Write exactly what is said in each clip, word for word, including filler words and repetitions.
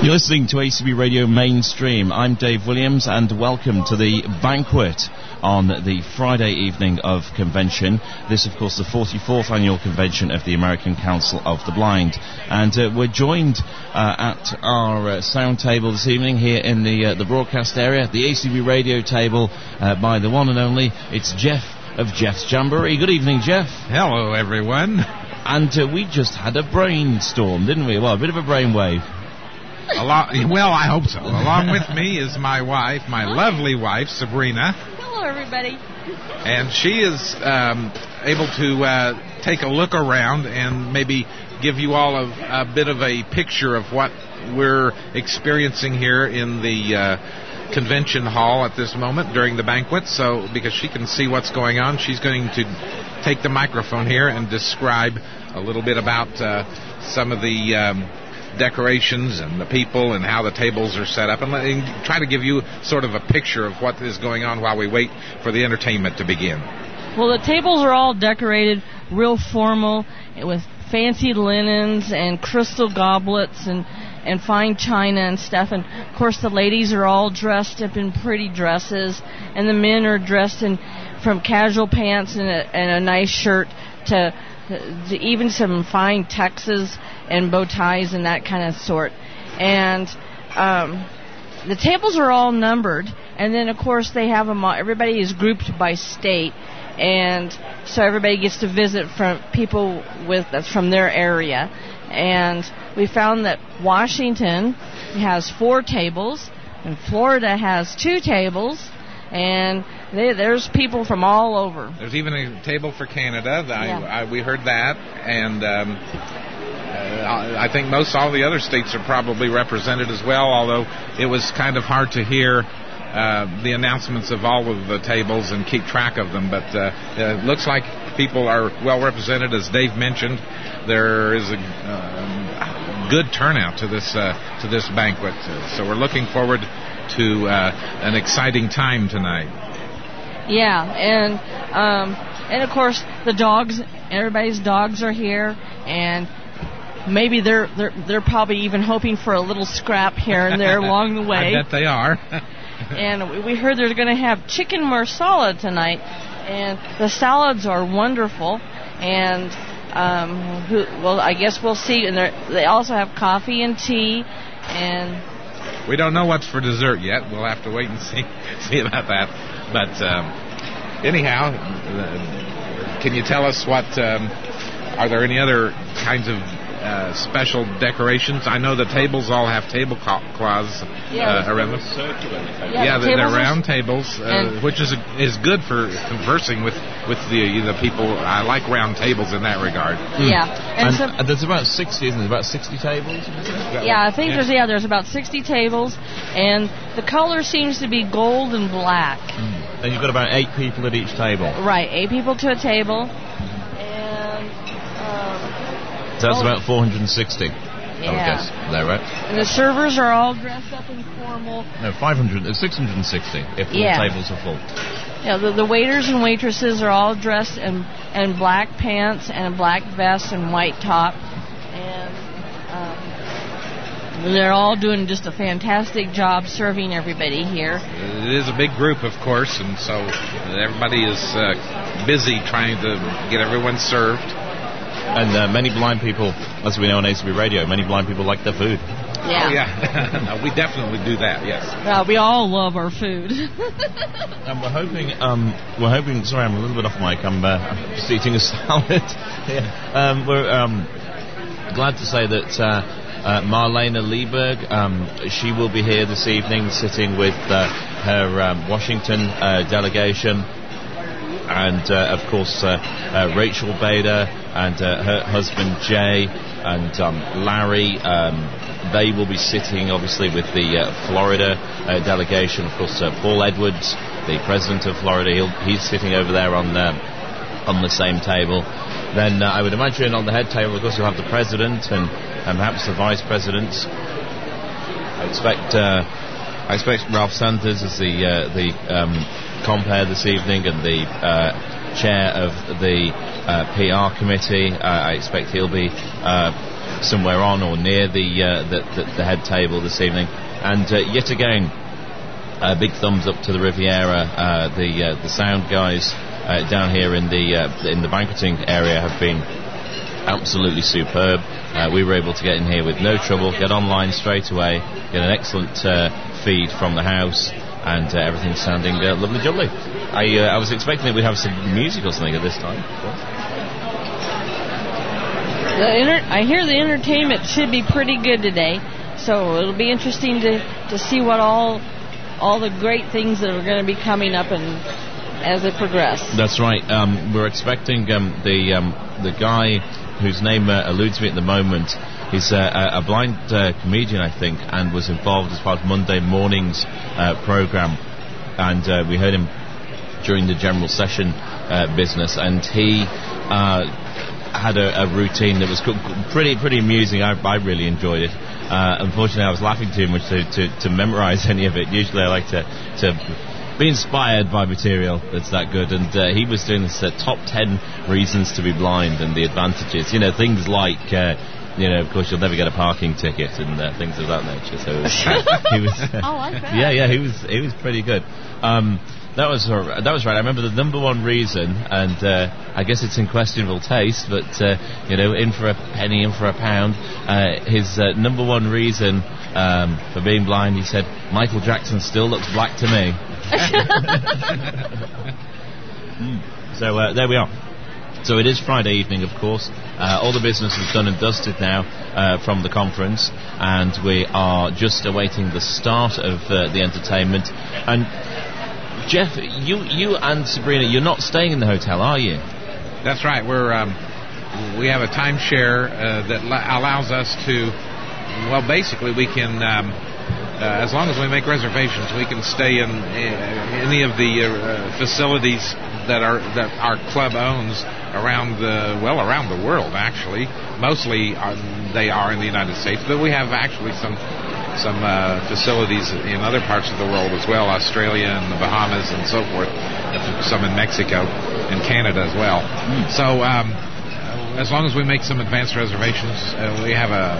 You're listening to A C B Radio Mainstream. I'm Dave Williams, and welcome to the banquet on the Friday evening of convention. This, of course, the forty-fourth annual convention of the American Council of the Blind. And uh, we're joined uh, at our uh, sound table this evening here in the, uh, the broadcast area, the A C B Radio table, uh, by the one and only, it's Jeff of Jeff's Jamboree. Good evening, Jeff. Hello, everyone. And uh, we just had a brainstorm, didn't we? Well, a bit of a brainwave. Along, well, I hope so. Along with me is my wife, my lovely wife, Sabrina. Hello, everybody. And she is um, able to uh, take a look around and maybe give you all a, a bit of a picture of what we're experiencing here in the uh, convention hall at this moment during the banquet. So, because she can see what's going on, she's going to take the microphone here and describe a little bit about uh, some of the Um, decorations and the people and how the tables are set up, and, and try to give you sort of a picture of what is going on while we wait for the entertainment to begin. Well, the tables are all decorated real formal with fancy linens and crystal goblets and, and fine china and stuff. And, of course, the ladies are all dressed up in pretty dresses, and the men are dressed in from casual pants and a, and a nice shirt to, to even some fine tuxes and bow ties and that kind of sort. And um, the tables are all numbered, and then of course they have them all, everybody is grouped by state, and so everybody gets to visit from people with that's from their area. And we found that Washington has four tables, and Florida has two tables, and they, there's people from all over. There's even a table for Canada. I, yeah. I, we heard that, and um, Uh, I think most all the other states are probably represented as well, although it was kind of hard to hear uh, the announcements of all of the tables and keep track of them. But uh, it looks like people are well represented. As Dave mentioned, there is a uh, good turnout to this uh, to this banquet. So we're looking forward to uh, an exciting time tonight. Yeah, and um, and of course the dogs, everybody's dogs are here, and maybe they're they're they're probably even hoping for a little scrap here and there along the way. I bet they are. And we heard they're going to have chicken marsala tonight, and the salads are wonderful. And um, who, well, I guess we'll see. And they also have coffee and tea, and we don't know what's for dessert yet. We'll have to wait and see see about that. But um, anyhow, uh, can you tell us what? Um, are there any other kinds of Uh, special decorations? I know the tables all have tablecloths yeah, uh, around them. Yeah, yeah the they're round tables, uh, which is is good for conversing with with the the people. I like round tables in that regard. Mm. Yeah, and, and, so, and there's about sixty, isn't there? About sixty tables. Yeah, I think yeah. there's yeah there's about sixty tables, and the color seems to be gold and black. Mm. And you've got about eight people at each table. Right, eight people to a table. So that's oh. about four hundred sixty, yeah. I would guess. Is that right? And the servers are all dressed up in formal. No, five hundred, six hundred sixty if the yeah. tables are full. Yeah, the, the waiters and waitresses are all dressed in, in black pants and a black vest and white top. And um, they're all doing just a fantastic job serving everybody here. It is a big group, of course, and so everybody is uh, busy trying to get everyone served. And uh, many blind people, as we know on A C B Radio, many blind people like their food. Yeah. Oh, yeah. No, we definitely do that, yes. Yeah, we all love our food. And we're hoping, um, we're hoping, sorry, I'm a little bit off mic, I'm, uh, I'm just eating a salad. yeah. um, we're um, glad to say that uh, uh, Marlena Lieberg, um, she will be here this evening sitting with uh, her um, Washington uh, delegation. And, uh, of course, uh, uh, Rachel Bader and uh, her husband Jay and um, Larry, um, they will be sitting, obviously, with the uh, Florida uh, delegation. Of course, uh, Paul Edwards, the president of Florida, he'll, he's sitting over there on, um, on the same table. Then uh, I would imagine on the head table, of course, you'll have the president and, and perhaps the vice presidents. I expect... Uh, I expect Ralph Sanders as the uh, the um, compere this evening and the uh, chair of the uh, P R committee. Uh, I expect he'll be uh, somewhere on or near the, uh, the, the the head table this evening. And uh, yet again, a big thumbs up to the Riviera. Uh, the uh, the sound guys uh, down here in the uh, in the banqueting area have been absolutely superb. Uh, we were able to get in here with no trouble, get online straight away, get an excellent uh, feed from the house, and uh, everything's sounding uh, lovely jubbly. I uh, I was expecting that we'd have some music or something at this time. The enter- I hear the entertainment should be pretty good today, so it'll be interesting to, to see what all all the great things that are going to be coming up and as it progresses. That's right. Um, we're expecting um, the um, the guy whose name uh, eludes me at the moment. He's uh, a blind uh, comedian, I think, and was involved as part of Monday morning's uh, program. And uh, we heard him during the general session uh, business, and he uh, had a, a routine that was pretty pretty amusing. I, I really enjoyed it. Uh, unfortunately, I was laughing too much to, to, to memorize any of it. Usually, I like to to be inspired by material that's that good. And uh, he was doing this uh, top ten reasons to be blind and the advantages. You know, things like. Uh, You know, of course, you'll never get a parking ticket and uh, things of that nature. So uh, he was, uh, oh, I like that. yeah, yeah, he was, he was pretty good. Um, that was, uh, that was right. I remember the number one reason, and uh, I guess it's in questionable taste, but uh, you know, in for a penny, in for a pound. Uh, his uh, number one reason um, for being blind, he said, Michael Jackson still looks black to me. mm. So uh, there we are. So it is Friday evening, of course. Uh, all the business is done and dusted now uh, from the conference, and we are just awaiting the start of uh, the entertainment. And Jeff, you you and Sabrina, you're not staying in the hotel, are you? That's right. We're um, we have a timeshare uh, that la- allows us to. Well, basically, we can. Um, Uh, as long as we make reservations, we can stay in uh, any of the uh, facilities that are that our club owns around the well around the world. Actually, mostly are, they are in the United States, but we have actually some some uh, facilities in other parts of the world as well, Australia and the Bahamas and so forth. Some in Mexico and Canada as well. Mm. So um, as long as we make some advanced reservations, uh, we have a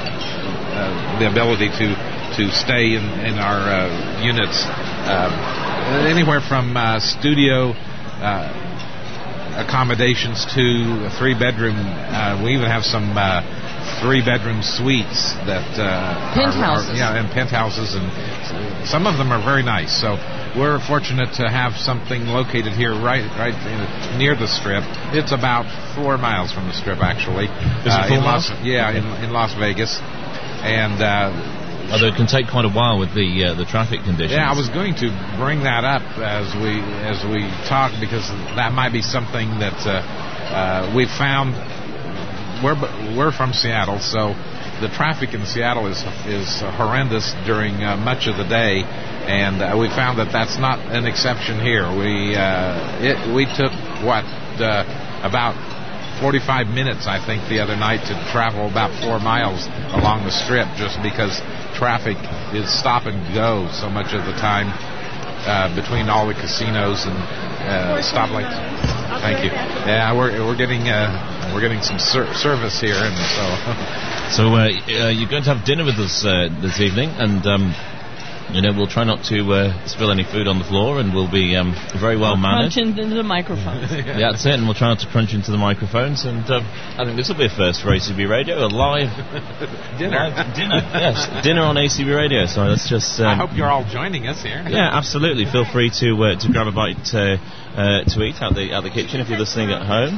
uh, the ability to. to stay in, in our uh, units, uh, anywhere from uh, studio uh, accommodations to a three-bedroom. Uh, we even have some uh, three-bedroom suites that uh, penthouses. Are, are, yeah, and penthouses, and some of them are very nice. So we're fortunate to have something located here, right, right in, near the Strip. It's about four miles from the Strip, actually. Is it uh, four in miles? Las, yeah, okay. in, in Las Vegas, and. Uh, Although it can take quite a while with the uh, the traffic conditions. Yeah, I was going to bring that up as we as we talk, because that might be something that uh, uh, we found. We're we're from Seattle, so the traffic in Seattle is is horrendous during uh, much of the day, and uh, we found that that's not an exception here. We uh, it we took what uh, about forty-five minutes, I think, the other night to travel about four miles along the Strip, just because traffic is stop and go so much of the time uh, between all the casinos and uh, stoplights. Thank you. Yeah, we're we're getting uh, we're getting some ser- service here, and so. so uh, uh, you're going to have dinner with us uh, this evening, and. Um, You know, we'll try not to uh, spill any food on the floor, and we'll be um, very well mannered. Crunch into the microphones. Yeah, that's it, and we'll try not to crunch into the microphones. And um, I think this will be a first for A C B Radio, a live dinner. Live dinner, yes, dinner on A C B Radio. So let's just. Um, I hope you're all joining us here. Yeah, absolutely. Feel free to uh, to grab a bite uh, uh, to eat out the at the kitchen if you're listening at home.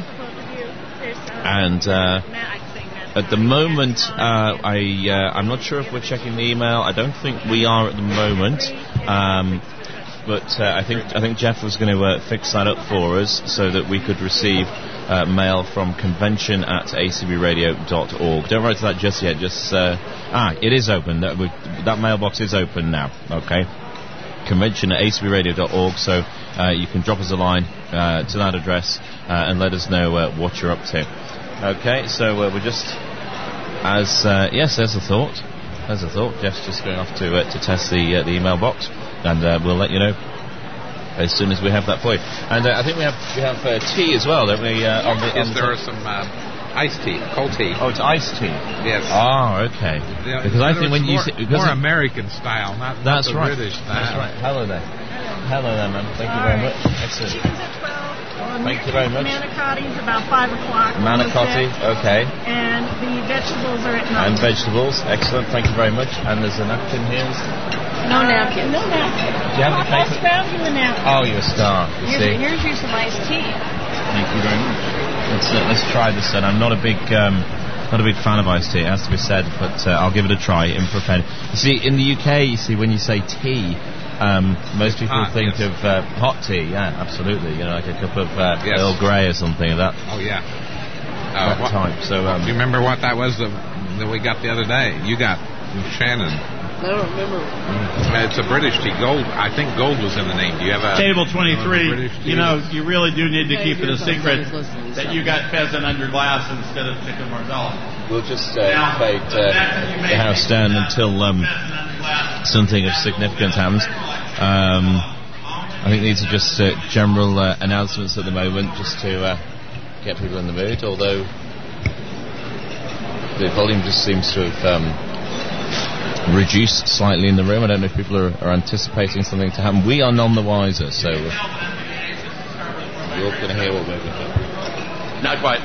And. Uh, At the moment, uh, I, uh, I'm not sure if we're checking the email. I don't think we are at the moment. Um, but uh, I think I think Jeff was going to uh, fix that up for us so that we could receive uh, mail from convention at a c b radio dot org. Don't write to that just yet. Just uh, ah, it is open. That, we, that mailbox is open now. Okay, convention at a c b radio dot org. So uh, you can drop us a line uh, to that address uh, and let us know uh, what you're up to. Okay, so uh, we're just, as, uh, yes, there's a thought, there's a thought, Jeff's just going off to uh, to test the uh, the email box, and uh, we'll let you know as soon as we have that for you. And uh, I think we have we have uh, tea as well, don't we? Uh, on the, yes, on there the are some uh, iced tea, cold tea. Oh, it's iced tea. Yes. Oh, okay. Yeah, because I think when you more, see, because more it, American style, not, that's not the right. British style. That's right. Hello there. Hello there, man. Thank you All very right. much. Excellent. Chicken's at twelve. Thank you very much. Manicotti's about five o'clock. Manicotti, okay. And the vegetables are at nine. And vegetables, excellent. Thank you very much. And there's a napkin here. No napkins. No napkins. Do you have any I'll paper? spout you a napkin. Oh, you're a star. You see. Here's, here's you some iced tea. Thank you very much. Let's uh, let's try this then. I'm not a big um, not a big fan of iced tea, it has to be said, but uh, I'll give it a try. In Propen. You see, in the U K, you see, when you say tea, um, most people hot, think yes. of uh, hot tea. Yeah, absolutely. You know, like a cup of uh, Yes. Earl Grey or something of that, Oh, yeah. that Uh, what, type. So um, do you remember what that was that, that we got the other day? You got from Shannon. I don't remember. Uh, It's a British tea. Gold. I think gold was in the name. Do you have a Table British twenty-three, tea? you know, you really do need to keep it a here's secret somebody's listening, that so. you got pheasant under glass instead of chicken marzala. we'll just uh, fade uh, the house down until um, something of significance happens. Um, I think these are just uh, general uh, announcements at the moment, just to uh, get people in the mood, although the volume just seems to have um, reduced slightly in the room. I don't know if people are, are anticipating something to happen. We are none the wiser, so uh, you're going to hear what we're going to hear. Not quite.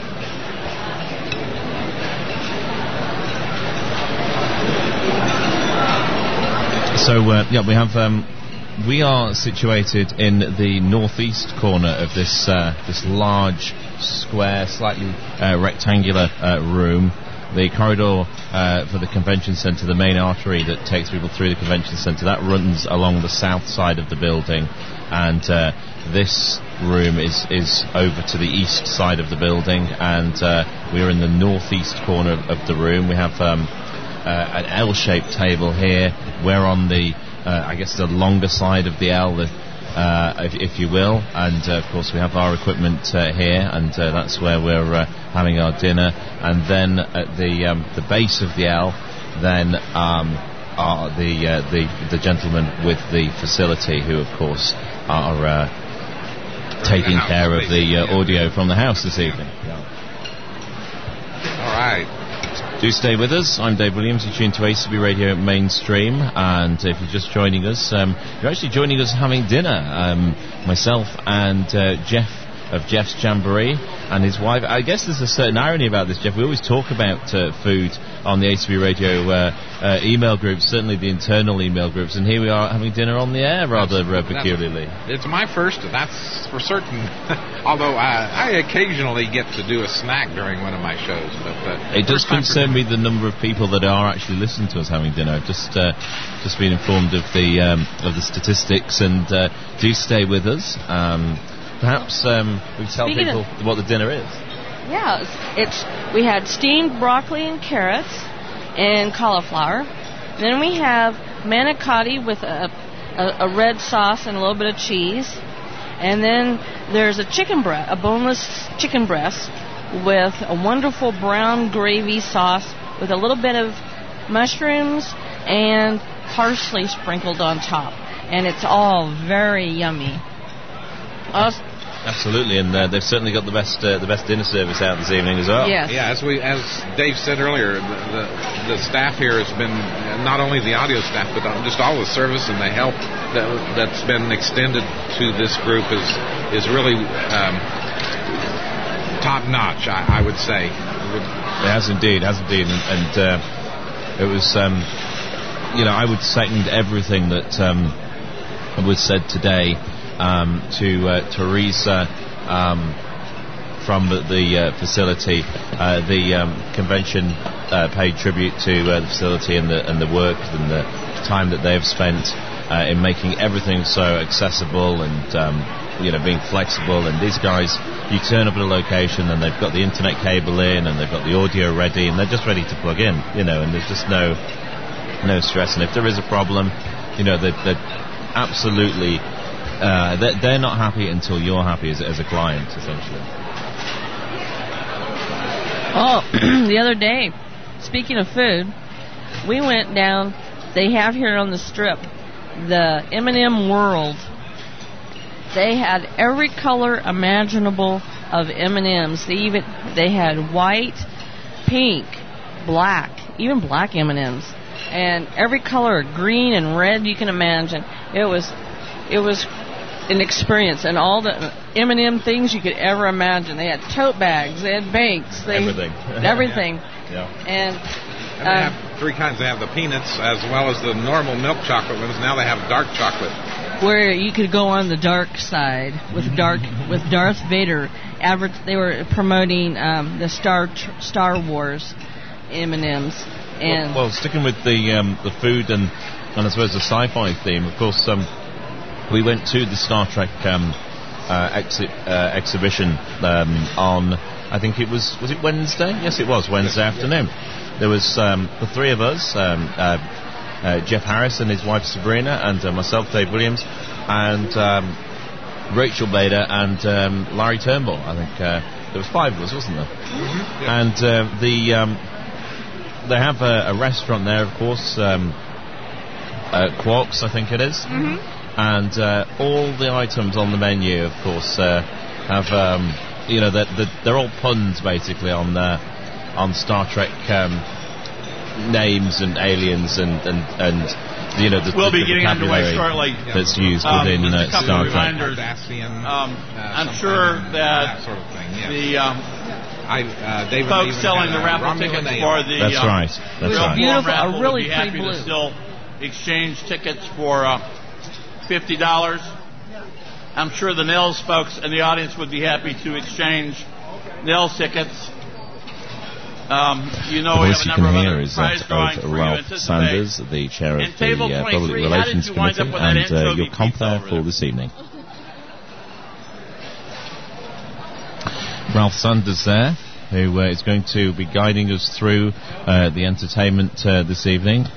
So uh, yeah, we have. Um, we are situated in the northeast corner of this uh, this large, square, slightly uh, rectangular uh, room. The corridor uh, for the convention centre, the main artery that takes people through the convention centre, that runs along the south side of the building, and uh, this room is is over to the east side of the building, and uh, we are in the northeast corner of the room. We have um, uh, an L-shaped table here. We're on the, uh, I guess, the longer side of the L, the, uh, if, if you will, and uh, of course we have our equipment uh, here, and uh, that's where we're uh, having our dinner. And then at the um, the base of the L, then um, are the uh, the the gentlemen with the facility, who of course are uh, taking house, care of the uh, yeah. audio from the house this evening. All right. Do stay with us. I'm Dave Williams. You're tuned to A C B Radio Mainstream, and if you're just joining us, um, you're actually joining us having dinner. Um, myself and uh, Jeff of Jeff's Jamboree and his wife. I guess there's a certain irony about this, Jeff. We always talk about uh, food on the A C B Radio uh, uh, email groups, certainly the internal email groups, and here we are having dinner on the air rather uh, peculiarly. It's my first, that's for certain. Although I, I occasionally get to do a snack during one of my shows. But uh, It does first time for concern dinner. me the number of people that are actually listening to us having dinner. I've just uh, just been informed of the um, of the statistics, and uh, do stay with us. Um, perhaps um, we tell Speaking people of- what the dinner is. Yeah, it's, it's we had steamed broccoli and carrots and cauliflower. Then we have manicotti with a, a, a red sauce and a little bit of cheese. And then there's a chicken breast, a boneless chicken breast with a wonderful brown gravy sauce with a little bit of mushrooms and parsley sprinkled on top. And it's all very yummy. Us- Absolutely, and uh, they've certainly got the best uh, the best dinner service out this evening as well. yes. Yeah, as we as Dave said earlier, the, the the staff here has been uh, not only the audio staff, but just all the service and the help that that's been extended to this group is is really um, top notch. I, I would say. It has indeed, has indeed, and, and uh, it was, um, you know, I would second everything that um, was said today. Um, to uh, Teresa um, from the, the uh, facility. Uh, the um, convention uh, paid tribute to uh, the facility and the and the work and the time that they have spent uh, in making everything so accessible and um, you know, being flexible. And these guys, you turn up at a location and they've got the internet cable in and they've got the audio ready and they're just ready to plug in, you know, and there's just no no stress. And if there is a problem, you know, they're, they're absolutely. Uh, they're, they're not happy until you're happy as, as a client, essentially. Oh, the other day, speaking of food, we went down, they have here on the strip, the M and M World. They had every color imaginable of M and M's. They even they had white, pink, black, even black M and M's, and every color, green and red you can imagine. It was it was an experience, and all the M and M things you could ever imagine. They had tote bags, they had banks, they Everything. everything, Yeah. and. And they Uh, have three kinds. They have the peanuts as well as the normal milk chocolate ones. Now they have dark chocolate. where you could go on the dark side with dark with Darth Vader. Adver- they were promoting um, the Star Star Wars M and M's. And well, well, sticking with the um, the food and and I suppose the sci-fi theme, of course, um, we went to the Star Trek um, uh, exi- uh, exhibition um, on. I think it was was it Wednesday? Yes, it was Wednesday afternoon. There was um, the three of us, um, uh, uh, Jeff Harris and his wife Sabrina, and uh, myself, Dave Williams, and um, Rachel Bader and um, Larry Turnbull. I think uh, there was five of us, wasn't there? Mm-hmm. Yeah. And uh, the um, they have a, a restaurant there, of course, um, uh, Quarks, I think it is. Mm-hmm. And uh, all the items on the menu, of course, uh, have um, you know they're, they're, they're all puns basically on uh, on Star Trek um, names and aliens and and, and you know the, We'll the, be the getting underway vocabulary shortly. that's used Um, within just a uh, couple Star of Trek. reminders. Cardassian, Um, uh, I'm something, sure uh, that sort of thing. Yes. The um, I, uh, David folks even selling had the a raffle Romulan tickets ale. for the That's um, right. That's real right. Beautiful, form a raffle really would be happy pretty to blue. still exchange tickets for uh, fifty dollars. I'm sure the Nels folks in the audience would be happy to exchange Nels tickets. Um, you know, The we have voice a you number can of hear other is prize that drawings of for you Ralph anticipate. Sanders, the chair of And the table uh, Public twenty-three, how did Relations you wind Committee, up with that and uh, anchovy your pizza compere over for there? this evening. Ralph Sanders there, who uh, is going to be guiding us through uh, the entertainment uh, this evening.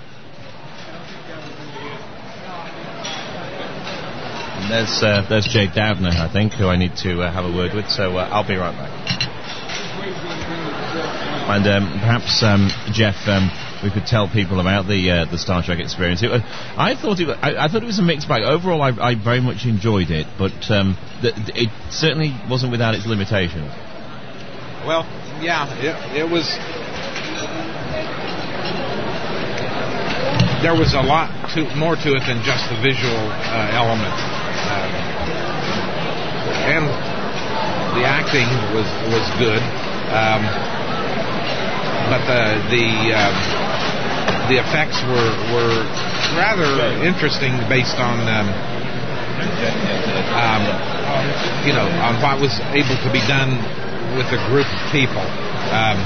And there's uh, there's Jay Doudna, I think, who I need to uh, have a word with, so uh, I'll be right back. And um, perhaps, um, Jeff, um, we could tell people about the uh, the Star Trek experience. It, I thought it I, I thought it was a mixed bag. Overall, I, I very much enjoyed it, but um, th- it certainly wasn't without its limitations. Well, yeah, it, it was. There was a lot to, more to it than just the visual uh, element, uh, and the acting was was good, um, but the the um, the effects were were rather interesting based on um, um, you know on what was able to be done with a group of people. Um,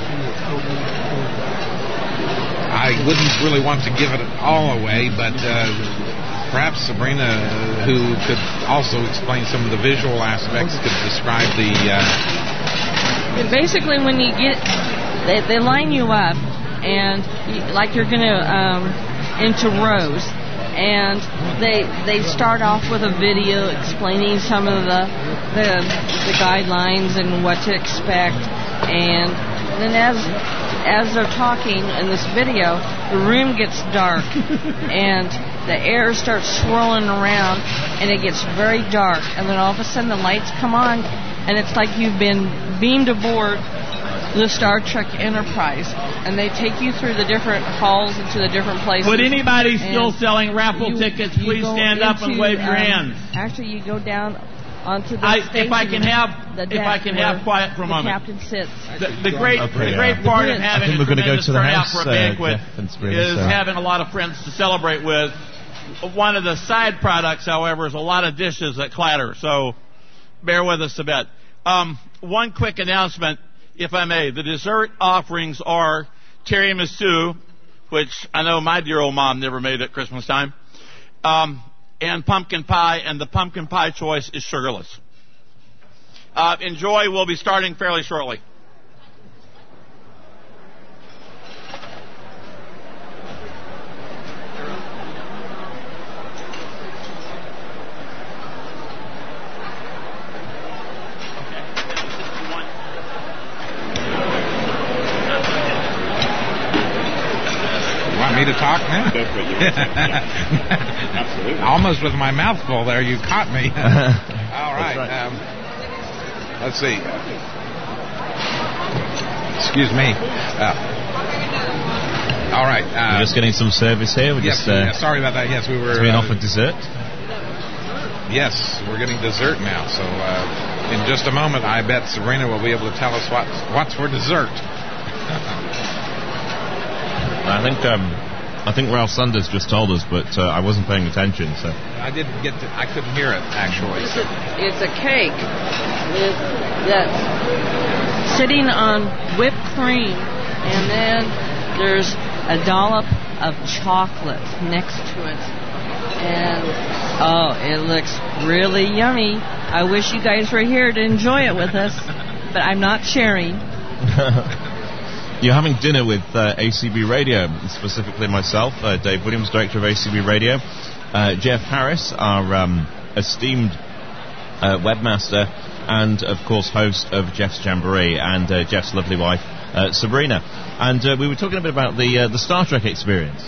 I wouldn't really want to give it all away, but uh, perhaps Sabrina, who could also explain some of the visual aspects, could describe the... Uh, basically, when you get, they, they line you up, and you, like you're going to um, into rows, and they they start off with a video explaining some of the the, the guidelines and what to expect, and then as as they're talking in this video, the room gets dark and the air starts swirling around and it gets very dark, and then all of a sudden the lights come on and it's like you've been beamed aboard the Star Trek Enterprise, and they take you through the different halls and to the different places. Would anybody still And selling raffle you- tickets you please go stand up and into, wave your um, hands? Actually, you go down onto the I, station, if I can have, the if deck I can where have quiet for a the moment. captain sits. The, the great, Okay, the great yeah. part of I having think a we're gonna go tremendous to the turnout house, for a uh, banquet Jeff and Sabrina, is so- having a lot of friends to celebrate with. One of the side products, however, is a lot of dishes that clatter. So bear with us a bit. Um, one quick announcement, if I may. The dessert offerings are tiramisu, which I know my dear old mom never made at Christmas time, um, and pumpkin pie, and the pumpkin pie choice is sugarless. Uh, enjoy. We'll be starting fairly shortly. want me to talk now? Go for it. You Absolutely. Almost with my mouth full there, you caught me. All right. right. Um, let's see. Excuse me. Uh, all right. Uh, We're just getting some service here. We're yes, just, uh, yeah, sorry about that. Yes, we were being uh, offered dessert. Yes, we're getting dessert now. So uh, in just a moment, I bet Sabrina will be able to tell us what what's for dessert. I think um, I think Ralph Sanders just told us, but uh, I wasn't paying attention. So I didn't get to, I couldn't hear it actually. It's a, it's a cake with, that's sitting on whipped cream, and then there's a dollop of chocolate next to it. And oh, it looks really yummy. I wish you guys were here to enjoy it with us, but I'm not sharing. You're having dinner with uh, A C B Radio, specifically myself, uh, Dave Williams, director of A C B Radio, uh, Jeff Harris, our um, esteemed uh, webmaster, and of course host of Jeff's Jamboree, and uh, Jeff's lovely wife, uh, Sabrina. And uh, we were talking a bit about the uh, the Star Trek experience.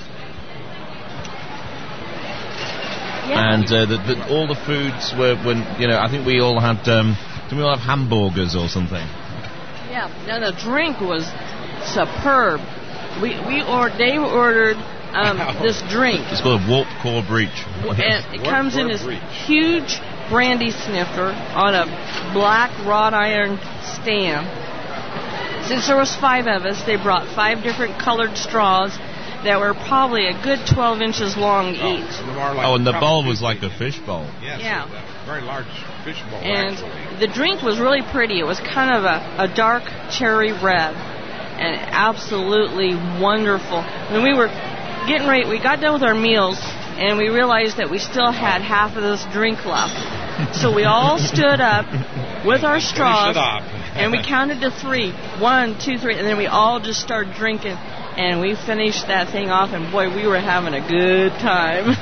Yeah. And uh, the, the, all the foods were, when you know, I think we all had, um, did we all have hamburgers or something? Yeah, now the drink was superb. We we or Dave ordered um, this drink. It's called a Warp Core Breach. And it comes in this huge brandy snifter on a black wrought iron stand. Since there was five of us, they brought five different colored straws that were probably a good twelve inches long Oh, each. like Oh, and the bowl probably- was like a fish bowl. Yes, Yeah. a very large fish bowl. And actually. the drink was really pretty. It was kind of a, a dark cherry red and absolutely wonderful. When we were getting ready, we got done with our meals and we realized that we still had half of this drink left. So we all stood up with our straws Finish it off. and we counted to three. One, two, three, and then we all just started drinking. And we finished that thing off, and boy, we were having a good time.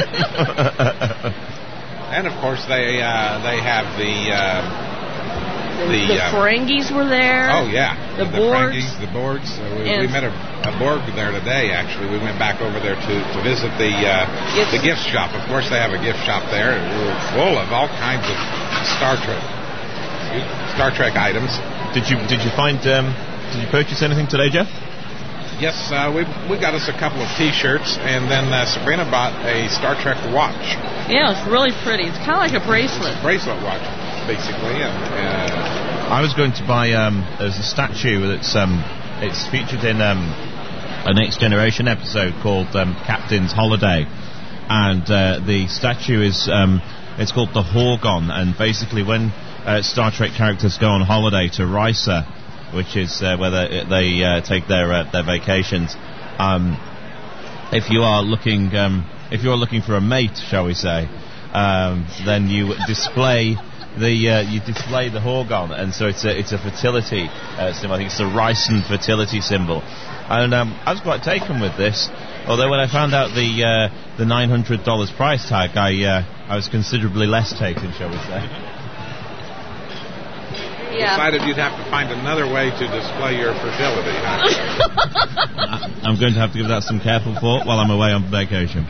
And of course, they uh, they have the uh, the the, the uh, Ferengis were there. oh yeah, The the boards. Frankies, the boards. Uh, we, we And- met a, a Borg there today. Actually, we went back over there to, to visit the uh, It's- the gift shop. Of course, they have a gift shop there. We were full of all kinds of Star Trek Star Trek items. Did you did you find um, did you purchase anything today, Jeff? Yes, uh, we we got us a couple of T-shirts, and then uh, Sabrina bought a Star Trek watch, Yeah, it's really pretty. It's kind of like a bracelet. bracelet watch, basically. And uh, I was going to buy um, there's a statue that's um, it's featured in um, a Next Generation episode called um, Captain's Holiday, and uh, the statue is um, it's called the Horgon, and basically when uh, Star Trek characters go on holiday to Risa, which is uh, where they, they uh, take their uh, their vacations. Um, if you are looking, um, if you are looking for a mate, shall we say, um, then you display the uh, you display the Horgon, and so it's a it's a fertility uh, symbol. I think it's the Ryson fertility symbol, and um, I was quite taken with this. Although when I found out the uh, the nine hundred dollars price tag, I uh, I was considerably less taken, shall we say. Yeah. decided you'd have to find another way to display your fertility. Huh? I'm going to have to give that some careful thought while I'm away on vacation.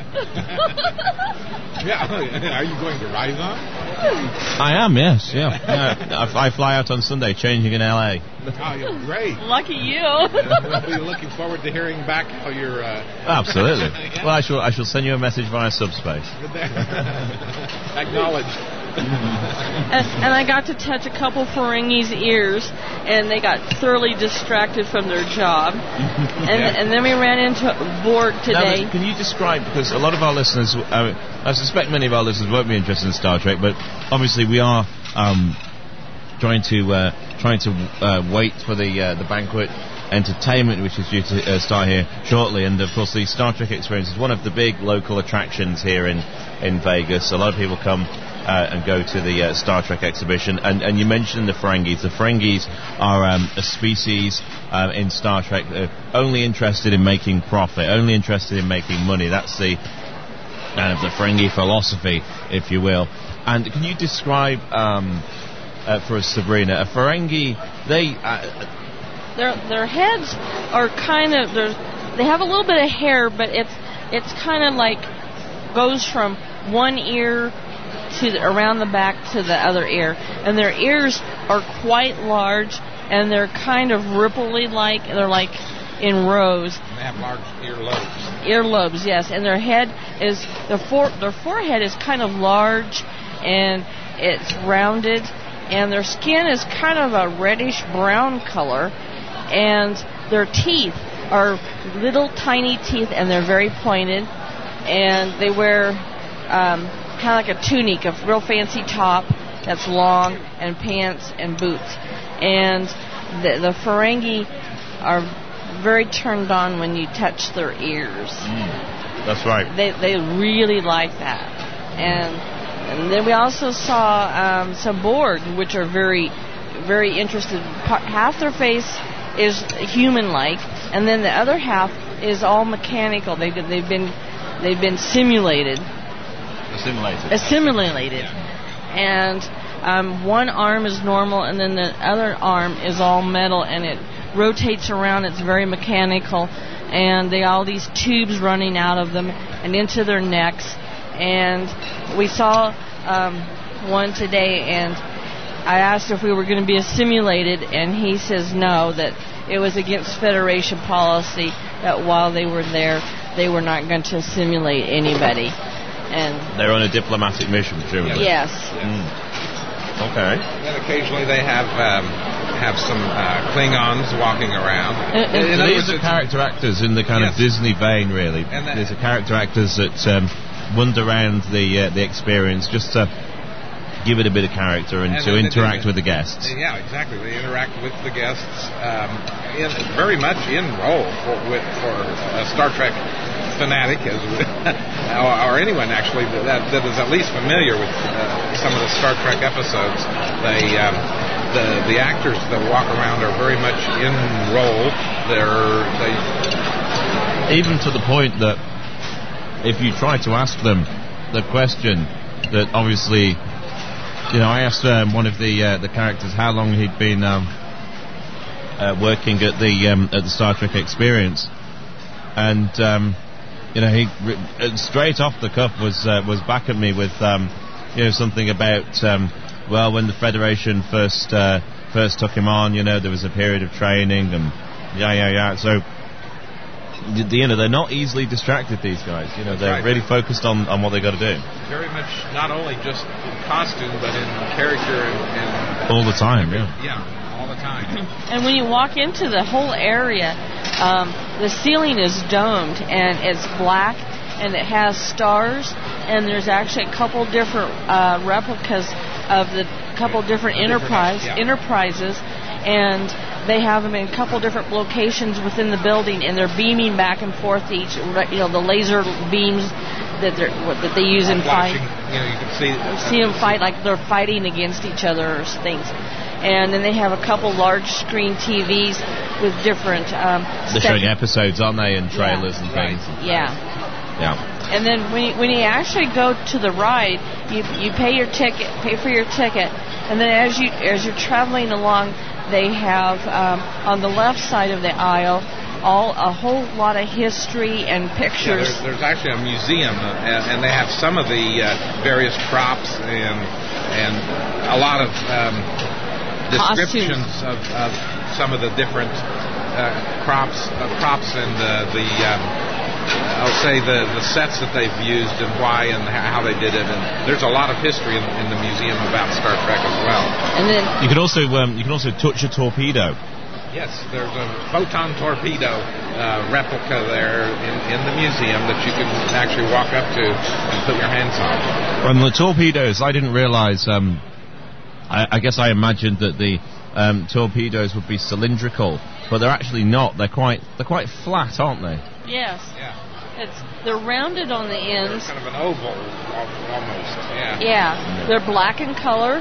Yeah, are you going to Rison? I am, yes, yeah. yeah I, I fly out on Sunday, changing in L A. Oh, you're great. Lucky you. We'll be looking forward to hearing back how you're... Uh... Absolutely. Yeah. Well, I shall, I shall send you a message via subspace. Acknowledged. and, and I got to touch a couple Ferengi's ears, and they got thoroughly distracted from their job. And, Yeah. and then we ran into Borg today. Now, can you describe, because a lot of our listeners, uh, I suspect many of our listeners won't be interested in Star Trek, but obviously we are um, trying to uh, trying to uh, wait for the uh, the banquet entertainment, which is due to uh, start here shortly. And of course, the Star Trek experience is one of the big local attractions here in in Vegas. A lot of people come uh, and go to the uh, Star Trek exhibition. And, and you mentioned the Ferengis. The Ferengis are um, a species uh, in Star Trek that are only interested in making profit, only interested in making money. That's the uh, the Ferengi philosophy, if you will. And can you describe um, uh, for us, Sabrina, a Ferengi? They uh, Their their heads are kind of there's they have a little bit of hair, but it's it's kind of like goes from one ear to the, around the back to the other ear, and their ears are quite large, and they're kind of ripply like. They're like in rows. And they have large earlobes. Earlobes, yes, and their head is their for, their forehead is kind of large, and it's rounded, and their skin is kind of a reddish brown color, and their teeth are little tiny teeth, and they're very pointed, and they wear um, kind of like a tunic, a real fancy top that's long, and pants and boots, and the, the Ferengi are very turned on when you touch their ears. Mm, that's right. They they really like that, and and then we also saw um, some Borg, which are very very interested. Half their face is human-like, and then the other half is all mechanical. They they've been they've been simulated. Assimilated. Assimilated, yeah. And um, one arm is normal, and then the other arm is all metal, and it rotates around. It's very mechanical, and they all these tubes running out of them and into their necks. And we saw um, one today, and I asked if we were going to be assimilated, and he says no, that it was against Federation policy that while they were there, they were not going to assimilate anybody. And they're on a diplomatic mission, presumably. Yes. Mm. Okay. Then occasionally they have um, have some uh, Klingons walking around. Uh, uh, In other These words, are character actors in the kind Yes. of Disney vein, really. And that- These are character actors that um, wander around the uh, the experience just to give it a bit of character and, And to then they interact do- with the guests. Yeah, exactly. They interact with the guests, um, in, very much in role for, with, for a Star Trek fanatic, as or, or anyone actually that, that is at least familiar with uh, some of the Star Trek episodes. They, um, the the actors that walk around are very much in role. They're they Even to the point that if you try to ask them the question that obviously, you know, I asked um, one of the uh, the characters how long he'd been um, uh, working at the um, at the Star Trek Experience, and um, you know, he uh, straight off the cuff was uh, was back at me with um, you know, something about um, well, when the Federation first uh, first took him on, you know, there was a period of training and yeah yeah yeah. So you know, they're not easily distracted, these guys. You know, they're right. really focused on, on what they got to do very much not only just in costume but in character and, and all the time. Yeah. yeah, all the time. And when you walk into the whole area, um, the ceiling is domed, and it's black, and it has stars, and there's actually a couple different uh, replicas of the couple different enterprise yeah. enterprises, and they have them in a couple different locations within the building, and they're beaming back and forth each, you know, the laser beams that they that they use in fight. Flashing, you know, you can see See them fight like they're fighting against each other or things. And then they have a couple large screen T Vs with different. Um, They're step- showing episodes, aren't they, and trailers Yeah. and things. Yeah. Yeah. And then when you, when you actually go to the ride, you you pay your ticket, pay for your ticket, and then as you as you're traveling along, they have um, on the left side of the aisle all a whole lot of history and Yeah, pictures. there's, there's actually a museum, uh, and, and they have some of the uh, various props and and a lot of um, descriptions of, of some of the different uh, crops, uh, props, and uh, the um, I'll say the the sets that they've used and why and how they did it. And there's a lot of history in, in the museum about Star Trek as well. And then You can also um, you can also touch a torpedo. Yes, there's a photon torpedo uh, replica there in, in the museum that you can actually walk up to and put your hands on. From the torpedoes, I didn't realise. Um, I, I guess I imagined that the um, torpedoes would be cylindrical, but they're actually not. They're quite they're quite flat, aren't they? yes, Yeah, it's they're rounded on the ends. kind of an oval al- almost. Yeah. Yeah, they're black in color,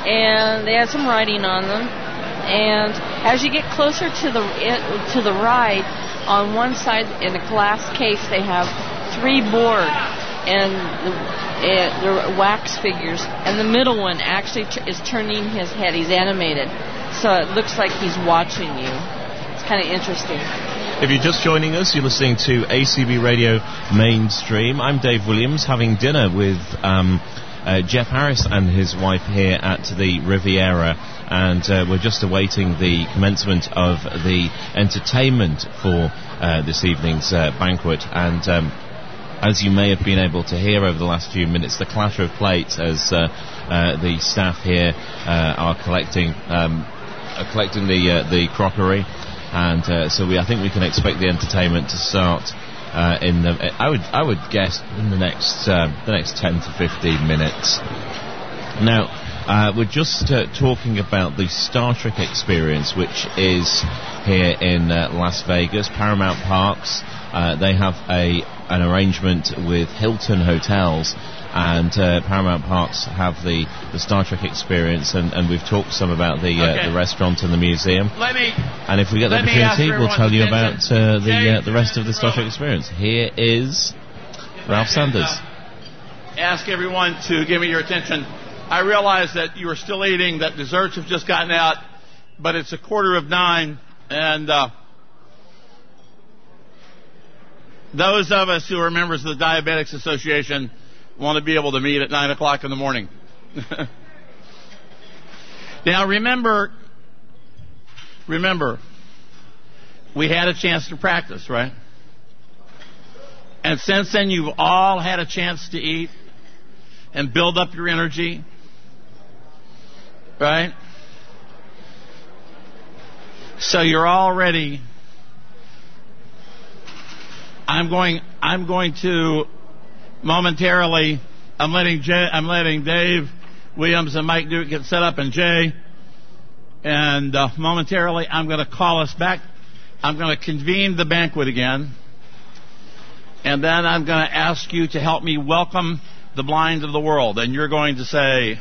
and they have some writing on them. And as you get closer to the to the ride, on one side in a glass case they have three Borg, and the, uh, they're wax figures. And the middle one actually t- is turning his head. He's animated, so it looks like he's watching you. It's kind of interesting. If you're just joining us, you're listening to A C B Radio Mainstream. I'm Dave Williams, having dinner with um, uh, Jeff Harris and his wife here at the Riviera, and uh, we're just awaiting the commencement of the entertainment for uh, this evening's uh, banquet. And um, as you may have been able to hear over the last few minutes, the clatter of plates as uh, uh, the staff here uh, are collecting um, are collecting the uh, the crockery, and uh, so we I think we can expect the entertainment to start uh, in the I would I would guess in the next uh, the next ten to fifteen minutes. Now uh, we're just uh, talking about the Star Trek experience, which is here in uh, Las Vegas, Paramount Parks. Uh, they have a an arrangement with Hilton Hotels, and uh, Paramount Parks have the, the Star Trek experience, and, and we've talked some about the uh, Okay. the restaurant and the museum. Let me. And if we get the let me ask opportunity, we'll everyone's tell you attention. about uh, the Jay, uh, the rest of the Star Trek experience. Here is Ralph Sanders. Ask everyone to give me your attention. I realize that you are still eating, that desserts have just gotten out, but it's a quarter of nine, and uh, those of us who are members of the Diabetics Association want to be able to meet at nine o'clock in the morning. Now remember, remember, we had a chance to practice, right? And since then you've all had a chance to eat and build up your energy, right? So you're all ready. I'm going. I'm going to momentarily. I'm letting Jay. I'm letting Dave Williams and Mike Duke get set up, and Jay. And uh, momentarily, I'm going to call us back. I'm going to convene the banquet again, and then I'm going to ask you to help me welcome the blind of the world. And you're going to say,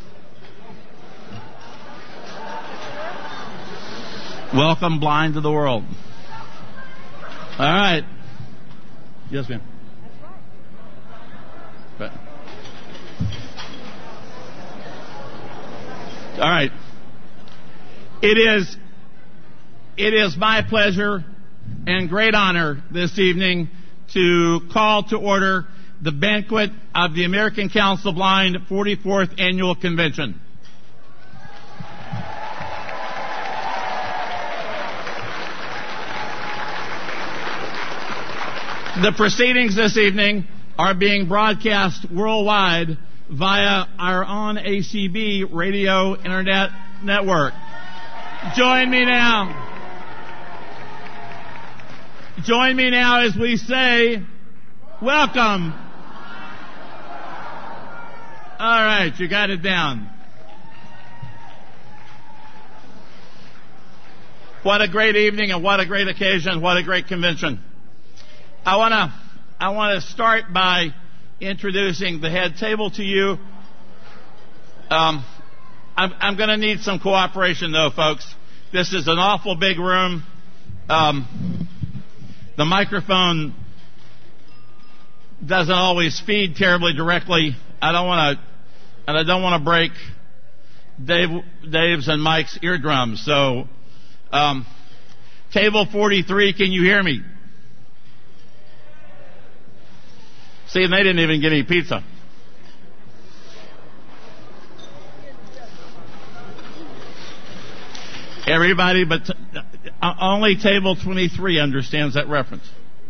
"Welcome, blind of the world." All right. Yes, ma'am. But, all right. It is, it is my pleasure and great honor this evening to call to order the banquet of the American Council of Blind forty-fourth Annual Convention. The proceedings this evening are being broadcast worldwide via our own A C B radio internet network. Join me now. Join me now as we say, welcome. All right, you got it down. What a great evening and what a great occasion, what a great convention. I want to I want to start by introducing the head table to you. Um, I'm, I'm going to need some cooperation, though, folks. This is an awful big room. Um, the microphone doesn't always feed terribly directly. I don't want to, and I don't want to break Dave, Dave's and Mike's eardrums. So, um, table forty-three, can you hear me? See, and they didn't even get any pizza. Everybody but t- uh, only table twenty-three understands that reference.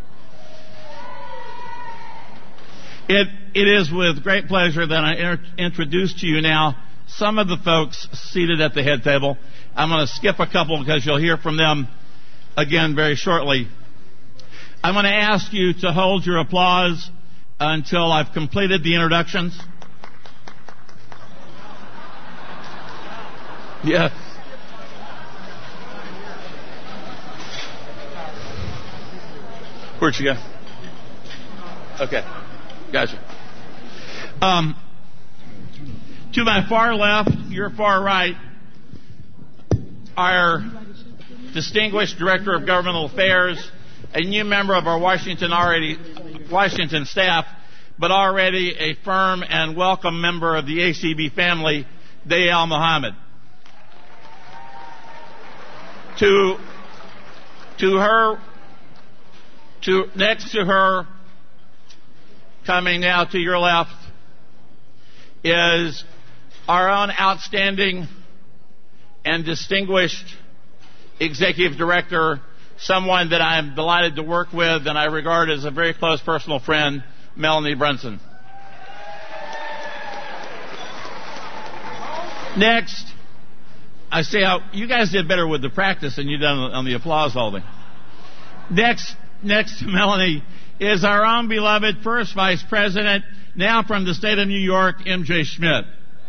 It it is with great pleasure that I inter- introduce to you now some of the folks seated at the head table. I'm going to skip a couple because you'll hear from them again very shortly. I'm going to ask you to hold your applause until I've completed the introductions. Yes. Where'd you go? Okay. Gotcha. Um, to my far left, your far right, our distinguished Director of Governmental Affairs, a new member of our Washington already Washington staff, but already a firm and welcome member of the A C B family, Dayal Muhammad. To to her, to next to her, coming now to your left, is our own outstanding and distinguished executive director, someone that I am delighted to work with and I regard as a very close personal friend, Melanie Brunson. Next, I see how you guys did better with the practice than you done on the applause holding. Next, next to Melanie is our own beloved first vice president, now from the state of New York, M J Schmidt.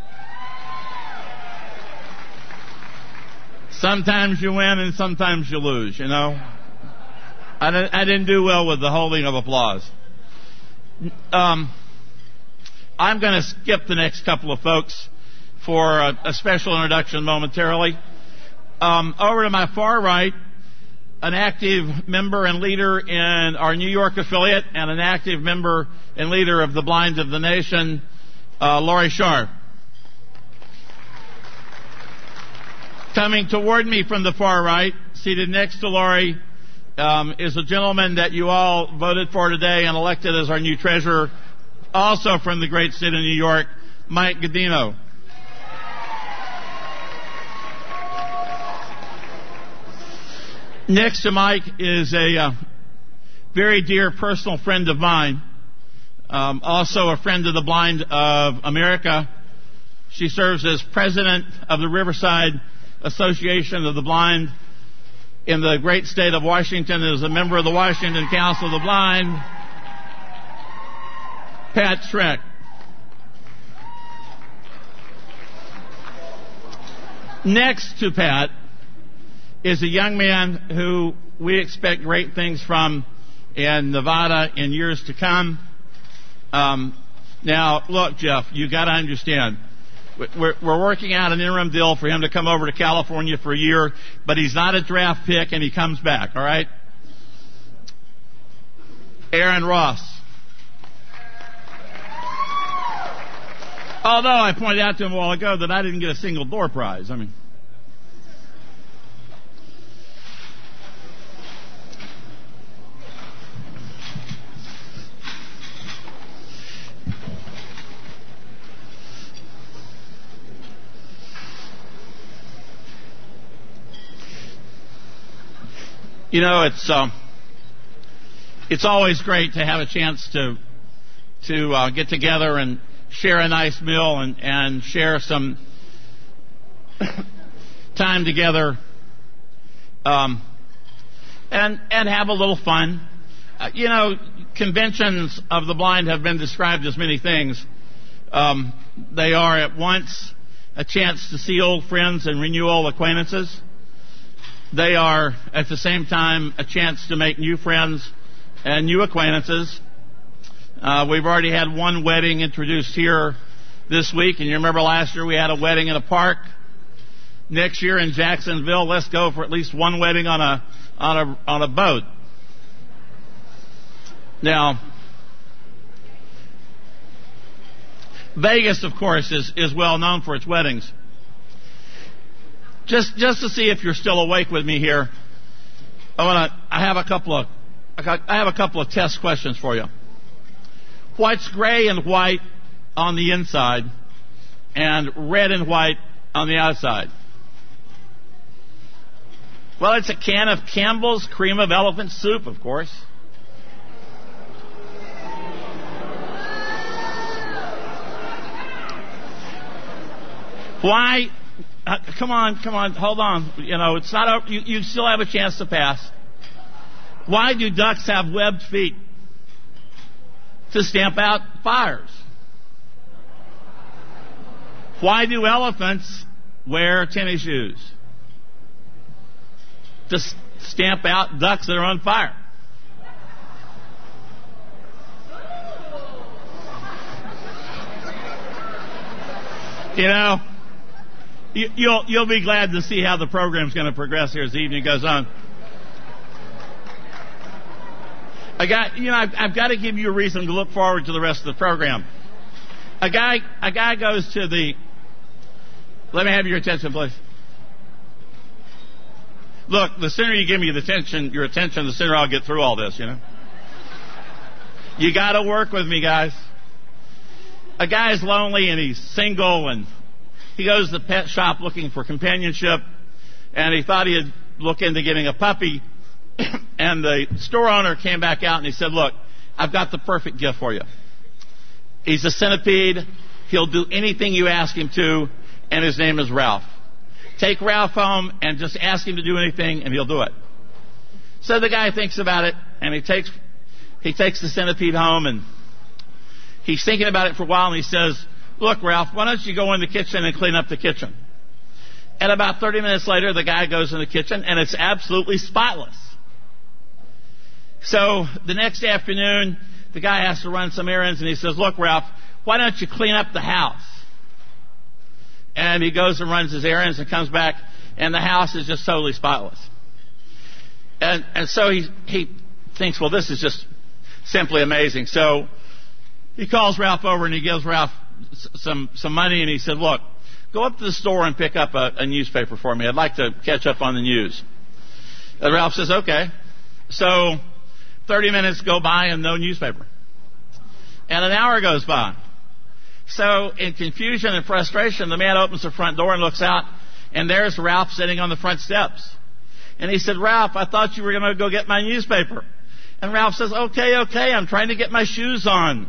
Sometimes you win and sometimes you lose, you know. I didn't, I didn't do well with the holding of applause. Um, I'm going to skip the next couple of folks for a, a special introduction momentarily. Um, over to my far right, an active member and leader in our New York affiliate and an active member and leader of the Blind of the Nation, uh, Laurie Sharp. Coming toward me from the far right, seated next to Laurie, um, is a gentleman that you all voted for today and elected as our new treasurer, also from the great state of New York, Mike Godino. Next to Mike is a uh, very dear personal friend of mine, um, also a friend of the Blind of America. She serves as president of the Riverside Association of the Blind in the great state of Washington, and is a member of the Washington Council of the Blind, Pat Schreck. Next to Pat is a young man who we expect great things from in Nevada in years to come. Um, now, look, Jeff, you got to understand, we're, we're working out an interim deal for him to come over to California for a year, but he's not a draft pick, and he comes back, all right? Aaron Ross. Although I pointed out to him a while ago that I didn't get a single door prize. I mean, you know, it's um, it's always great to have a chance to to uh, get together and share a nice meal and, and share some time together, um, and and have a little fun. Uh, you know, conventions of the blind have been described as many things. Um, they are at once a chance to see old friends and renew old acquaintances. They are, at the same time, a chance to make new friends and new acquaintances. Uh, we've already had one wedding introduced here this week, and you remember last year we had a wedding in a park. Next year in Jacksonville, let's go for at least one wedding on a on a on a boat. Now, Vegas, of course, is is well known for its weddings. Just, just to see if you're still awake with me here, I want to. I have a couple of. I, got, I have a couple of test questions for you. What's gray and white on the inside, and red and white on the outside? Well, it's a can of Campbell's Cream of Elephant Soup, of course. Why? Uh, come on, come on, hold on. You know, it's not. A, you, you still have a chance to pass. Why do ducks have webbed feet? To stamp out fires. Why do elephants wear tennis shoes? To s- stamp out ducks that are on fire. You know, you, you'll you'll be glad to see how the program's going to progress here as the evening goes on. I got, you know, I've, I've got to give you a reason to look forward to the rest of the program. A guy, a guy goes to the. Let me have your attention, please. Look, the sooner you give me the attention, your attention, the sooner I'll get through all this. You know. You got to work with me, guys. A a guy's lonely and he's single, and he goes to the pet shop looking for companionship, and he thought he'd look into getting a puppy. And the store owner came back out and he said, look, I've got the perfect gift for you. He's a centipede. He'll do anything you ask him to, and his name is Ralph. Take Ralph home and just ask him to do anything, and he'll do it. So the guy thinks about it, and he takes he takes the centipede home, and he's thinking about it for a while, and he says, look, Ralph, why don't you go in the kitchen and clean up the kitchen? And about thirty minutes later, the guy goes in the kitchen, and it's absolutely spotless. So the next afternoon, the guy has to run some errands, and he says, look, Ralph, why don't you clean up the house? And he goes and runs his errands and comes back, and the house is just totally spotless. And, and so he, he thinks, well, this is just simply amazing. So he calls Ralph over, and he gives Ralph some, some money, and he said, look, go up to the store and pick up a, a newspaper for me. I'd like to catch up on the news. And Ralph says, okay. So thirty minutes go by and no newspaper. And an hour goes by. So in confusion and frustration, the man opens the front door and looks out, and there's Ralph sitting on the front steps. And he said, Ralph, I thought you were going to go get my newspaper. And Ralph says, okay, okay, I'm trying to get my shoes on.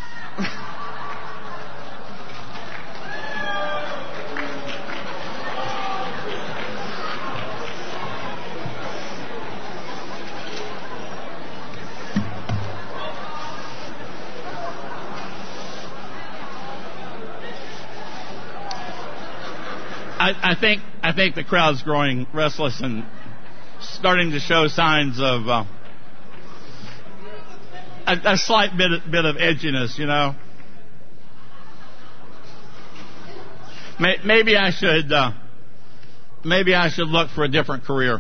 I, I think I think the crowd's growing restless and starting to show signs of uh, a, a slight bit bit of edginess, you know. May, maybe I should uh, maybe I should look for a different career.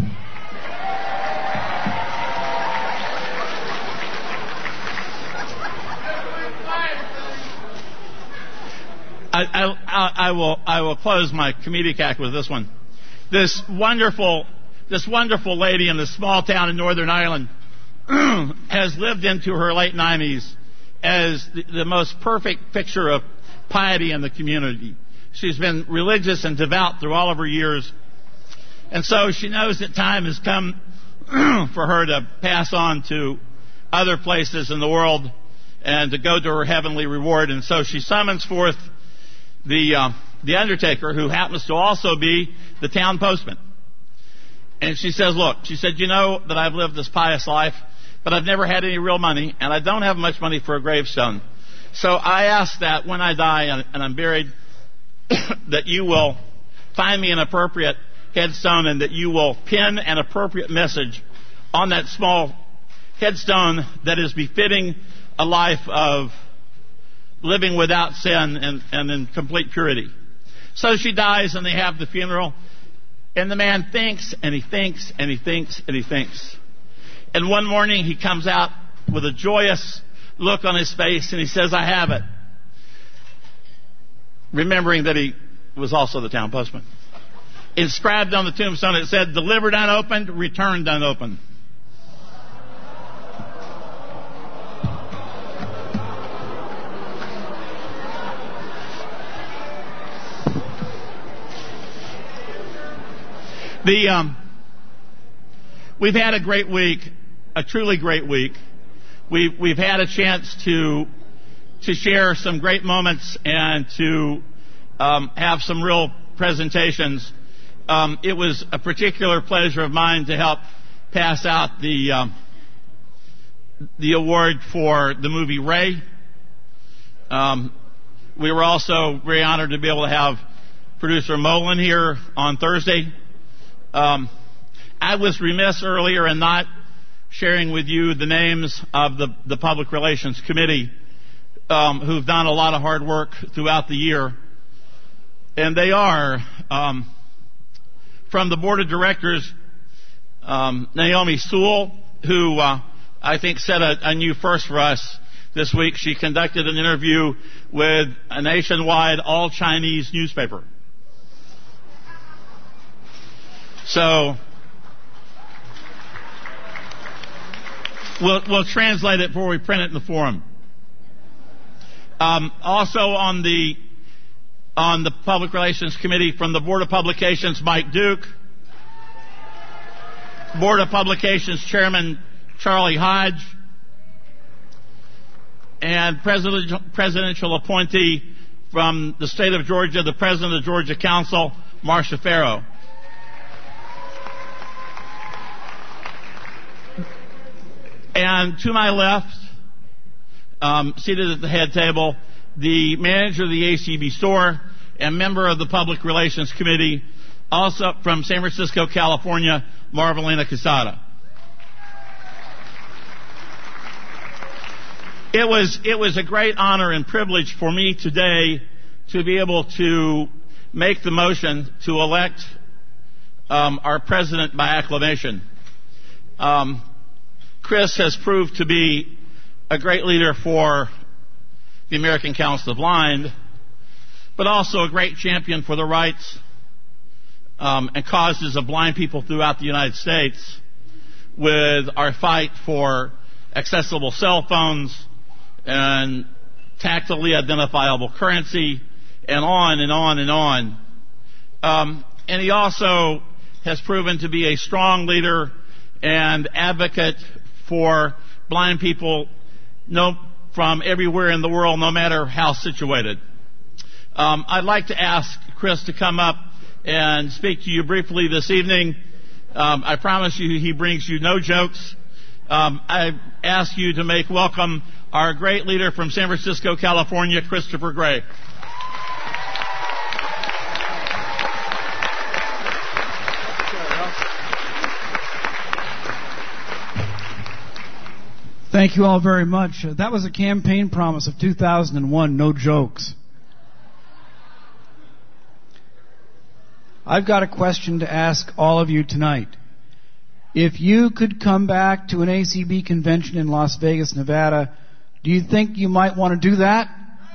I, I, I will I will close my comedic act with this one. This wonderful this wonderful lady in this small town in Northern Ireland has lived into her late nineties as the, the most perfect picture of piety in the community. She's been religious and devout through all of her years, and so she knows that time has come for her to pass on to other places in the world and to go to her heavenly reward. And so she summons forth the uh, the undertaker, who happens to also be the town postman. And she says, look, she said, you know that I've lived this pious life, but I've never had any real money, and I don't have much money for a gravestone. So I ask that when I die and, and I'm buried, that you will find me an appropriate headstone, and that you will pin an appropriate message on that small headstone that is befitting a life of living without sin and, and in complete purity. So she dies, and they have the funeral, and the man thinks and he thinks and he thinks and he thinks. And one morning he comes out with a joyous look on his face, and he says, I have it. Remembering that he was also the town postman. Inscribed on the tombstone, it said, delivered unopened, returned unopened. The um, we've had a great week, a truly great week. We've we've had a chance to to share some great moments and to um, have some real presentations. Um, it was a particular pleasure of mine to help pass out the um, the award for the movie Ray. Um, we were also very honored to be able to have producer Molin here on Thursday. Um, I was remiss earlier in not sharing with you the names of the, the Public Relations Committee um, who've done a lot of hard work throughout the year. And they are, um, from the Board of Directors, um, Naomi Sewell, who uh, I think set a, a new first for us this week. She conducted an interview with a nationwide all-Chinese newspaper. So we'll, we'll translate it before we print it in the forum. Um, also on the on the Public Relations Committee from the Board of Publications, Mike Duke. Board of Publications Chairman Charlie Hodge. And presidential, presidential appointee from the state of Georgia, the President of the Georgia Council, Marcia Farrow. And to my left, um, seated at the head table, the manager of the A C B store and member of the Public Relations Committee, also from San Francisco, California, Marvelina Quesada. It was, it was a great honor and privilege for me today to be able to make the motion to elect um, our president by acclamation. Um, Chris has proved to be a great leader for the American Council of the Blind, but also a great champion for the rights um, and causes of blind people throughout the United States with our fight for accessible cell phones and tactily identifiable currency, and on and on and on. Um, and he also has proven to be a strong leader and advocate for blind people no, from everywhere in the world, no matter how situated. Um, I'd like to ask Chris to come up and speak to you briefly this evening. Um, I promise you he brings you no jokes. Um, I ask you to make welcome our great leader from San Francisco, California, Christopher Gray. Thank you all very much. Uh, that was a campaign promise of two thousand one, no jokes. I've got a question to ask all of you tonight. If you could come back to an A C B convention in Las Vegas, Nevada, do you think you might want to do that?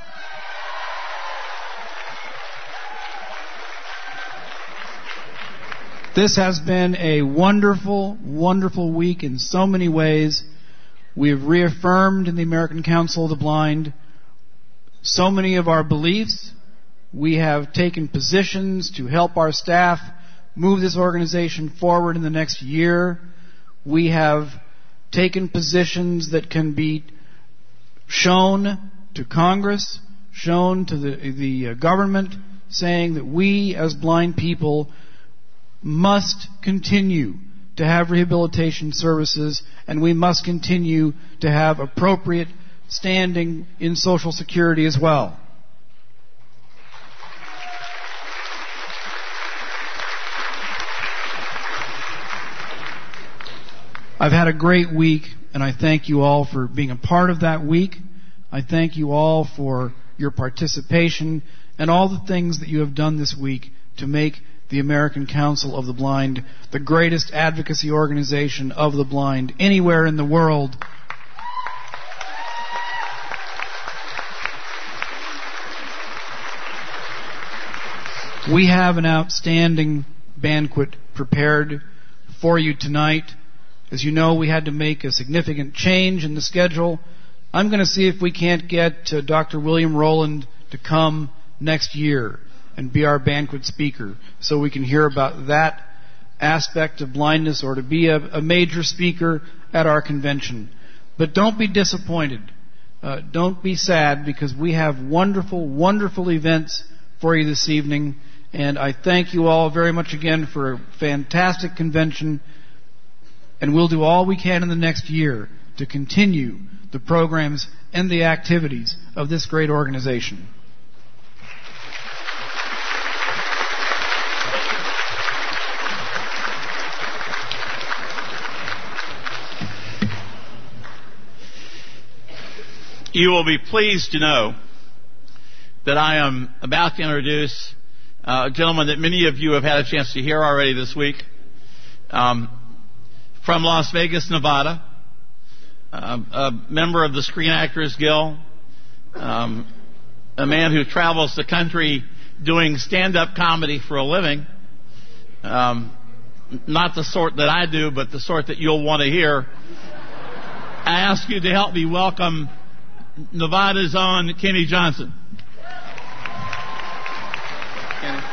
This has been a wonderful, wonderful week in so many ways. We have reaffirmed in the American Council of the Blind so many of our beliefs. We have taken positions to help our staff move this organization forward in the next year. We have taken positions that can be shown to Congress, shown to the, the government, saying that we as blind people must continue to have rehabilitation services, and we must continue to have appropriate standing in Social Security as well. I've had a great week, and I thank you all for being a part of that week. I thank you all for your participation and all the things that you have done this week to make the American Council of the Blind the greatest advocacy organization of the blind anywhere in the world. We have an outstanding banquet prepared for you tonight. As you know, we had to make a significant change in the schedule. I'm going to see if we can't get uh, Doctor William Rowland to come next year and be our banquet speaker so we can hear about that aspect of blindness, or to be a, a major speaker at our convention. But don't be disappointed. Uh, don't be sad, because we have wonderful, wonderful events for you this evening. And I thank you all very much again for a fantastic convention. And we'll do all we can in the next year to continue the programs and the activities of this great organization. You will be pleased to know that I am about to introduce uh, a gentleman that many of you have had a chance to hear already this week. Um, from Las Vegas, Nevada, uh, a member of the Screen Actors Guild, um, a man who travels the country doing stand-up comedy for a living, um, not the sort that I do, but the sort that you'll want to hear. I ask you to help me welcome Nevada's own Kenny Johnson. Kenny.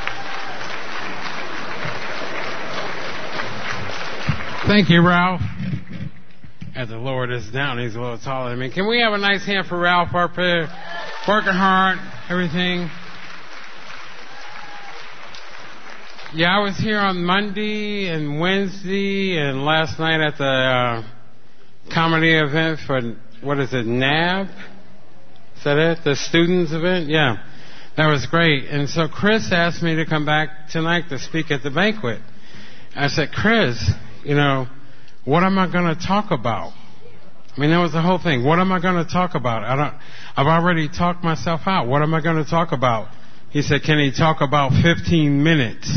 Thank you, Ralph. As the Lord is down, he's a little taller than me. Can we have a nice hand for Ralph up there? Working hard, everything. Yeah, I was here on Monday and Wednesday and last night at the uh, comedy event for, what is it, N A B? Is that it? The students event? Yeah. That was great. And so Chris asked me to come back tonight to speak at the banquet. I said, Chris, you know, what am I going to talk about? I mean, that was the whole thing. What am I going to talk about? I don't, I've already talked myself out. What am I going to talk about? He said, can he talk about fifteen minutes?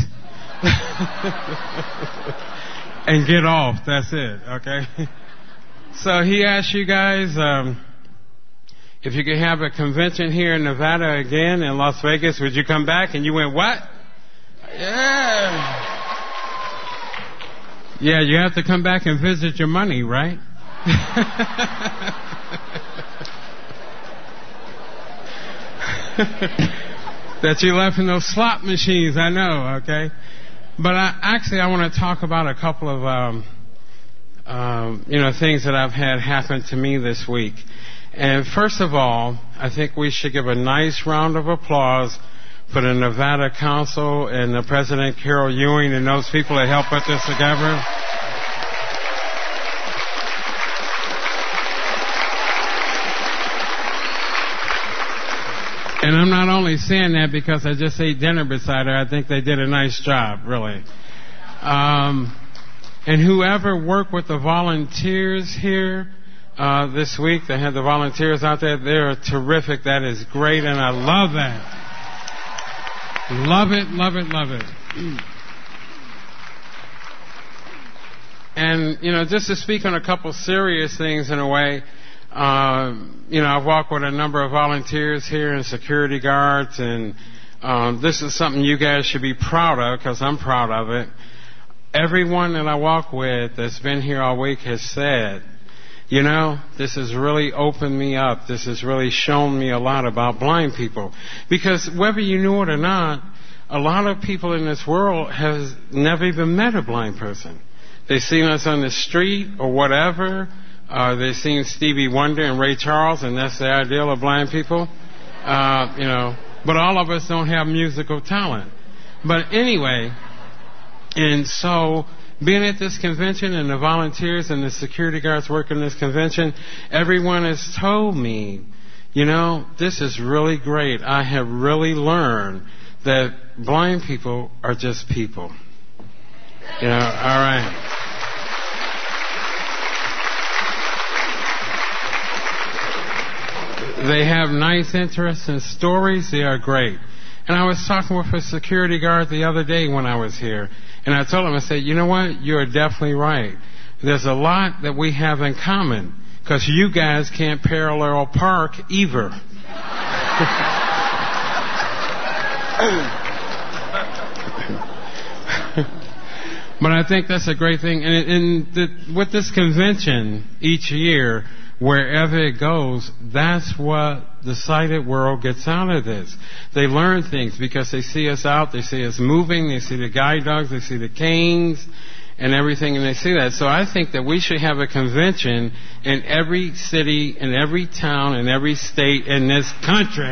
And get off. That's it. Okay. So he asked you guys um, if you could have a convention here in Nevada again in Las Vegas. Would you come back? And you went, what? Yeah. Yeah, you have to come back and visit your money, right? That you left in those slot machines, I know, okay? But I, actually, I want to talk about a couple of, um, um, you know, things that I've had happen to me this week. And first of all, I think we should give a nice round of applause for the Nevada Council and the President Carol Ewing and those people that helped put this together. And I'm not only saying that because I just ate dinner beside her. I think they did a nice job, really. Um, and whoever worked with the volunteers here uh, this week, they had the volunteers out there, they're terrific. That is great, and I love that. Love it, love it, love it. And, you know, just to speak on a couple serious things in a way, uh, you know, I've walked with a number of volunteers here and security guards, and um, this is something you guys should be proud of because I'm proud of it. Everyone that I walk with that's been here all week has said, you know, this has really opened me up. This has really shown me a lot about blind people. Because whether you knew it or not, a lot of people in this world has never even met a blind person. They've seen us on the street or whatever. Uh, they've seen Stevie Wonder and Ray Charles, and that's the ideal of blind people. Uh, you know, but all of us don't have musical talent. But anyway, and so being at this convention and the volunteers and the security guards working this convention, everyone has told me, you know, this is really great. I have really learned that blind people are just people. You know, all right. They have nice interests and stories. They are great. And I was talking with a security guard the other day when I was here. And I told him, I said, you know what? You're definitely right. There's a lot that we have in common because you guys can't parallel park either. But I think that's a great thing. And, and the, with this convention each year, wherever it goes, that's what the sighted world gets out of this. They learn things because they see us out, they see us moving, they see the guide dogs, they see the canes and everything, and they see that. So I think that we should have a convention in every city, in every town, in every state in this country.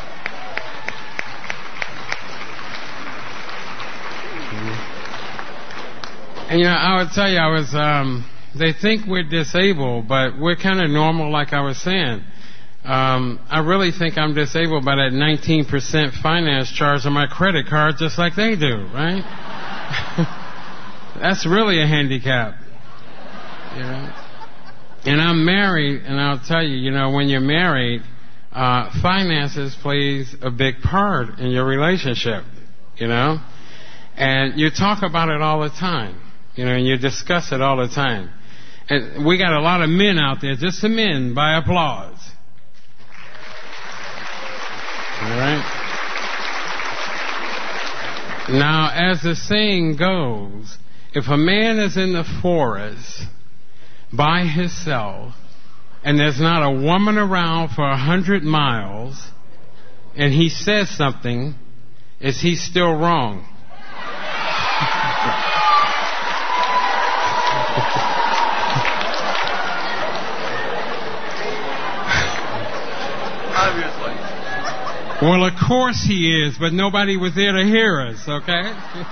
And you know, I would tell you, I was, um, they think we're disabled, but we're kind of normal, like I was saying. Um, I really think I'm disabled by that nineteen percent finance charge on my credit card, just like they do, right? That's really a handicap. You know? And I'm married, and I'll tell you, you know, when you're married, uh, finances plays a big part in your relationship, you know? And you talk about it all the time, you know, and you discuss it all the time. And we got a lot of men out there, just the men, by applause. All right? Now, as the saying goes, if a man is in the forest by himself and there's not a woman around for a hundred miles, and he says something, is he still wrong? Obviously. Well, of course he is, but nobody was there to hear us, okay?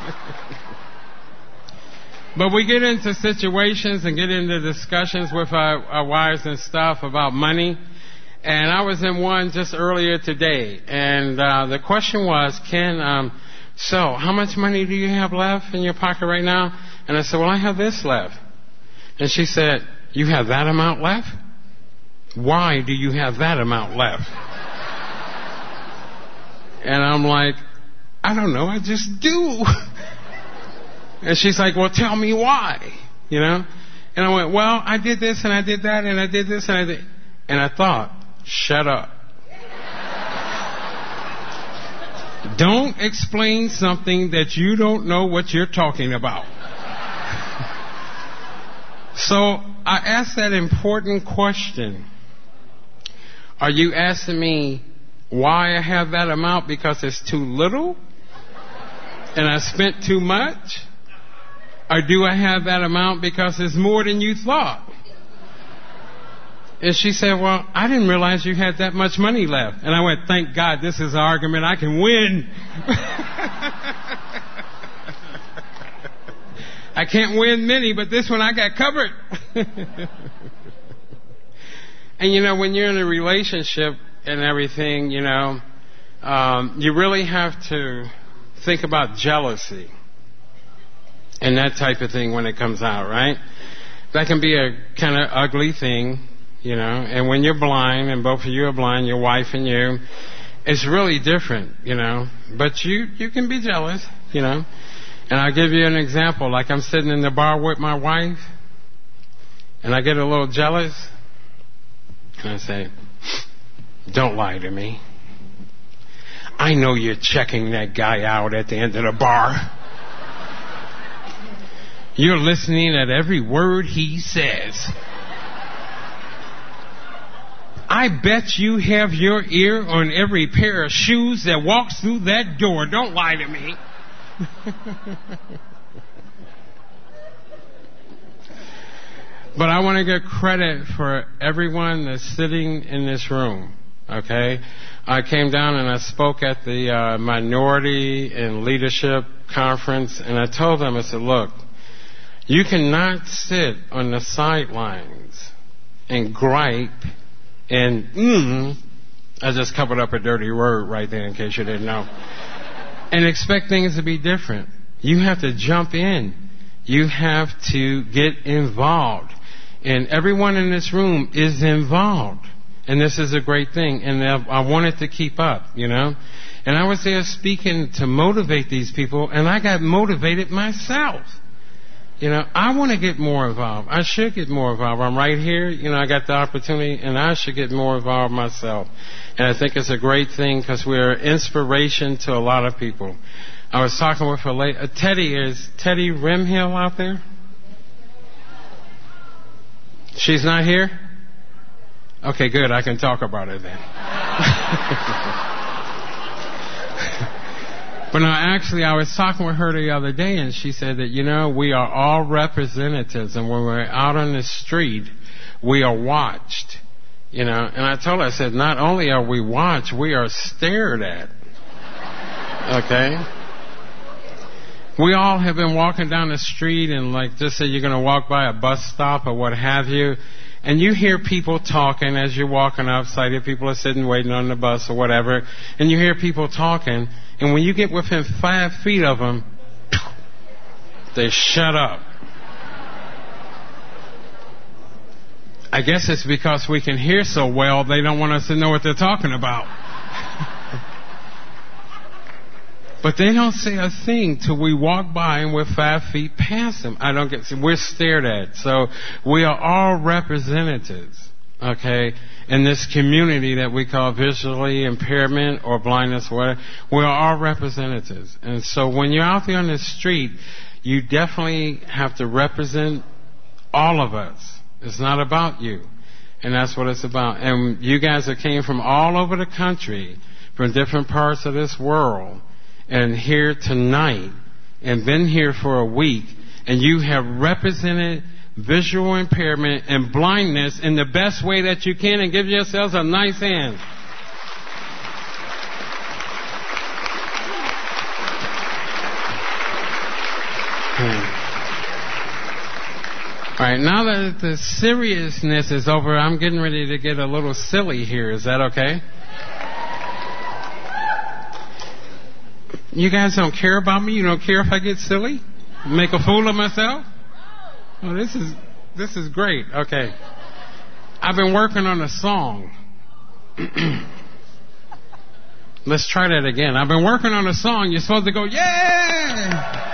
But we get into situations and get into discussions with our, our wives and stuff about money. And I was in one just earlier today. And uh, the question was, Ken, um, so how much money do you have left in your pocket right now? And I said, well, I have this left. And she said, you have that amount left? Why do you have that amount left? And I'm like, I don't know, I just do. And she's like, well, tell me why, you know? And I went, well, I did this and I did that and I did this and I did. And I thought, shut up. Don't explain something that you don't know what you're talking about. So I asked that important question. Are you asking me why I have that amount because it's too little and I spent too much? Or do I have that amount because it's more than you thought? And she said, well, I didn't realize you had that much money left. And I went, thank God, this is an argument I can win. I can't win many, but this one I got covered. And you know, when you're in a relationship and everything, you know, um, you really have to think about jealousy and that type of thing when it comes out, right? That can be a kind of ugly thing, you know, and when you're blind and both of you are blind, your wife and you, it's really different, you know, but you, you can be jealous, you know. And I'll give you an example, like I'm sitting in the bar with my wife and I get a little jealous and I say, don't lie to me. I know you're checking that guy out at the end of the bar. You're listening at every word he says. I bet you have your ear on every pair of shoes that walks through that door. Don't lie to me. But I want to give credit for everyone that's sitting in this room, okay? I came down and I spoke at the uh, Minority and Leadership Conference, and I told them, I said, look, you cannot sit on the sidelines and gripe and, mm, I just covered up a dirty word right there in case you didn't know, and expect things to be different. You have to jump in. You have to get involved. And everyone in this room is involved. And this is a great thing. And I wanted to keep up, you know. And I was there speaking to motivate these people, and I got motivated myself. You know, I want to get more involved. I should get more involved. I'm right here. You know, I got the opportunity, and I should get more involved myself. And I think it's a great thing because we're inspiration to a lot of people. I was talking with a lady. Uh, Teddy, is Teddy Rimhill out there? She's not here? Okay, good. I can talk about it then. But no, actually, I was talking with her the other day, and she said that, you know, we are all representatives, and when we're out on the street, we are watched. You know, and I told her, I said, not only are we watched, we are stared at. Okay? We all have been walking down the street and like just say you're going to walk by a bus stop or what have you, and you hear people talking as you're walking up, sighted people are sitting waiting on the bus or whatever, and you hear people talking, and when you get within five feet of them, they shut up. I guess it's because we can hear so well, they don't want us to know what they're talking about. But they don't say a thing till we walk by and we're five feet past them. I don't get, we're stared at. So we are all representatives, okay, in this community that we call visually impairment or blindness, whatever. We're all representatives. And so when you're out there on the street, you definitely have to represent all of us. It's not about you. And that's what it's about. And you guys that came from all over the country, from different parts of this world, and here tonight, and been here for a week, and you have represented visual impairment and blindness in the best way that you can, and give yourselves a nice hand. Hmm. All right, now that the seriousness is over, I'm getting ready to get a little silly here. Is that okay? You guys don't care about me? You don't care if I get silly? Make a fool of myself? Oh, this is this is great. Okay. I've been working on a song. Let's try that again. I've been working on a song. You're supposed to go, yeah!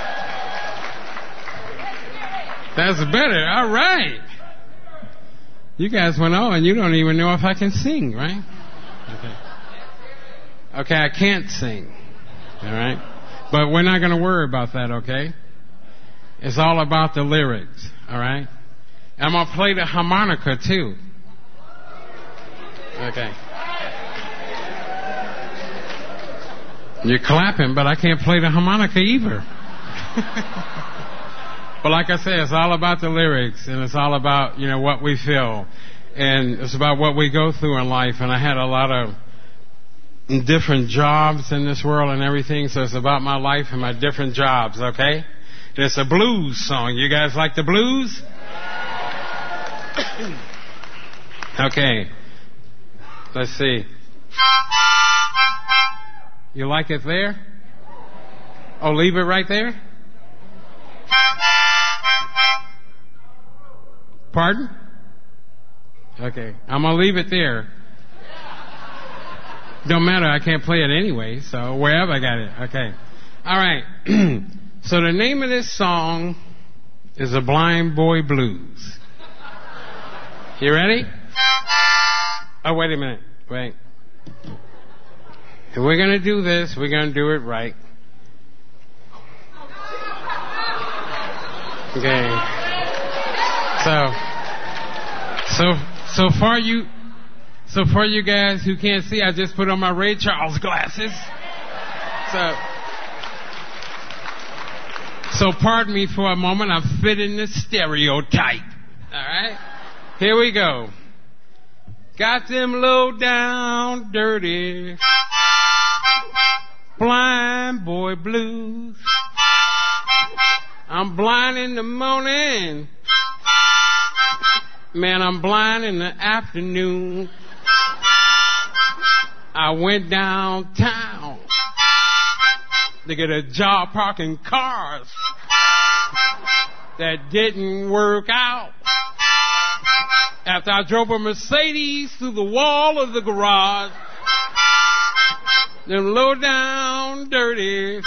That's better. All right. You guys went on and you don't even know if I can sing, right? Okay. Okay, I can't sing. All right? But we're not going to worry about that, okay? It's all about the lyrics, all right? I'm going to play the harmonica, too. Okay. You're clapping, but I can't play the harmonica either. But like I said, it's all about the lyrics, and it's all about, you know, what we feel. And it's about what we go through in life. And I had a lot of different jobs in this world and everything, so it's about my life and my different jobs, okay? And it's a blues song. You guys like the blues? Okay. Let's see. You like it there? Oh, leave it right there? Pardon? Okay. I'm going to leave it there. Don't matter. I can't play it anyway, so wherever I got it. Okay. All right. So the name of this song is The Blind Boy Blues. You ready? Oh, wait a minute. Wait. If we're going to do this, we're going to do it right. Okay. So, so, so far you, so far you guys who can't see, I just put on my Ray Charles glasses. So, so pardon me for a moment. I'm fitting the stereotype. All right, here we go. Got them low down, dirty, blind boy blues. I'm blind in the morning. Man, I'm blind in the afternoon. I went downtown to get a job parking cars that didn't work out. After I drove a Mercedes through the wall of the garage, them low down, dirty,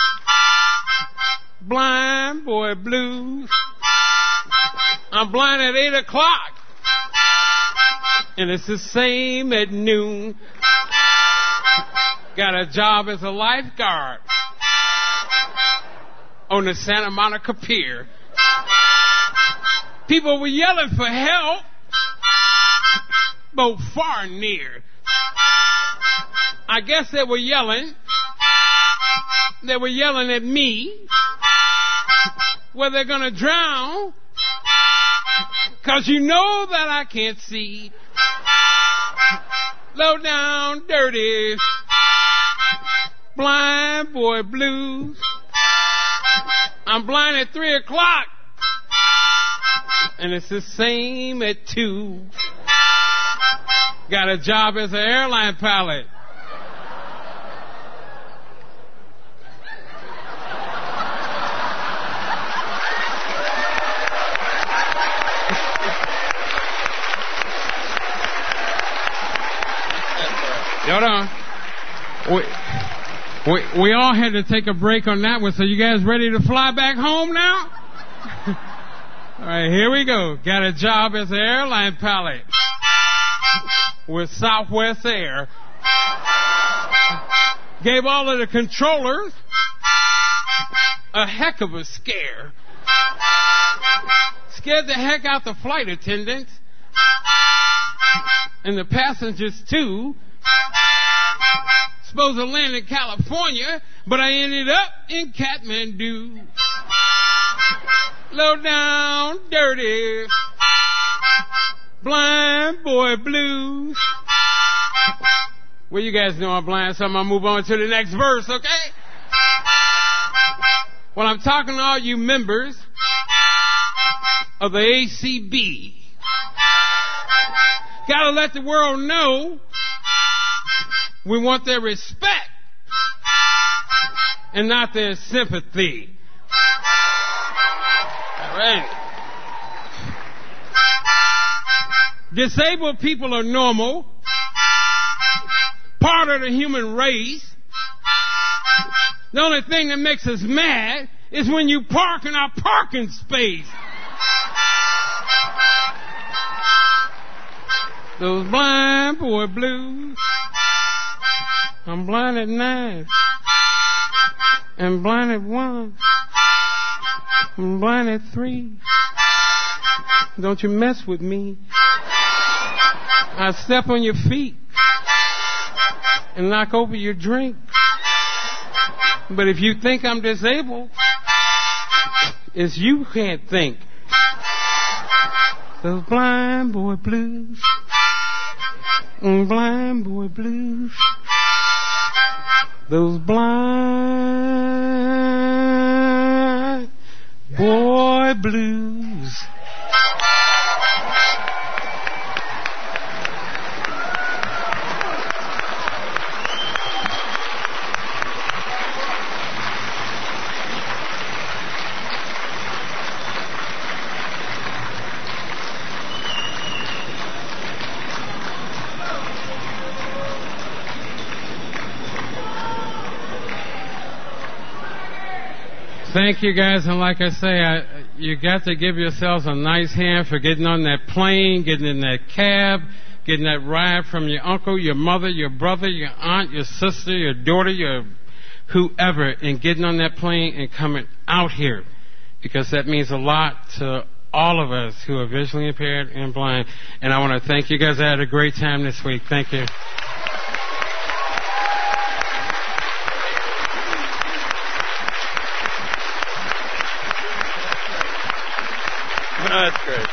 blind boy blues. I'm blind at eight o'clock, and it's the same at noon. Got a job as a lifeguard on the Santa Monica Pier. People were yelling for help, both far and near. I guess they were yelling. They were yelling at me. Were they going to drown? Because you know that I can't see. Low down, dirty, blind boy blues. I'm blind at three o'clock, and it's the same at two. Got a job as an airline pilot. Hold on. We, we, we all had to take a break on that one, so you guys ready to fly back home now? All right, here we go. Got a job as an airline pilot with Southwest Air. Gave all of the controllers a heck of a scare. Scared the heck out the flight attendants. and the passengers too. Supposed to land in California, but I ended up in Kathmandu. Low down, dirty, blind boy blues. Well, you guys know I'm blind, so I'm going to move on to the next verse, okay? Well, I'm talking to all you members of the A C B. Gotta let the world know we want their respect and not their sympathy. All right. Disabled people are normal, part of the human race. The only thing that makes us mad is when you park in our parking space. Those blind boy blues. I'm blind at nine. And blind at one. I'm blind at three. Don't you mess with me. I step on your feet and knock over your drink. But if you think I'm disabled, it's you can't think. Those blind boy blues. Mm, blind boy blues. Those blind boy blues. Thank you, guys, and like I say, I, you got to give yourselves a nice hand for getting on that plane, getting in that cab, getting that ride from your uncle, your mother, your brother, your aunt, your sister, your daughter, your whoever, and getting on that plane and coming out here, because that means a lot to all of us who are visually impaired and blind. And I want to thank you guys. I had a great time this week. Thank you. That's great.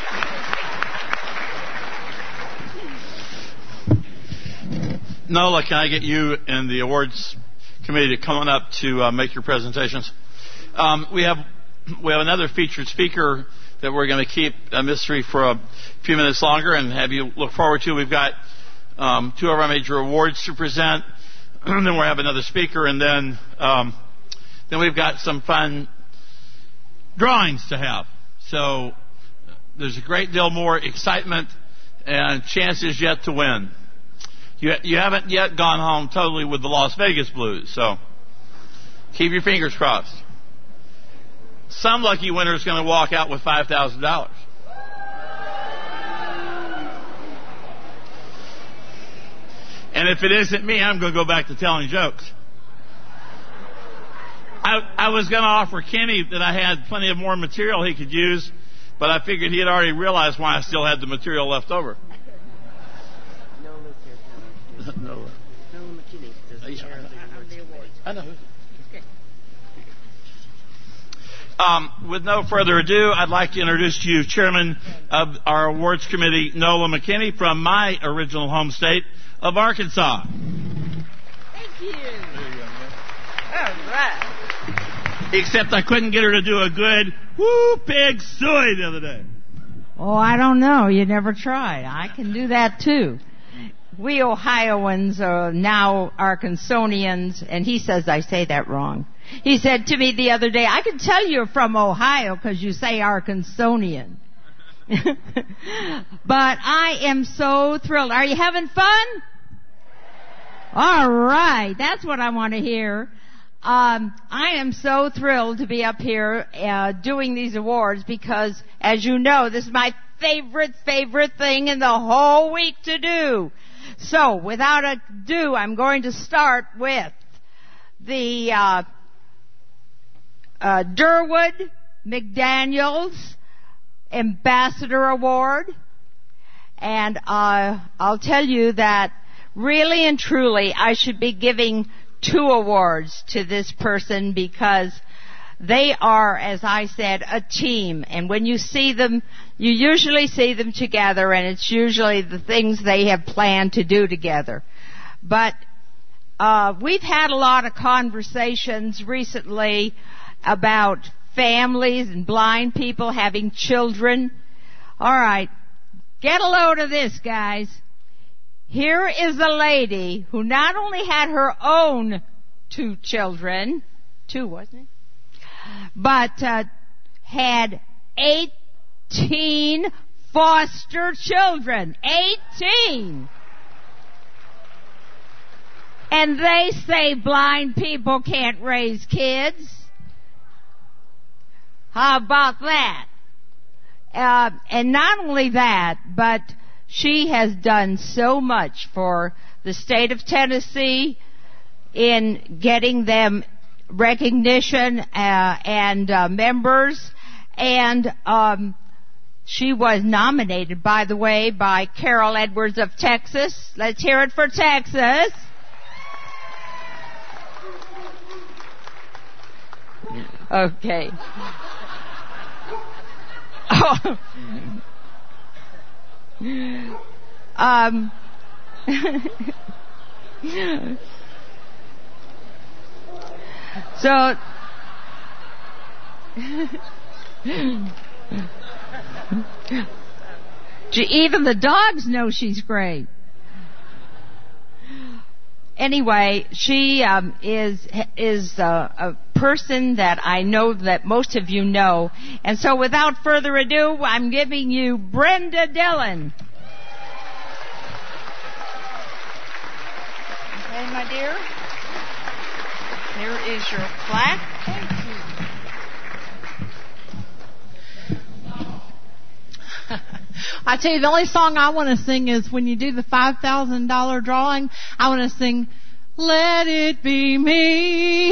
Nola, can I get you and the awards committee to come on up to uh, make your presentations? Um, we have we have another featured speaker that we're going to keep a mystery for a few minutes longer and have you look forward to. We've got um, two of our major awards to present, and then we'll have another speaker, and then um, then we've got some fun drawings to have. So there's a great deal more excitement and chances yet to win. You, you haven't yet gone home totally with the Las Vegas Blues, so keep your fingers crossed. Some lucky winner is going to walk out with five thousand dollars. And if it isn't me, I'm going to go back to telling jokes. I, I was going to offer Kenny that I had plenty of more material he could use, but I figured he had already realized why I still had the material left over. No, look here, Tyler. No. No, McKinney does the chair of the awards. I know. Um, with no further ado, I'd like to introduce to you Chairman of our awards committee, Nola McKinney, from my original home state of Arkansas. Thank you. There you go, man. All right. Except I couldn't get her to do a good woo pig suey the other day. Oh, I don't know. You never tried. I can do that too. We Ohioans are now Arkansonians, and he says I say that wrong. He said to me the other day, I can tell you're from Ohio because you say Arkansonian. But I am so thrilled. Are you having fun? All right. That's what I want to hear. Um, I am so thrilled to be up here uh, doing these awards because, as you know, this is my favorite, favorite thing in the whole week to do. So, without ado, I'm going to start with the uh, uh, Durwood McDaniels Ambassador Award And uh, I'll tell you that really and truly I should be giving two awards to this person because they are, as I said, a team. And when you see them, you usually see them together, and it's usually the things they have planned to do together. But uh, we've had a lot of conversations recently about families and blind people having children. All right, get a load of this, guys. Here is a lady who not only had her own two children, two, wasn't it? But uh, had eighteen foster children. eighteen! And they say blind people can't raise kids. How about that? Uh, and not only that, but she has done so much for the state of Tennessee in getting them recognition uh, and uh, members. And um, she was nominated, by the way, by Carol Edwards of Texas. Let's hear it for Texas. Okay. Oh. Um. So, even the dogs know she's great. Anyway, she um, is is uh, a person that I know that most of you know. And so without further ado, I'm giving you Brenda Dillon. Okay, my dear. Here is your plaque. Thank you. I tell you, the only song I want to sing is when you do the five thousand dollars drawing, I want to sing, "Let It Be Me."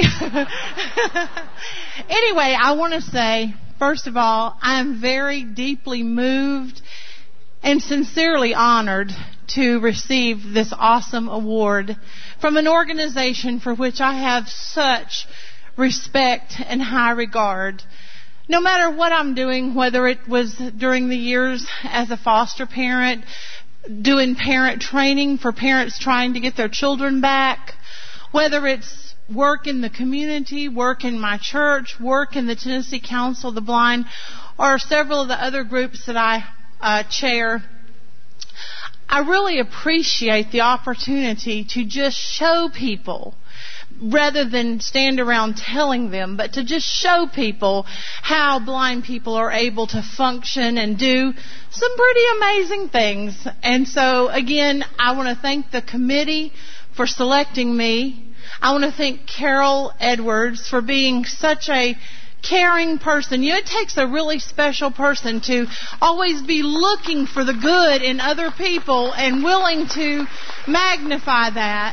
Anyway, I want to say, first of all, I am very deeply moved and sincerely honored to receive this awesome award from an organization for which I have such respect and high regard. No matter what I'm doing, whether it was during the years as a foster parent, doing parent training for parents trying to get their children back, whether it's work in the community, work in my church, work in the Tennessee Council of the Blind, or several of the other groups that I uh, chair, I really appreciate the opportunity to just show people, rather than stand around telling them, but to just show people how blind people are able to function and do some pretty amazing things. And so, again, I want to thank the committee for selecting me. I want to thank Carol Edwards for being such a caring person. You know, it takes a really special person to always be looking for the good in other people and willing to magnify that.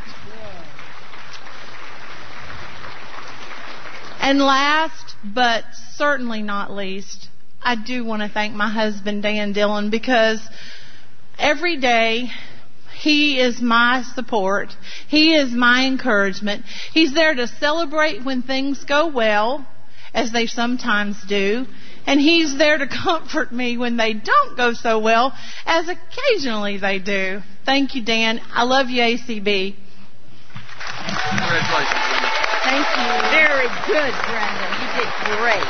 And last, but certainly not least, I do want to thank my husband, Dan Dillon, because every day he is my support. He is my encouragement. He's there to celebrate when things go well, as they sometimes do. And he's there to comfort me when they don't go so well, as occasionally they do. Thank you, Dan. I love you, A C B. Congratulations. Thank you. Very good, Brenda. You did great.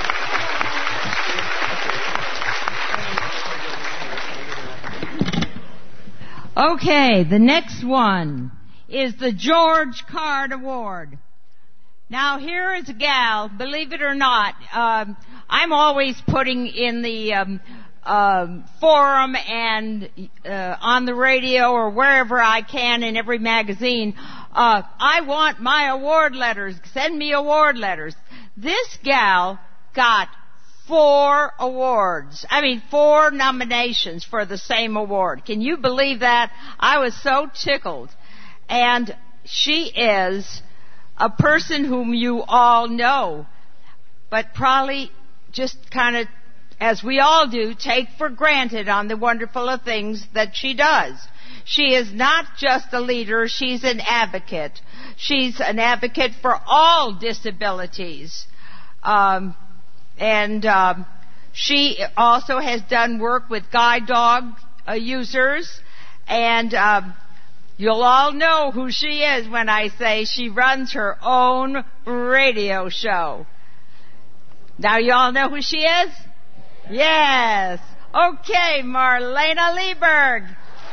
Okay, the next one is the George Card Award. Now, here is a gal, believe it or not, um, I'm always putting in the um, um, forum and uh, on the radio or wherever I can in every magazine, uh, I want my award letters. Send me award letters. This gal got four awards. I mean, four nominations for the same award. Can you believe that? I was so tickled. And she is a person whom you all know, but probably just kind of as we all do, take for granted on the wonderful things that she does. She is not just a leader, she's an advocate. She's an advocate for all disabilities. Um, and um, she also has done work with guide dog uh, users. And um, you'll all know who she is when I say she runs her own radio show. Now you all know who she is? Yes. Okay, Marlena Lieberg.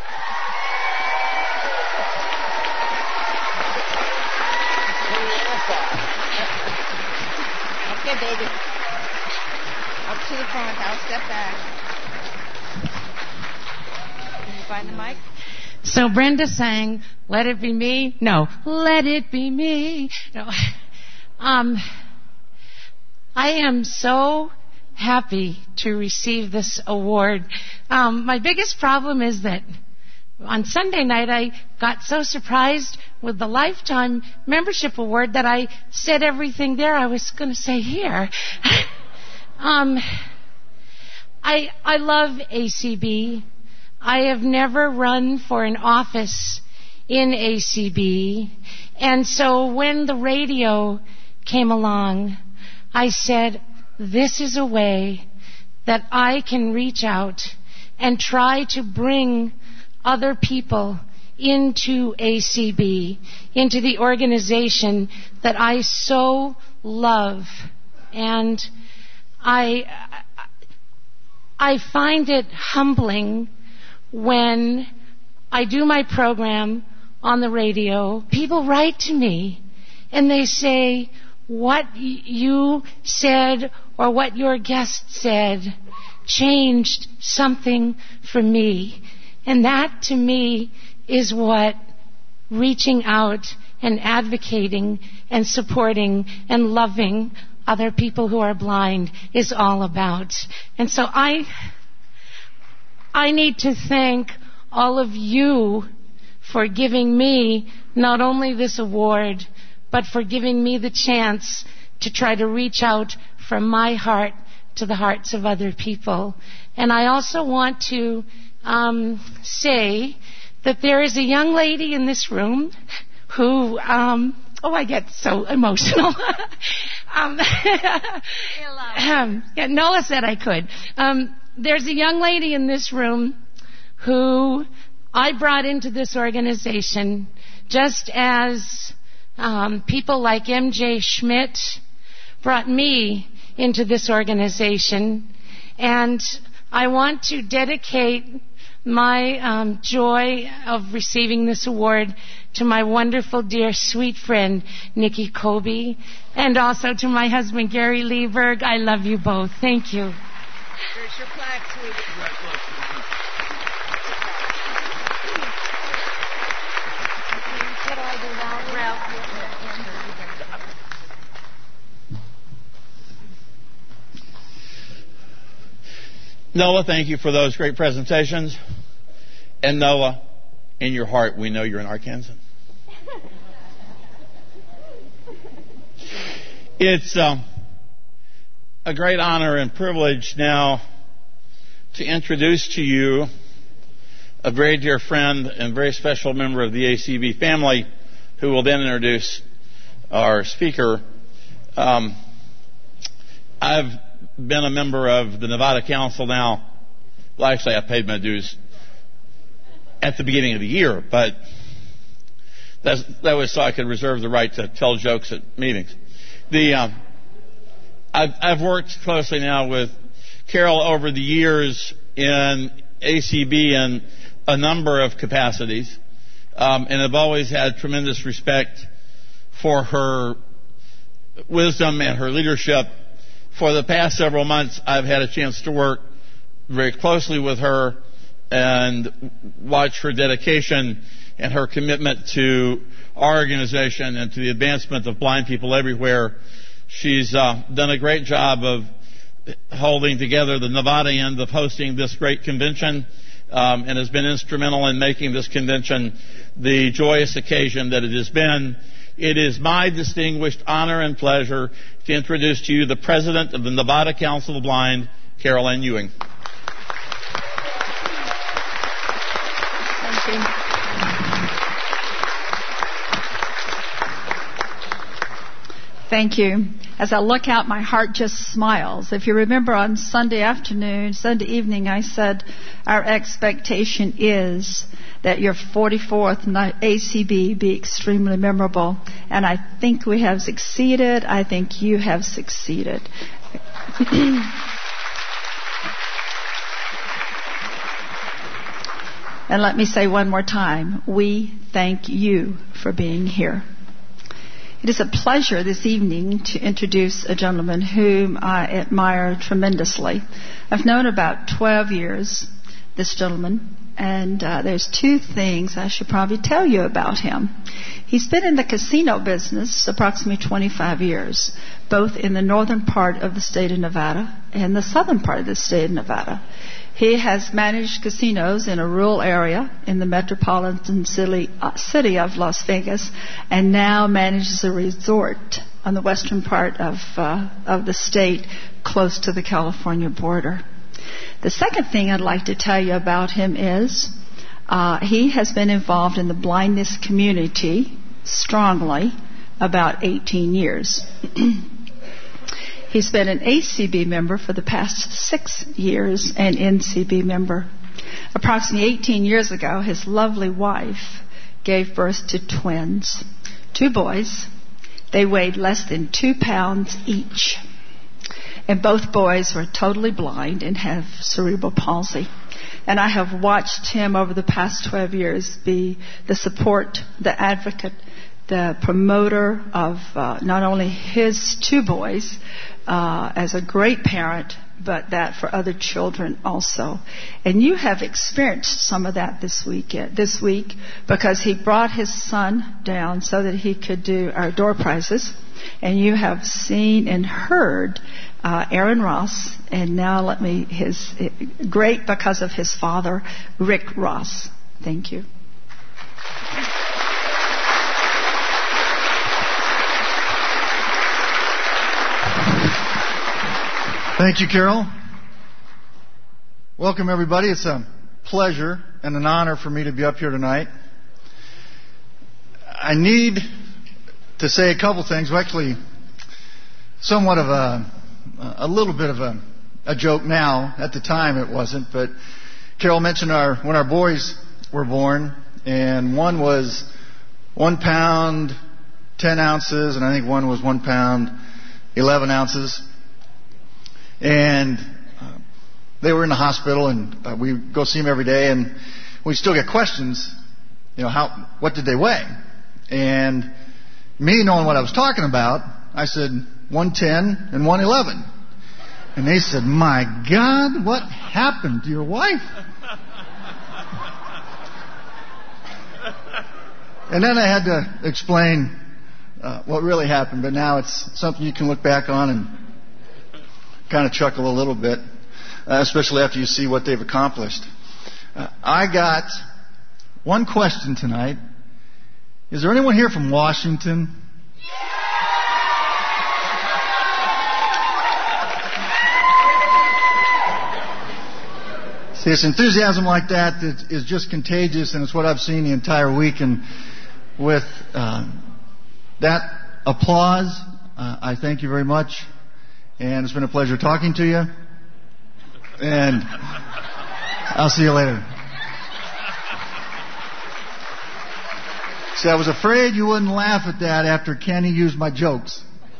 Okay, baby. Up to the front. I'll step back. Can you find the mic? So Brenda sang, "Let It Be Me." No, "Let It Be Me." No. Um, I am so happy to receive this award. Um, my biggest problem is that on Sunday night I got so surprised with the Lifetime Membership Award that I said everything there I was going to say here. um, I I love A C B. I have never run for an office in A C B, and so when the radio came along, I said, this is a way that I can reach out and try to bring other people into A C B, into the organization that I so love. And I, I find it humbling when I do my program on the radio. People write to me and they say, what you said or what your guest said changed something for me. And that, to me, is what reaching out and advocating and supporting and loving other people who are blind is all about. And so I, I need to thank all of you for giving me not only this award, but for giving me the chance to try to reach out from my heart to the hearts of other people. And I also want to um, say that there is a young lady in this room who, um, oh, I get so emotional. um, um, yeah, Noah said I could. Um, there's a young lady in this room who I brought into this organization just as um, people like M J Schmidt brought me into this organization. And I want to dedicate my um, joy of receiving this award to my wonderful, dear, sweet friend, Nikki Kobe, and also to my husband, Gary Lieberg. I love you both. Thank you. There's your plaque, sweetie. Noah, thank you for those great presentations. And Noah, in your heart, we know you're an Arkansan. It's um, a great honor and privilege now to introduce to you a very dear friend and very special member of the A C B family, who will then introduce our speaker. Um, I've been a member of the Nevada Council now. Well, actually, I paid my dues at the beginning of the year, but that's, that was so I could reserve the right to tell jokes at meetings. The um, I've, I've worked closely now with Carol over the years in A C B in a number of capacities, um, and have always had tremendous respect for her wisdom and her leadership. For the past several months, I've had a chance to work very closely with her and watch her dedication and her commitment to our organization and to the advancement of blind people everywhere. She's uh, done a great job of holding together the Nevada end of hosting this great convention, um, and has been instrumental in making this convention the joyous occasion that it has been. It is my distinguished honor and pleasure to introduce to you the President of the Nevada Council of the Blind, Carol Ann Ewing. Thank you. Thank you. As I look out, my heart just smiles. If you remember on Sunday afternoon, Sunday evening, I said our expectation is that your forty-fourth A C B be extremely memorable. And I think we have succeeded. I think you have succeeded. And let me say one more time, we thank you for being here. It is a pleasure this evening to introduce a gentleman whom I admire tremendously. I've known about twelve years, this gentleman, and uh, there's two things I should probably tell you about him. He's been in the casino business approximately twenty-five years, both in the northern part of the state of Nevada and the southern part of the state of Nevada. He has managed casinos in a rural area in the metropolitan city, uh, city of Las Vegas, and now manages a resort on the western part of, uh, of the state, close to the California border. The second thing I'd like to tell you about him is uh, he has been involved in the blindness community strongly about eighteen years. He's been an A C B member for the past six years and N C B member. Approximately eighteen years ago, his lovely wife gave birth to twins, two boys. They weighed less than two pounds each. And both boys were totally blind and have cerebral palsy. And I have watched him over the past twelve years be the support, the advocate, the promoter of uh, not only his two boys uh, as a great parent, but that for other children also. And you have experienced some of that this week, this week because he brought his son down so that he could do our door prizes. And you have seen and heard uh, Aaron Ross, and now let me, his great because of his father, Rick Ross. Thank you. Thank you, Carol. Welcome, everybody. It's a pleasure and an honor for me to be up here tonight. I need to say a couple things. Well, actually, somewhat of a, a little bit of a, a joke now. At the time, it wasn't. But Carol mentioned our when our boys were born, and one was one pound ten ounces, and I think one was one pound eleven ounces. And uh, they were in the hospital, and uh, we go see them every day, and we still get questions, you know, how, what did they weigh? And me knowing what I was talking about, I said one ten and one eleven. And they said, my God, what happened to your wife? And then I had to explain uh, what really happened, but now it's something you can look back on and kind of chuckle a little bit, uh, especially after you see what they've accomplished. Uh, I got one question tonight. Is there anyone here from Washington? See, it's enthusiasm like that that is just contagious, and it's what I've seen the entire week. And with uh, that applause, uh, I thank you very much. And it's been a pleasure talking to you. And I'll see you later. See, I was afraid you wouldn't laugh at that after Kenny used my jokes.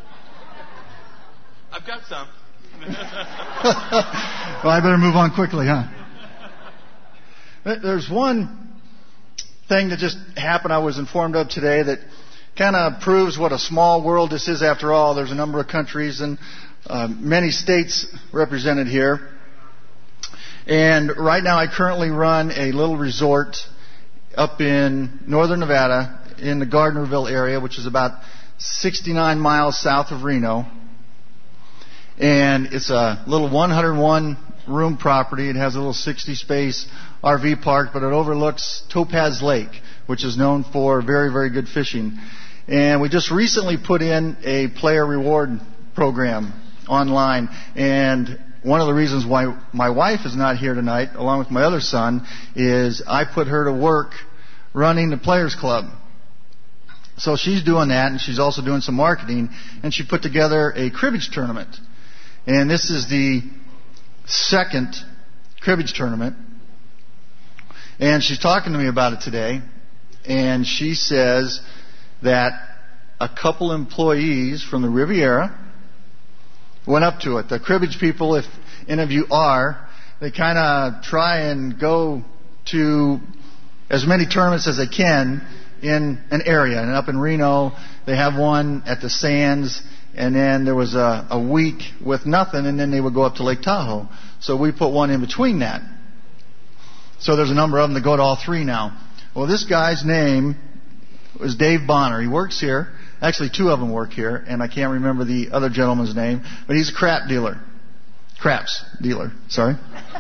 I've got some. Well, I better move on quickly, huh? There's one thing that just happened I was informed of today that kind of proves what a small world this is after all. There's a number of countries and uh, many states represented here. And right now I currently run a little resort up in northern Nevada in the Gardnerville area, which is about sixty-nine miles south of Reno. And it's a little one hundred one room property. It has a little sixty space R V park, but it overlooks Topaz Lake, which is known for very, very good fishing. And we just recently put in a player reward program online, and one of the reasons why my wife is not here tonight, along with my other son, is I put her to work running the Players Club. So she's doing that, and she's also doing some marketing, and she put together a cribbage tournament. And this is the second cribbage tournament. And she's talking to me about it today, and she says that a couple employees from the Riviera went up to it. The cribbage people, if any of you are, they kind of try and go to as many tournaments as they can in an area. And up in Reno, they have one at the Sands, and then there was a, a week with nothing, and then they would go up to Lake Tahoe. So we put one in between that. So there's a number of them that go to all three now. Well, this guy's name was Dave Bonner. He works here. Actually, two of them work here, and I can't remember the other gentleman's name, but he's a crap dealer. Craps dealer, sorry.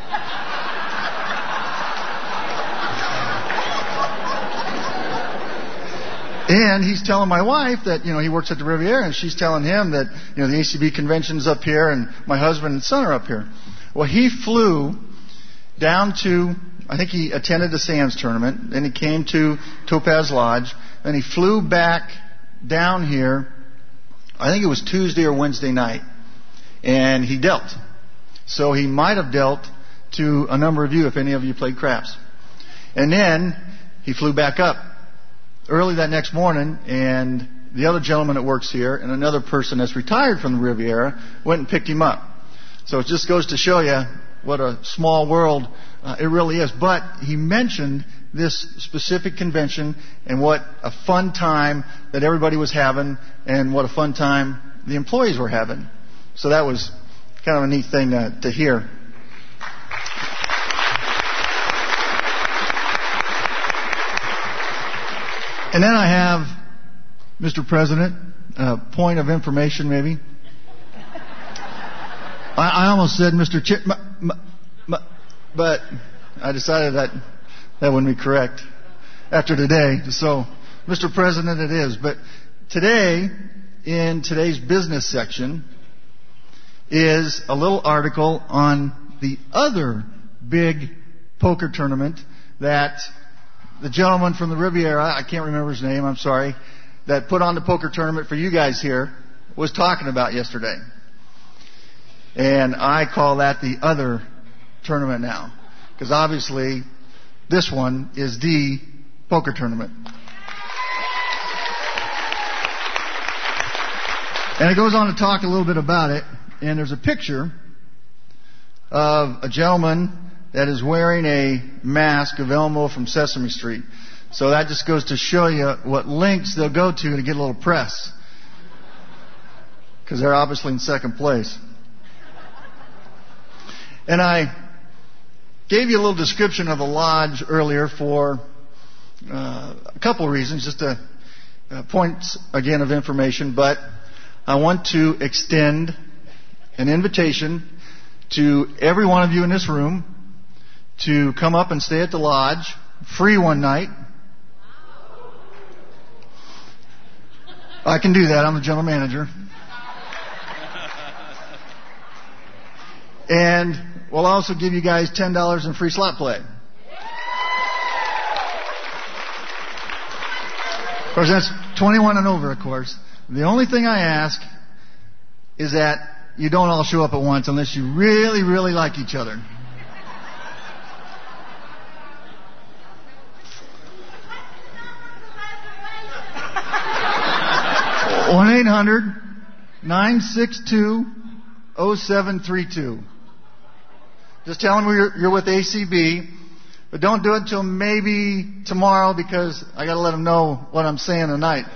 And he's telling my wife that, you know, he works at the Riviera, and she's telling him that, you know, the A C B convention's up here, and my husband and son are up here. Well, he flew down to, I think he attended the Sands tournament, then he came to Topaz Lodge, then he flew back down here, I think it was Tuesday or Wednesday night, and he dealt. So he might have dealt to a number of you if any of you played craps. And then he flew back up early that next morning, and the other gentleman that works here and another person that's retired from the Riviera went and picked him up. So it just goes to show you what a small world uh, it really is. But he mentioned this specific convention and what a fun time that everybody was having and what a fun time the employees were having. So that was kind of a neat thing to, to hear. And then I have, Mister President, a point of information maybe. I, I almost said Mister Ch- m- m- m- but I decided that that wouldn't be correct after today. So, Mister President, it is. But today, in today's business section, is a little article on the other big poker tournament that the gentleman from the Riviera, I can't remember his name, I'm sorry, that put on the poker tournament for you guys here, was talking about yesterday. And I call that the other tournament now. Because obviously, this one is the poker tournament. And it goes on to talk a little bit about it. And there's a picture of a gentleman that is wearing a mask of Elmo from Sesame Street. So that just goes to show you what lengths they'll go to to get a little press. Because they're obviously in second place. And I gave you a little description of the lodge earlier for uh, a couple of reasons, just a, a points again of information. But I want to extend an invitation to every one of you in this room to come up and stay at the lodge, free one night. I can do that. I'm the general manager. And we'll also give you guys ten dollars in free slot play. Of course, that's twenty-one and over, of course. The only thing I ask is that you don't all show up at once unless you really, really like each other. one eight hundred nine six two oh seven three two. Just tell them you're, you're with A C B, but don't do it until maybe tomorrow because I got to let them know what I'm saying tonight.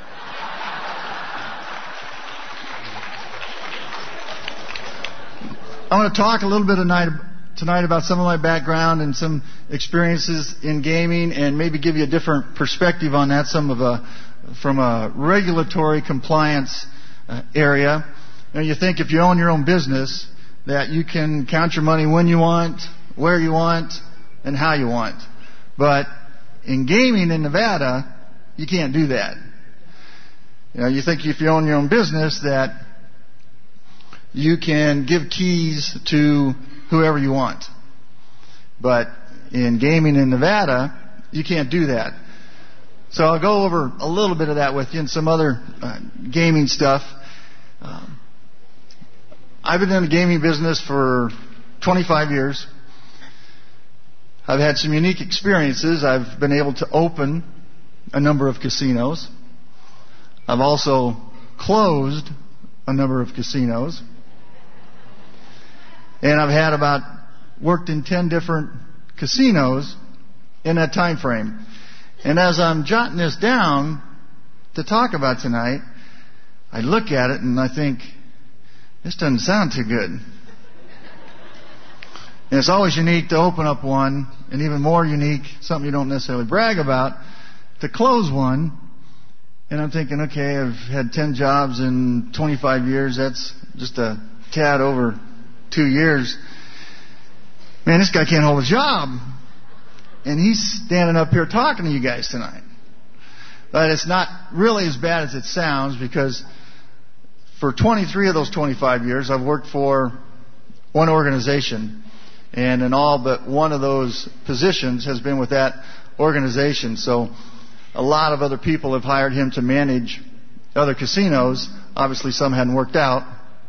I'm going to talk a little bit tonight, tonight about some of my background and some experiences in gaming, and maybe give you a different perspective on that, some of a from a regulatory compliance uh, area. You know, you think if you own your own business that you can count your money when you want, where you want, and how you want. But in gaming in Nevada, you can't do that. You know, you think if you own your own business that you can give keys to whoever you want. But in gaming in Nevada, you can't do that. So I'll go over a little bit of that with you and some other uh, gaming stuff. Um, I've been in the gaming business for twenty-five years. I've had some unique experiences. I've been able to open a number of casinos. I've also closed a number of casinos. And I've had about, worked in ten different casinos in that time frame. And as I'm jotting this down to talk about tonight, I look at it and I think, this doesn't sound too good. And it's always unique to open up one, and even more unique, something you don't necessarily brag about, to close one. And I'm thinking, okay, I've had ten jobs in twenty-five years. That's just a tad over two years. Man, this guy can't hold a job. And he's standing up here talking to you guys tonight. But it's not really as bad as it sounds, because for twenty-three of those twenty-five years, I've worked for one organization. And in all but one of those positions has been with that organization. So a lot of other people have hired him to manage other casinos. Obviously, some hadn't worked out.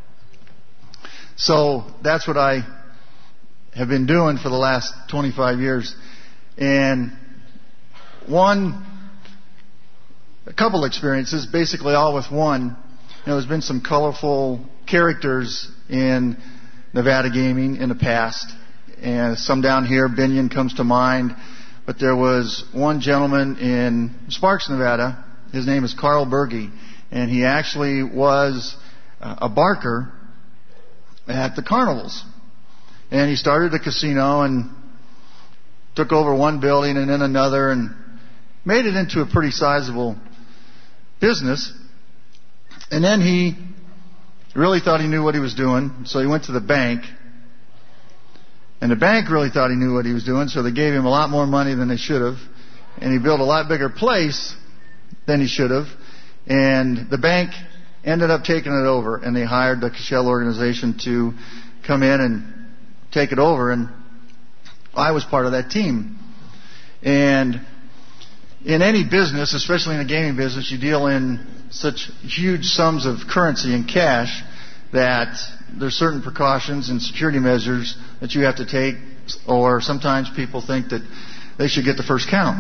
So that's what I have been doing for the last twenty-five years. And one, a couple experiences, basically all with one. You know, there's been some colorful characters in Nevada gaming in the past. And some down here, Binion comes to mind. But there was one gentleman in Sparks, Nevada. His name is Carl Berge. And he actually was a barker at the carnivals. And he started a casino and took over one building and then another and made it into a pretty sizable business. And then he really thought he knew what he was doing. So he went to the bank. And the bank really thought he knew what he was doing, so they gave him a lot more money than they should have. And he built a lot bigger place than he should have. And the bank ended up taking it over, and they hired the Cashel organization to come in and take it over. And I was part of that team. And in any business, especially in the gaming business, you deal in such huge sums of currency and cash that there's certain precautions and security measures that you have to take, or sometimes people think that they should get the first count.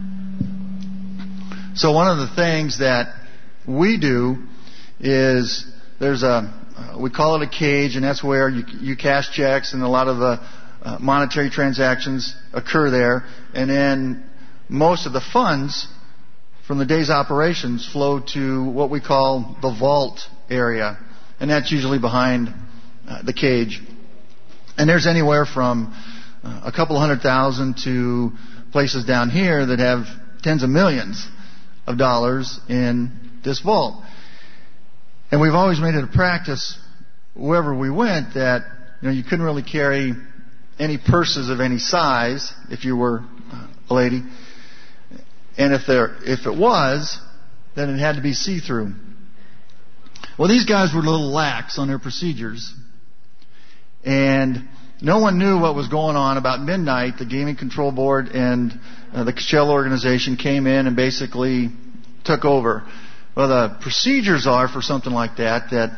So one of the things that we do is there's a, we call it a cage, and that's where you, you cash checks and a lot of the uh, monetary transactions occur there. And then most of the funds from the day's operations flow to what we call the vault area. And that's usually behind uh, the cage. And there's anywhere from uh, a couple hundred thousand to places down here that have tens of millions of dollars in this vault. And we've always made it a practice, wherever we went, that you know you couldn't really carry any purses of any size if you were uh, a lady. And if there, if it was, then it had to be see-through. Well, these guys were a little lax on their procedures, and no one knew what was going on. About midnight, the Gaming Control Board and uh, the Cashel organization came in and basically took over. Well, the procedures are for something like that, that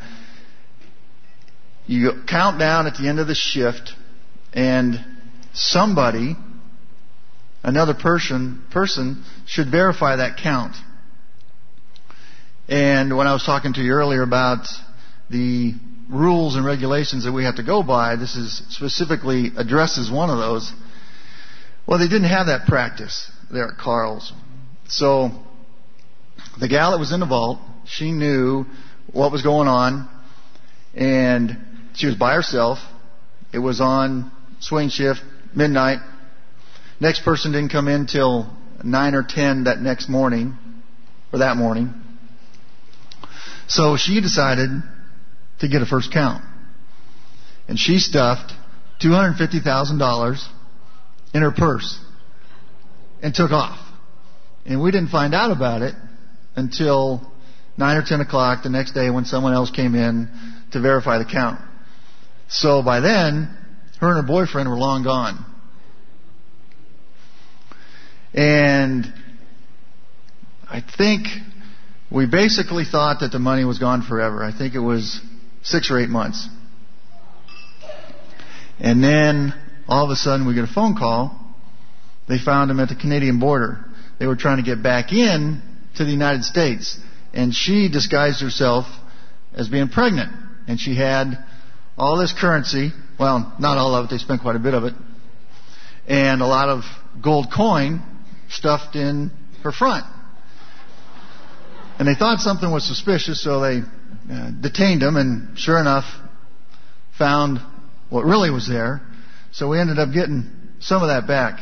you count down at the end of the shift, and somebody, another person, person should verify that count. And when I was talking to you earlier about the rules and regulations that we have to go by, this is specifically addresses one of those. Well, they didn't have that practice there at Carl's. So the gal that was in the vault, she knew what was going on, and she was by herself. It was on swing shift, midnight. Next person didn't come in till nine or ten that next morning, or that morning. So she decided to get a first count. And she stuffed two hundred fifty thousand dollars in her purse and took off. And we didn't find out about it until nine or ten o'clock the next day when someone else came in to verify the count. So by then, her and her boyfriend were long gone. And I think we basically thought that the money was gone forever. I think it was six or eight months. And then all of a sudden we get a phone call. They found him at the Canadian border. They were trying to get back in to the United States. And she disguised herself as being pregnant. And she had all this currency. Well, not all of it. They spent quite a bit of it. And a lot of gold coin stuffed in her front. And they thought something was suspicious, so they uh, detained him, and sure enough, found what really was there. So we ended up getting some of that back.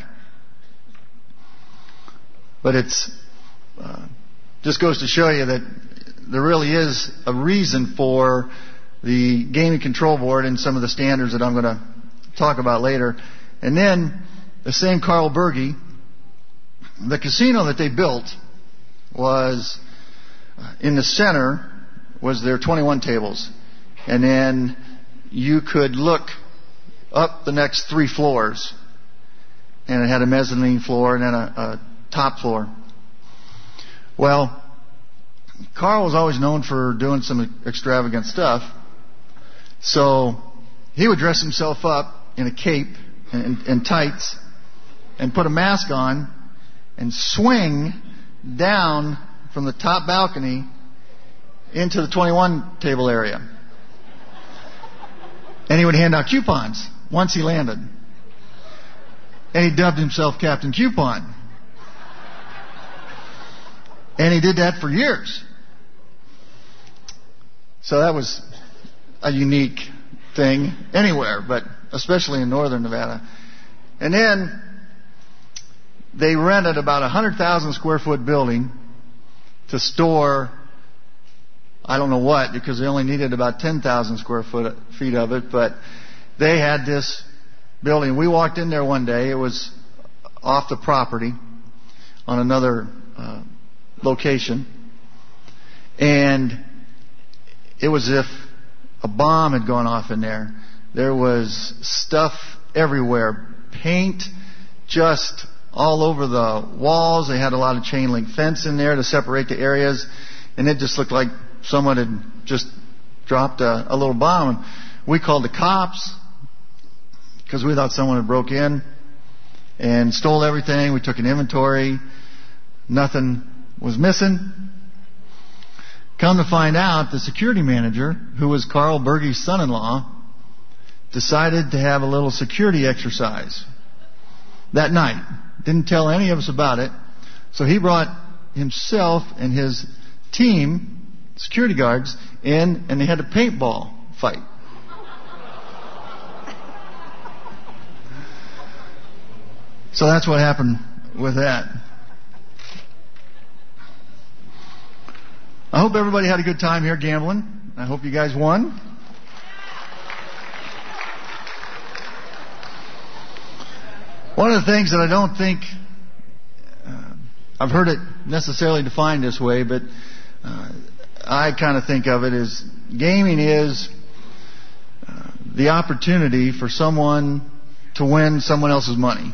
But it's uh, just goes to show you that there really is a reason for the Gaming Control Board and some of the standards that I'm going to talk about later. And then the same Carl Berge, the casino that they built was in the center was their twenty-one tables. And then you could look up the next three floors. And it had a mezzanine floor and then a, a top floor. Well, Carl was always known for doing some extravagant stuff. So he would dress himself up in a cape and, and tights and put a mask on and swing down from the top balcony into the twenty-one table area. And he would hand out coupons once he landed. And he dubbed himself Captain Coupon. And he did that for years. So that was a unique thing anywhere, but especially in northern Nevada. And then they rented about a one hundred thousand square foot building to store, I don't know what, because they only needed about ten thousand square foot, feet of it, but they had this building. We walked in there one day. It was off the property on another uh, location. And it was as if a bomb had gone off in there. There was stuff everywhere. Paint just all over the walls. They had a lot of chain link fence in there to separate the areas. And it just looked like someone had just dropped a, a little bomb. And we called the cops because we thought someone had broke in and stole everything. We took an inventory. Nothing was missing. Come to find out, the security manager, who was Carl Berge's son-in-law, decided to have a little security exercise that night. Didn't tell any of us about it. So he brought himself and his team, security guards, in, and they had a paintball fight. So that's what happened with that. I hope everybody had a good time here gambling. I hope you guys won. One of the things that I don't think uh, I've heard it necessarily defined this way, but uh, I kind of think of it as gaming is uh, the opportunity for someone to win someone else's money.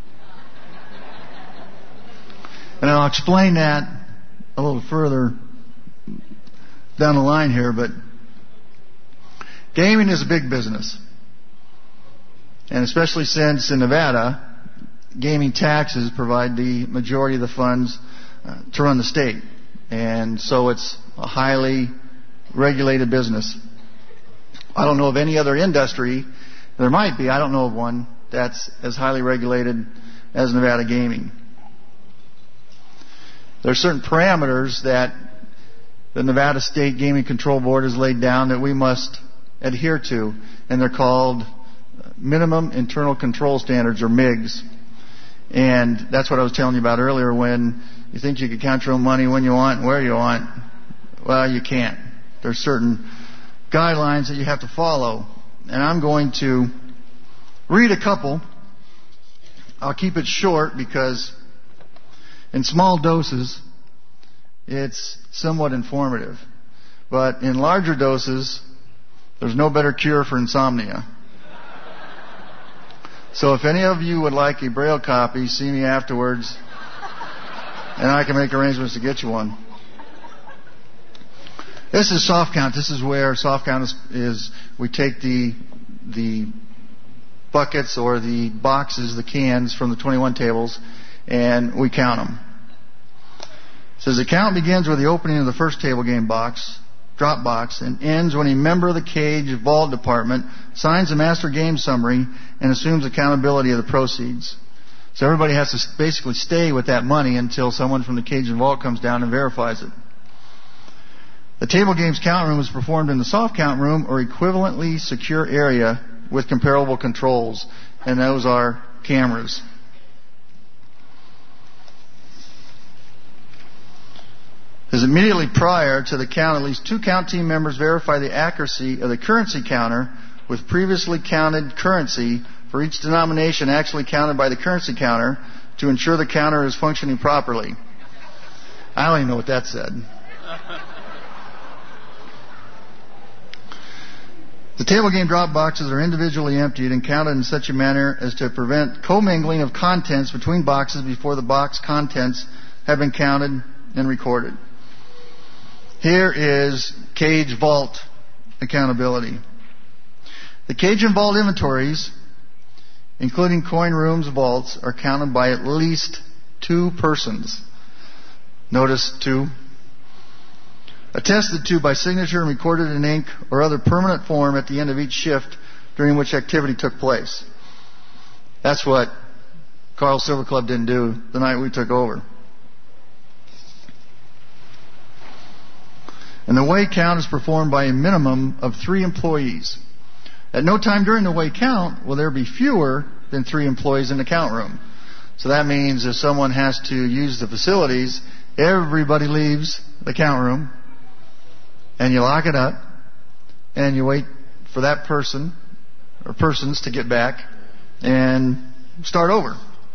And I'll explain that a little further down the line here, but gaming is a big business. And especially since in Nevada, gaming taxes provide the majority of the funds uh, to run the state. And so it's a highly regulated business. I don't know of any other industry, there might be, I don't know of one, that's as highly regulated as Nevada gaming. There are certain parameters that the Nevada State Gaming Control Board has laid down that we must adhere to, and they're called Minimum Internal Control Standards, or M I Gs. And that's what I was telling you about earlier, when you think you can count your own money when you want and where you want. Well, you can't. There's certain guidelines that you have to follow. And I'm going to read a couple. I'll keep it short because in small doses, it's somewhat informative. But in larger doses, There's no better cure for insomnia. So if any of you would like a Braille copy, see me afterwards, and I can make arrangements to get you one. This is soft count. This is where soft count is, is we take the the buckets or the boxes, the cans from the twenty-one tables, and we count them. It says the count begins with the opening of the first table game box, drop box, and ends when a member of the cage vault department signs a master game summary and assumes accountability of the proceeds. So everybody has to basically stay with that money until someone from the cage and vault comes down and verifies it. The table games count room is performed in the soft count room or equivalently secure area with comparable controls, and those are cameras. As immediately prior to the count, at least two count team members verify the accuracy of the currency counter with previously counted currency for each denomination actually counted by the currency counter to ensure the counter is functioning properly. I don't even know what that said. The table game drop boxes are individually emptied and counted in such a manner as to prevent commingling of contents between boxes before the box contents have been counted and recorded. Here is cage vault accountability. The cage and vault inventories, including coin rooms, vaults, are counted by at least two persons. Notice two. Attested to by signature and recorded in ink or other permanent form at the end of each shift during which activity took place. That's what Carl Silver Club didn't do the night we took over. And the weigh count is performed by a minimum of three employees. At no time during the weigh count will there be fewer than three employees in the count room. So that means if someone has to use the facilities, everybody leaves the count room, and you lock it up, and you wait for that person or persons to get back and start over.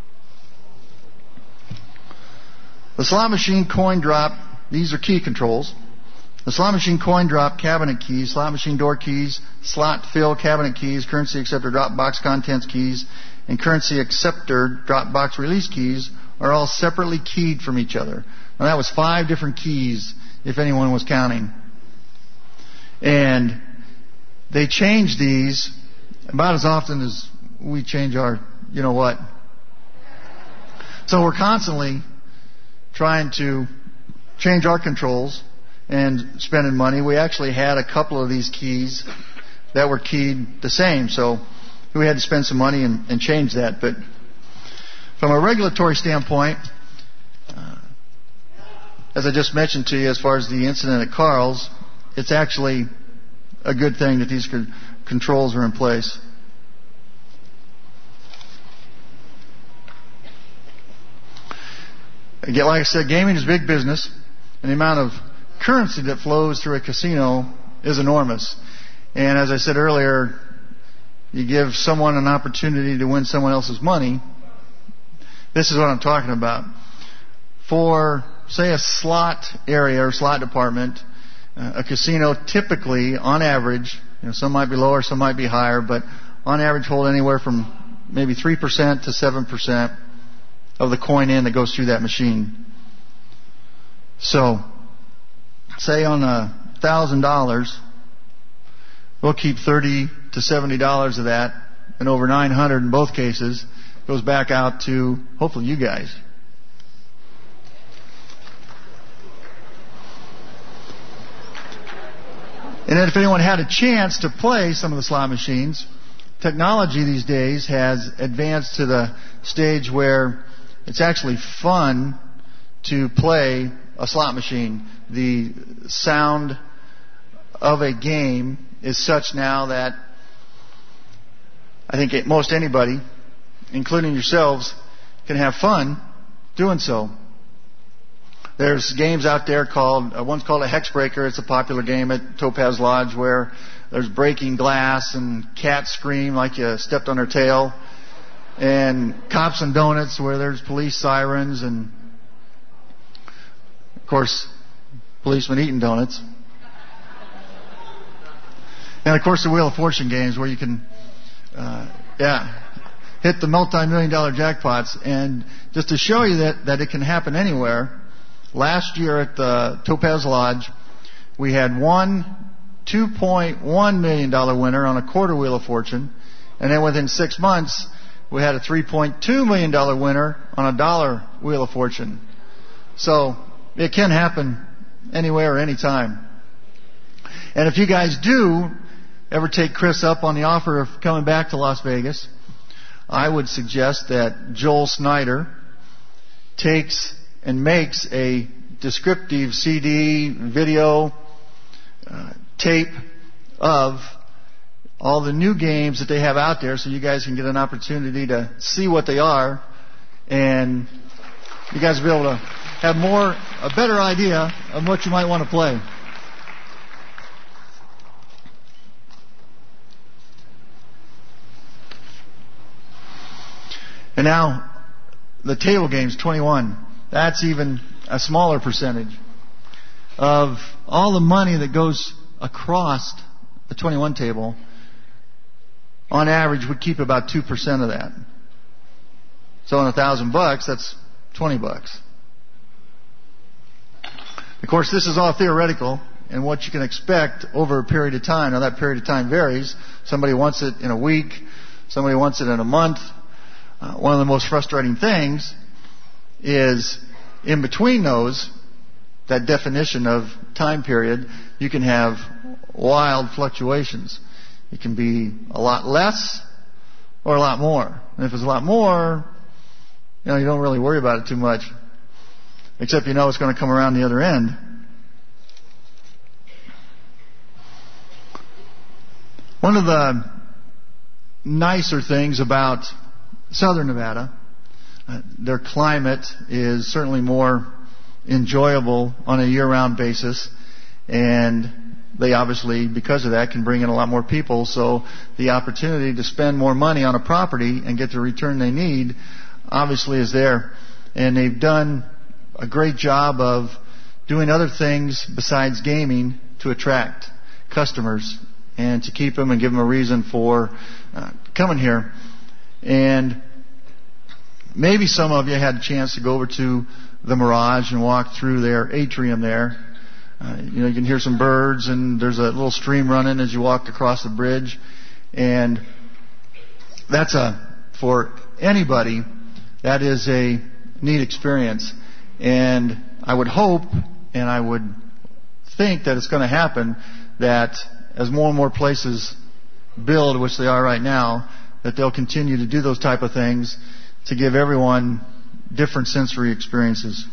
The slot machine coin drop, these are key controls. The slot machine coin drop cabinet keys, slot machine door keys, slot fill cabinet keys, currency acceptor drop box contents keys, and currency acceptor drop box release keys are all separately keyed from each other. Now that was five different keys if anyone was counting. And they change these about as often as we change our, you know what. So we're constantly trying to change our controls and spending money. We actually had a couple of these keys that were keyed the same, so we had to spend some money and, and change that. But from a regulatory standpoint, uh, as I just mentioned to you, as far as the incident at Carl's, it's actually a good thing that these co- controls are in place. Again, like I said, gaming is big business, and the amount of currency that flows through a casino is enormous. And as I said earlier, you give someone an opportunity to win someone else's money. This is what I'm talking about. For, say, a slot area or slot department, uh, a casino typically, on average, you know, some might be lower, some might be higher, but on average hold anywhere from maybe three percent to seven percent of the coin in that goes through that machine. So, say on a thousand dollars, we'll keep thirty to seventy dollars of that, and over nine hundred in both cases goes back out to hopefully you guys. And then if anyone had a chance to play some of the slot machines, technology these days has advanced to the stage where it's actually fun to play a slot machine. The sound of a game is such now that I think it, most anybody, including yourselves, can have fun doing so. There's games out there called, uh, one's called a Hex Breaker. It's a popular game at Topaz Lodge where there's breaking glass and cats scream like you stepped on their tail. And Cops and Donuts where there's police sirens and, of course, policemen eating donuts. And of course, the Wheel of Fortune games where you can, uh, yeah, hit the multi-million dollar jackpots. And just to show you that, that it can happen anywhere, last year at the Topaz Lodge, we had one two point one million dollars winner on a quarter Wheel of Fortune. And then within six months, we had a three point two million dollars winner on a dollar Wheel of Fortune. So it can happen anywhere or anytime. And if you guys do ever take Chris up on the offer of coming back to Las Vegas, I would suggest that Joel Snyder takes and makes a descriptive C D, video, uh, tape of all the new games that they have out there so you guys can get an opportunity to see what they are, and you guys will be able to have more, a better idea of what you might want to play. And now, the table games, twenty-one. That's even a smaller percentage of all the money that goes across the twenty-one table. On average, would keep about two percent of that. So on a thousand bucks, that's twenty bucks. Of course, this is all theoretical and what you can expect over a period of time. Now, that period of time varies. Somebody wants it in a week. Somebody wants it in a month. Uh, one of the most frustrating things is in between those, that definition of time period, you can have wild fluctuations. It can be a lot less or a lot more. And if it's a lot more, you know, you don't really worry about it too much, except you know it's going to come around the other end. One of the nicer things about Southern Nevada, uh, their climate is certainly more enjoyable on a year-round basis, and they obviously, because of that, can bring in a lot more people, so the opportunity to spend more money on a property and get the return they need obviously is there. And they've done a great job of doing other things besides gaming to attract customers and to keep them and give them a reason for uh, coming here. And maybe some of you had a chance to go over to the Mirage and walk through their atrium there. Uh, you know, you can hear some birds, and there's a little stream running as you walk across the bridge. And that's a, for anybody, that is a neat experience. And I would hope, and I would think that it's going to happen, that as more and more places build, which they are right now, that they'll continue to do those type of things to give everyone different sensory experiences.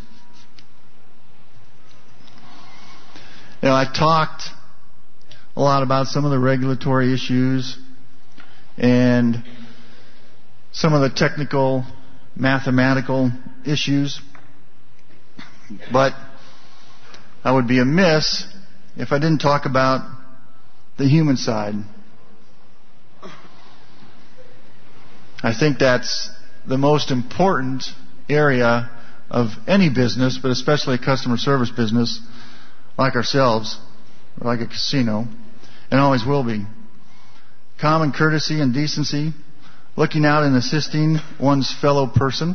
You know, I talked a lot about some of the regulatory issues and some of the technical, mathematical issues, but I would be amiss if I didn't talk about the human side. I think that's the most important area of any business, but especially a customer service business like ourselves, or like a casino, and always will be. Common courtesy and decency, looking out and assisting one's fellow person.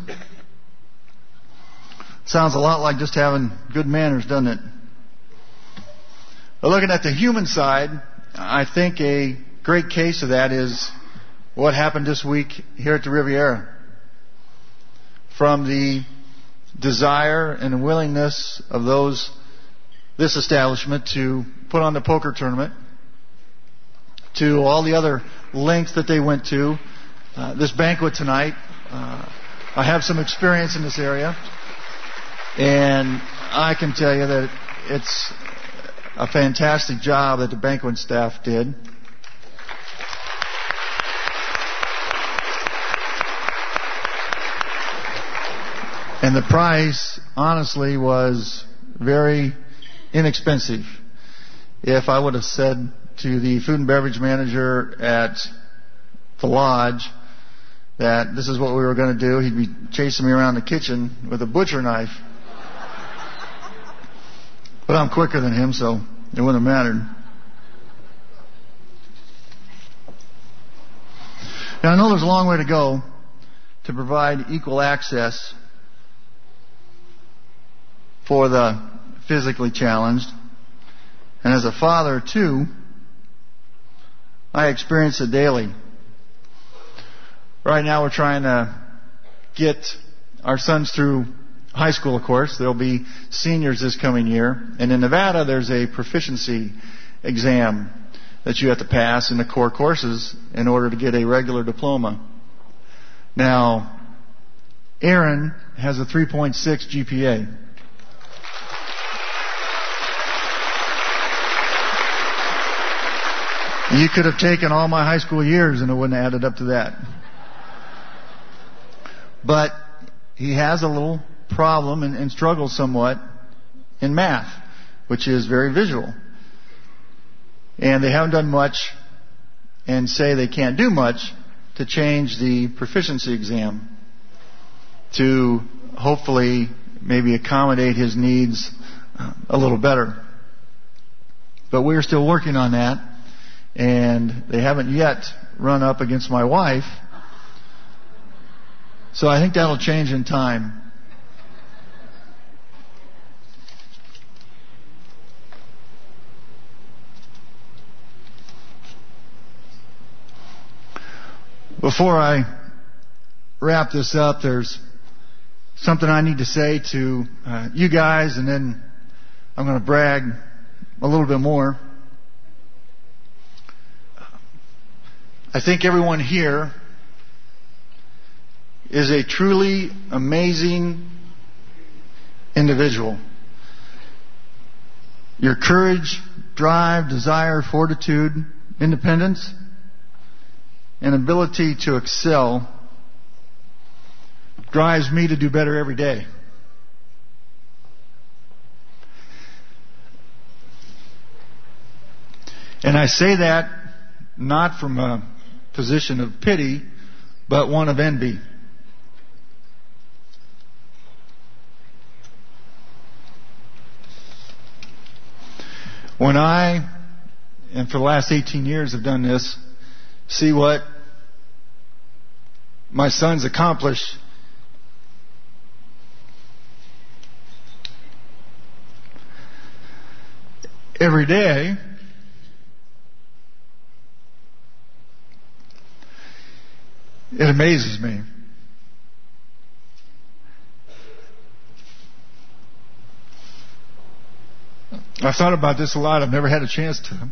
Sounds a lot like just having good manners, doesn't it? But looking at the human side, I think a great case of that is what happened this week here at the Riviera. From the desire and willingness of those, this establishment, to put on the poker tournament, to all the other lengths that they went to, uh, this banquet tonight. Uh, I have some experience in this area, and I can tell you that it's a fantastic job that the banquet staff did. And the price, honestly, was very inexpensive. If I would have said to the food and beverage manager at the lodge that this is what we were going to do, he'd be chasing me around the kitchen with a butcher knife. But I'm quicker than him, so it wouldn't have mattered. Now, I know there's a long way to go to provide equal access for the physically challenged. And as a father, too, I experience it daily. Right now we're trying to get our sons through high school, of course. They'll be seniors this coming year. And in Nevada, there's a proficiency exam that you have to pass in the core courses in order to get a regular diploma. Now, Aaron has a three point six G P A. You could have taken all my high school years and it wouldn't have added up to that. But he has a little problem and, and struggles somewhat in math, which is very visual. And they haven't done much and say they can't do much to change the proficiency exam to hopefully maybe accommodate his needs a little better. But we're still working on that, and they haven't yet run up against my wife. So I think that'll change in time. Before I wrap this up, there's something I need to say to uh, you guys, and then I'm going to brag a little bit more. I think everyone here is a truly amazing individual. Your courage, drive, desire, fortitude, independence, and ability to excel drives me to do better every day. And I say that not from a position of pity, but one of envy. When I, and for the last eighteen years have done this, see what my sons accomplish, every day, it amazes me. I've thought about this a lot. I've never had a chance to.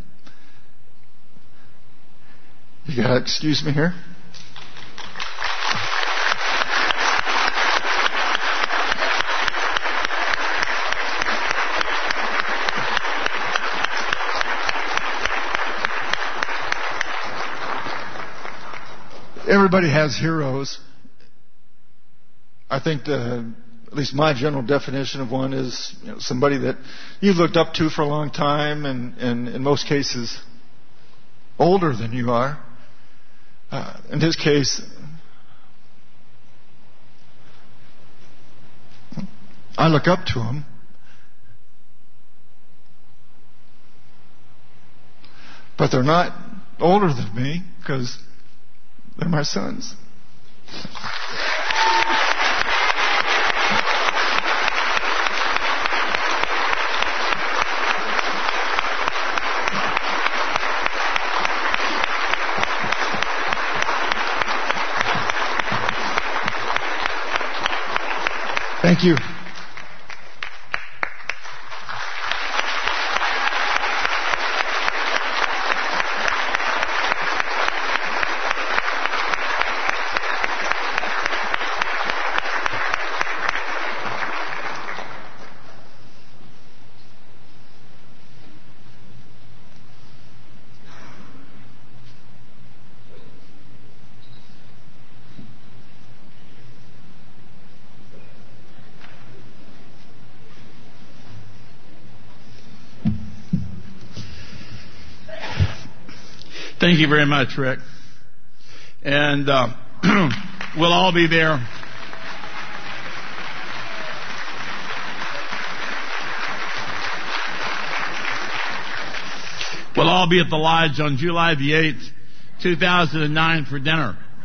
You gotta excuse me here. Everybody has heroes. I think the, at least my general definition of one is, you know, somebody that you've looked up to for a long time, and, and in most cases older than you are. Uh, in his case, I look up to him. But they're not older than me because they're my sons. Thank you. Thank you very much, Rick. And uh, we'll all be there. We'll all be at the Lodge on July the eighth, two thousand nine for dinner.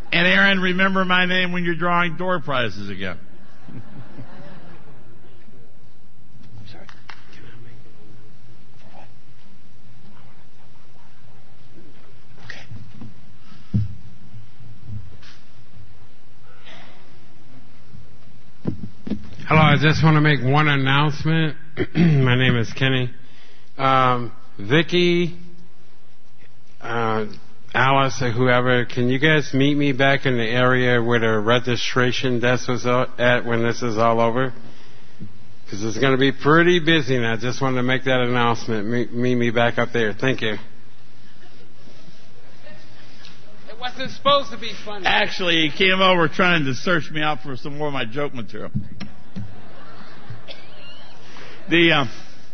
And Aaron, remember my name when you're drawing door prizes again. Hello, I just want to make one announcement. My name is Kenny. Um, Vicky, uh, Alice, or whoever, can you guys meet me back in the area where the registration desk was at when this is all over? Because it's going to be pretty busy, and I just wanted to make that announcement. Meet, meet me back up there. Thank you. It wasn't supposed to be funny. Actually, he came over trying to search me out for some more of my joke material. The um,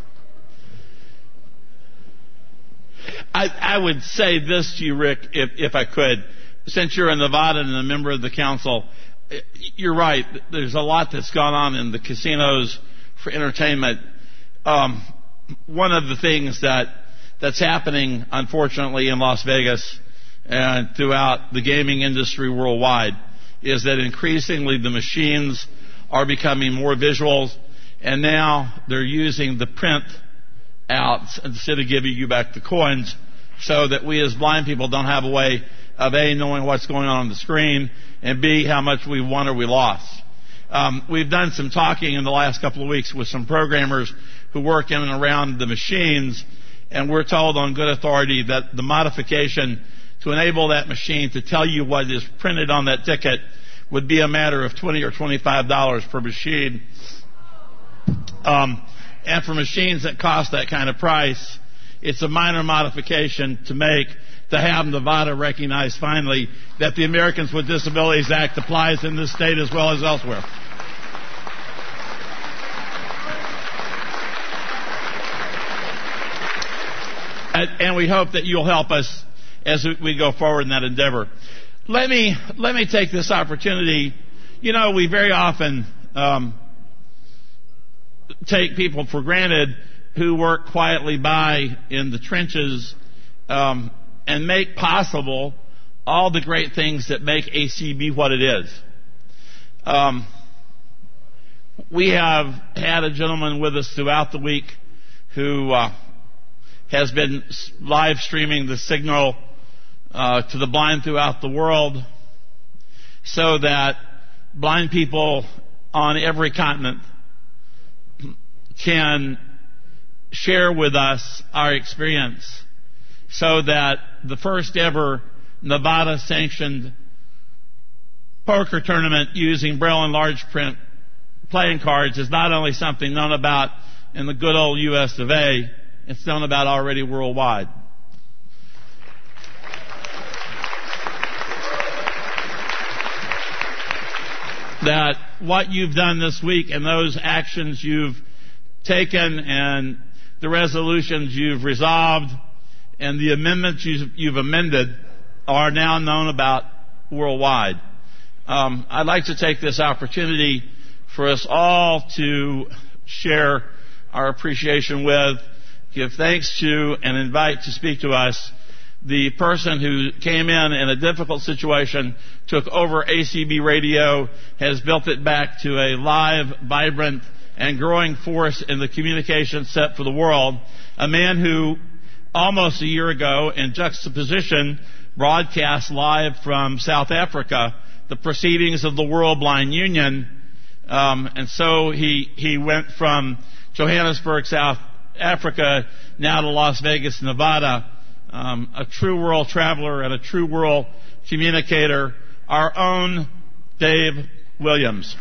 I, I would say this to you, Rick, if, if I could. Since you're in Nevada and a member of the council, you're right. There's a lot that's gone on in the casinos for entertainment. Um, one of the things that that's happening, unfortunately, in Las Vegas and throughout the gaming industry worldwide is that increasingly the machines are becoming more visual. And now they're using the print outs instead of giving you back the coins so that we as blind people don't have a way of A, knowing what's going on on the screen, and B, how much we won or we lost. Um, we've done some talking in the last couple of weeks with some programmers who work in and around the machines, and we're told on good authority that the modification to enable that machine to tell you what is printed on that ticket would be a matter of twenty or twenty-five dollars per machine. Um, and for machines that cost that kind of price, it's a minor modification to make to have Nevada recognize finally that the Americans with Disabilities Act applies in this state as well as elsewhere. And, and we hope that you'll help us as we go forward in that endeavor. Let me let me take this opportunity. You know, we very often um, take people for granted who work quietly by in the trenches um, and make possible all the great things that make A C B what it is. Um, we have had a gentleman with us throughout the week who uh, has been live streaming the signal uh, to the blind throughout the world so that blind people on every continent can share with us our experience so that the first ever Nevada sanctioned poker tournament using Braille and large print playing cards is not only something known about in the good old U S of A, it's known about already worldwide. That what you've done this week and those actions you've taken and the resolutions you've resolved and the amendments you've, you've amended are now known about worldwide. Um, I'd like to take this opportunity for us all to share our appreciation with, give thanks to, and invite to speak to us the person who came in in a difficult situation, took over A C B Radio, has built it back to a live, vibrant, and growing force in the communication set for the world. A man who almost a year ago in juxtaposition broadcast live from South Africa the proceedings of the World Blind Union. Um, and so he, he went from Johannesburg, South Africa, now to Las Vegas, Nevada. Um, a true world traveler and a true world communicator, our own Dave Williams.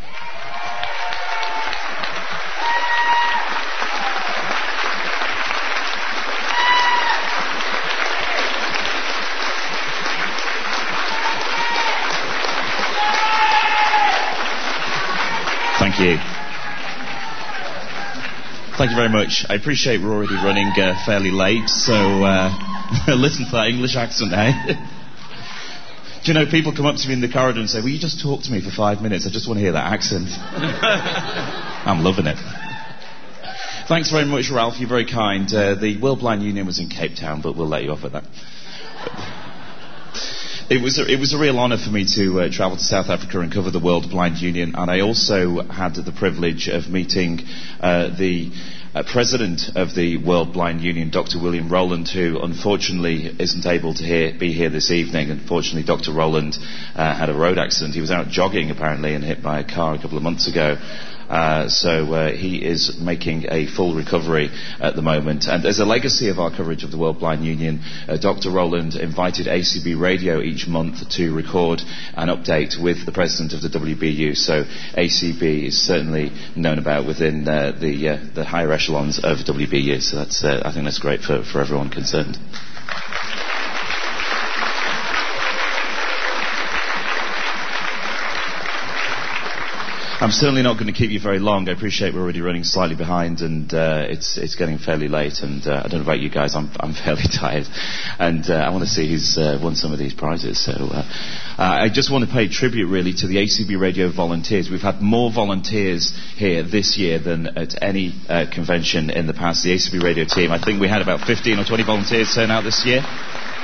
Thank you. Thank you very much. I appreciate we're already running uh, fairly late, so uh, listen to that English accent, eh? Do you know, people come up to me in the corridor and say, will you just talk to me for five minutes? I just want to hear that accent. I'm loving it. Thanks very much, Ralph. You're very kind. Uh, the World Blind Union was in Cape Town, but we'll let you off at that. It was a, it was a real honour for me to uh, travel to South Africa and cover the World Blind Union, and I also had the privilege of meeting uh, the uh, president of the World Blind Union, Doctor William Rowland, who unfortunately isn't able to hear, be here this evening. Unfortunately, Doctor Rowland uh, had a road accident. He was out jogging apparently and hit by a car a couple of months ago. Uh, so uh, he is making a full recovery at the moment. And as a legacy of our coverage of the World Blind Union, uh, Doctor Rowland invited A C B Radio each month to record an update with the president of the W B U. So A C B is certainly known about within uh, the uh, the higher echelons of W B U. So that's uh, I think that's great for, for everyone concerned. I'm certainly not going to keep you very long. I appreciate we're already running slightly behind, and uh, it's it's getting fairly late. And uh, I don't know about you guys, I'm I'm fairly tired, and uh, I want to see who's uh, won some of these prizes. So uh, uh, I just want to pay tribute really to the A C B Radio volunteers. We've had more volunteers here this year than at any uh, convention in the past. The A C B Radio team, I think we had about fifteen or twenty volunteers turn out this year,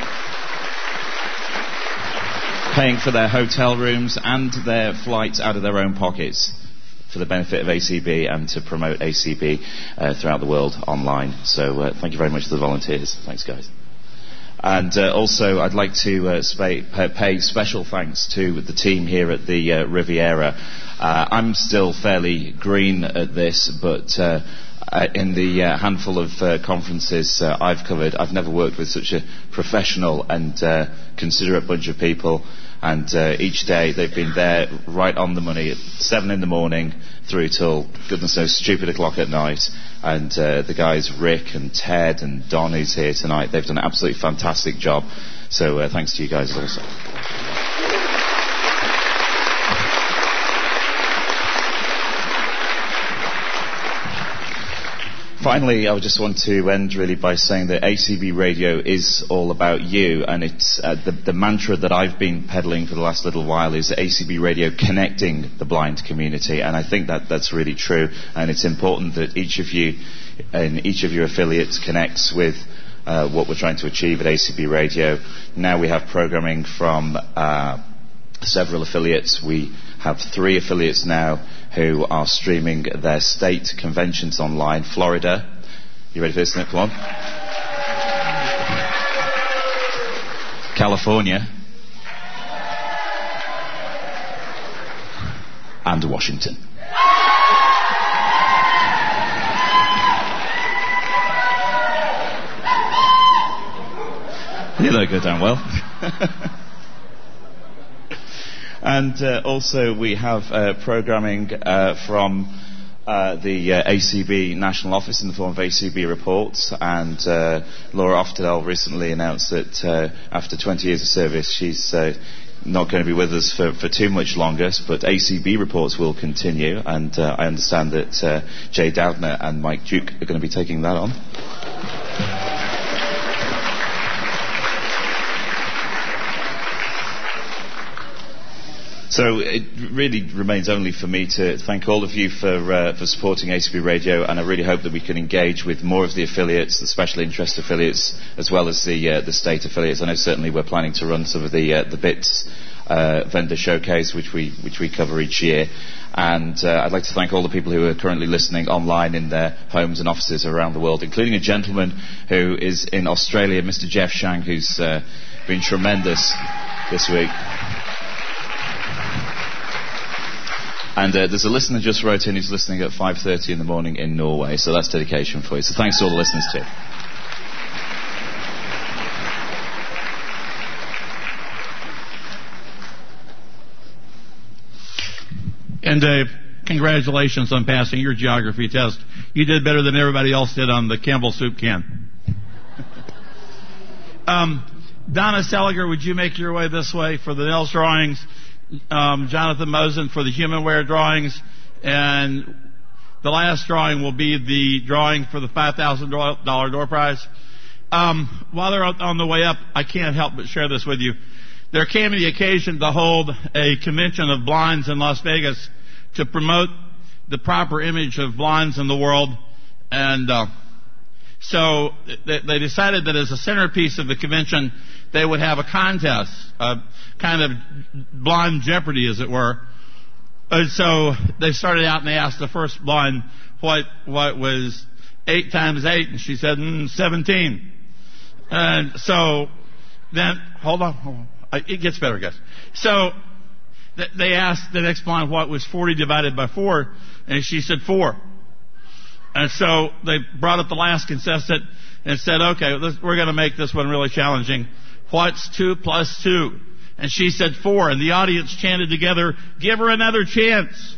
paying for their hotel rooms and their flights out of their own pockets for the benefit of A C B and to promote A C B uh, throughout the world online. So uh, thank you very much to the volunteers. Thanks, guys. And uh, also, I'd like to uh, sp- pay special thanks to the team here at the uh, Riviera. Uh, I'm still fairly green at this, but uh, Uh, in the uh, handful of uh, conferences uh, I've covered, I've never worked with such a professional and uh, considerate bunch of people. And uh, each day they've been there right on the money at seven in the morning through till goodness knows stupid o'clock at night. And uh, the guys Rick and Ted and Don who's here tonight, they've done an absolutely fantastic job. So uh, thanks to you guys also. Finally, I just want to end really by saying that A C B Radio is all about you, and it's uh, the, the mantra that I've been peddling for the last little while is A C B Radio connecting the blind community, and I think that that's really true, and it's important that each of you and each of your affiliates connects with uh, what we're trying to achieve at A C B Radio. Now we have programming from uh, several affiliates. We have three affiliates now who are streaming their state conventions online. Florida, you ready for this, Nick? Come on. California. And Washington. You know, go down well. And uh, also we have uh, programming uh, from uh, the uh, A C B National Office in the form of A C B reports, and uh, Laura Oftedal recently announced that uh, after twenty years of service she's uh, not going to be with us for, for too much longer, but A C B reports will continue, and uh, I understand that uh, Jay Doudna and Mike Duke are going to be taking that on. So it really remains only for me to thank all of you for uh, for supporting A C B Radio, and I really hope that we can engage with more of the affiliates, the special interest affiliates, as well as the uh, the state affiliates. I know certainly we're planning to run some of the uh, the BITS uh, vendor showcase, which we which we cover each year. And uh, I'd like to thank all the people who are currently listening online in their homes and offices around the world, including a gentleman who is in Australia, Mister Jeff Shang, who's uh, been tremendous this week. And uh, there's a listener just wrote in who's listening at five thirty in the morning in Norway, so that's dedication for you. So thanks to all the listeners too. And uh, congratulations on passing your geography test. You did better than everybody else did on the Campbell soup can. um, Donna Seliger, would you make your way this way for the Nels drawings? Um, Jonathan Mosen for the humanware drawings, and the last drawing will be the drawing for the five thousand dollars door prize. Um, while they're on the way up, I can't help but share this with you. There came the occasion to hold a convention of blinds in Las Vegas to promote the proper image of blinds in the world, and uh, So they, they decided that as a centerpiece of the convention, they would have a contest, a kind of blonde Jeopardy, as it were. And so they started out and they asked the first blonde what what was eight times eight, and she said mm, seventeen. And so then, hold on, hold on, it gets better, guys. So th- they asked the next blonde what was forty divided by four, and she said four. And so they brought up the last contestant and said, okay, let's, we're going to make this one really challenging. What's two plus two? And she said four, and the audience chanted together, give her another chance.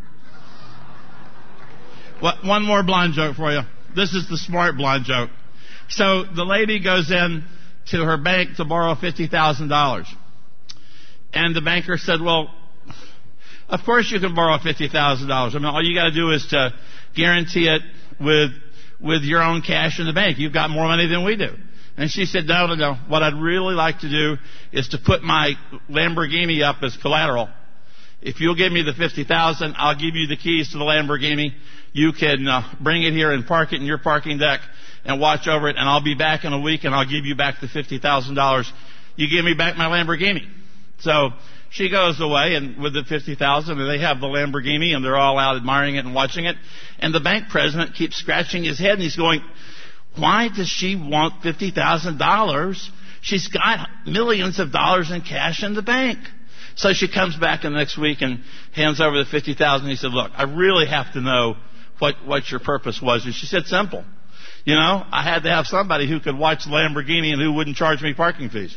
What, one more blonde joke for you. This is the smart blonde joke. So the lady goes in to her bank to borrow fifty thousand dollars. And the banker said, well, of course you can borrow fifty thousand dollars. I mean, all you got to do is to guarantee it with with your own cash in the bank. You've got more money than we do. And she said, no, no, no. What I'd really like to do is to put my Lamborghini up as collateral. If you'll give me the fifty thousand dollars, I'll give you the keys to the Lamborghini. You can uh, bring it here and park it in your parking deck and watch over it, and I'll be back in a week and I'll give you back the fifty thousand dollars. You give me back my Lamborghini. So she goes away and with the fifty thousand dollars, and they have the Lamborghini, and they're all out admiring it and watching it. And the bank president keeps scratching his head, and he's going, why does she want fifty thousand dollars? She's got millions of dollars in cash in the bank. So she comes back the next week and hands over the fifty thousand dollars. He said, look, I really have to know what, what your purpose was. And she said, simple. You know, I had to have somebody who could watch the Lamborghini and who wouldn't charge me parking fees.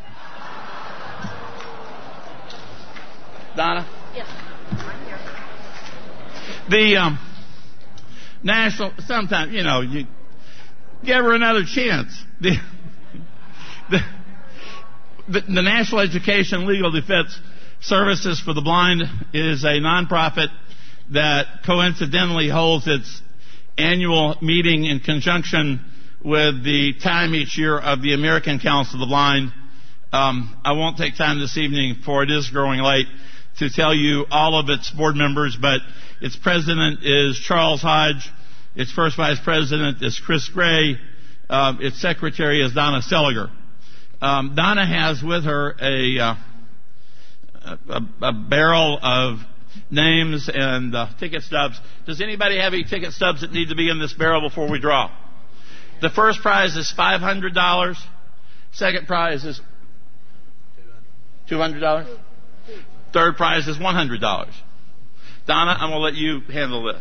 Donna? Yes, I'm here. The um, national, sometimes, you know, you give her another chance. The, the, the, the National Education Legal Defense Services for the Blind is a nonprofit that coincidentally holds its annual meeting in conjunction with the time each year of the American Council of the Blind. Um, I won't take time this evening, for it is growing late, to tell you all of its board members, but its president is Charles Hodge. Its first vice president is Chris Gray. Um, its secretary is Donna Seliger. Um, Donna has with her a, uh, a, a barrel of names and uh, ticket stubs. Does anybody have any ticket stubs that need to be in this barrel before we draw? The first prize is five hundred dollars. Second prize is two hundred dollars. Third prize is one hundred dollars. Donna, I'm going to let you handle this.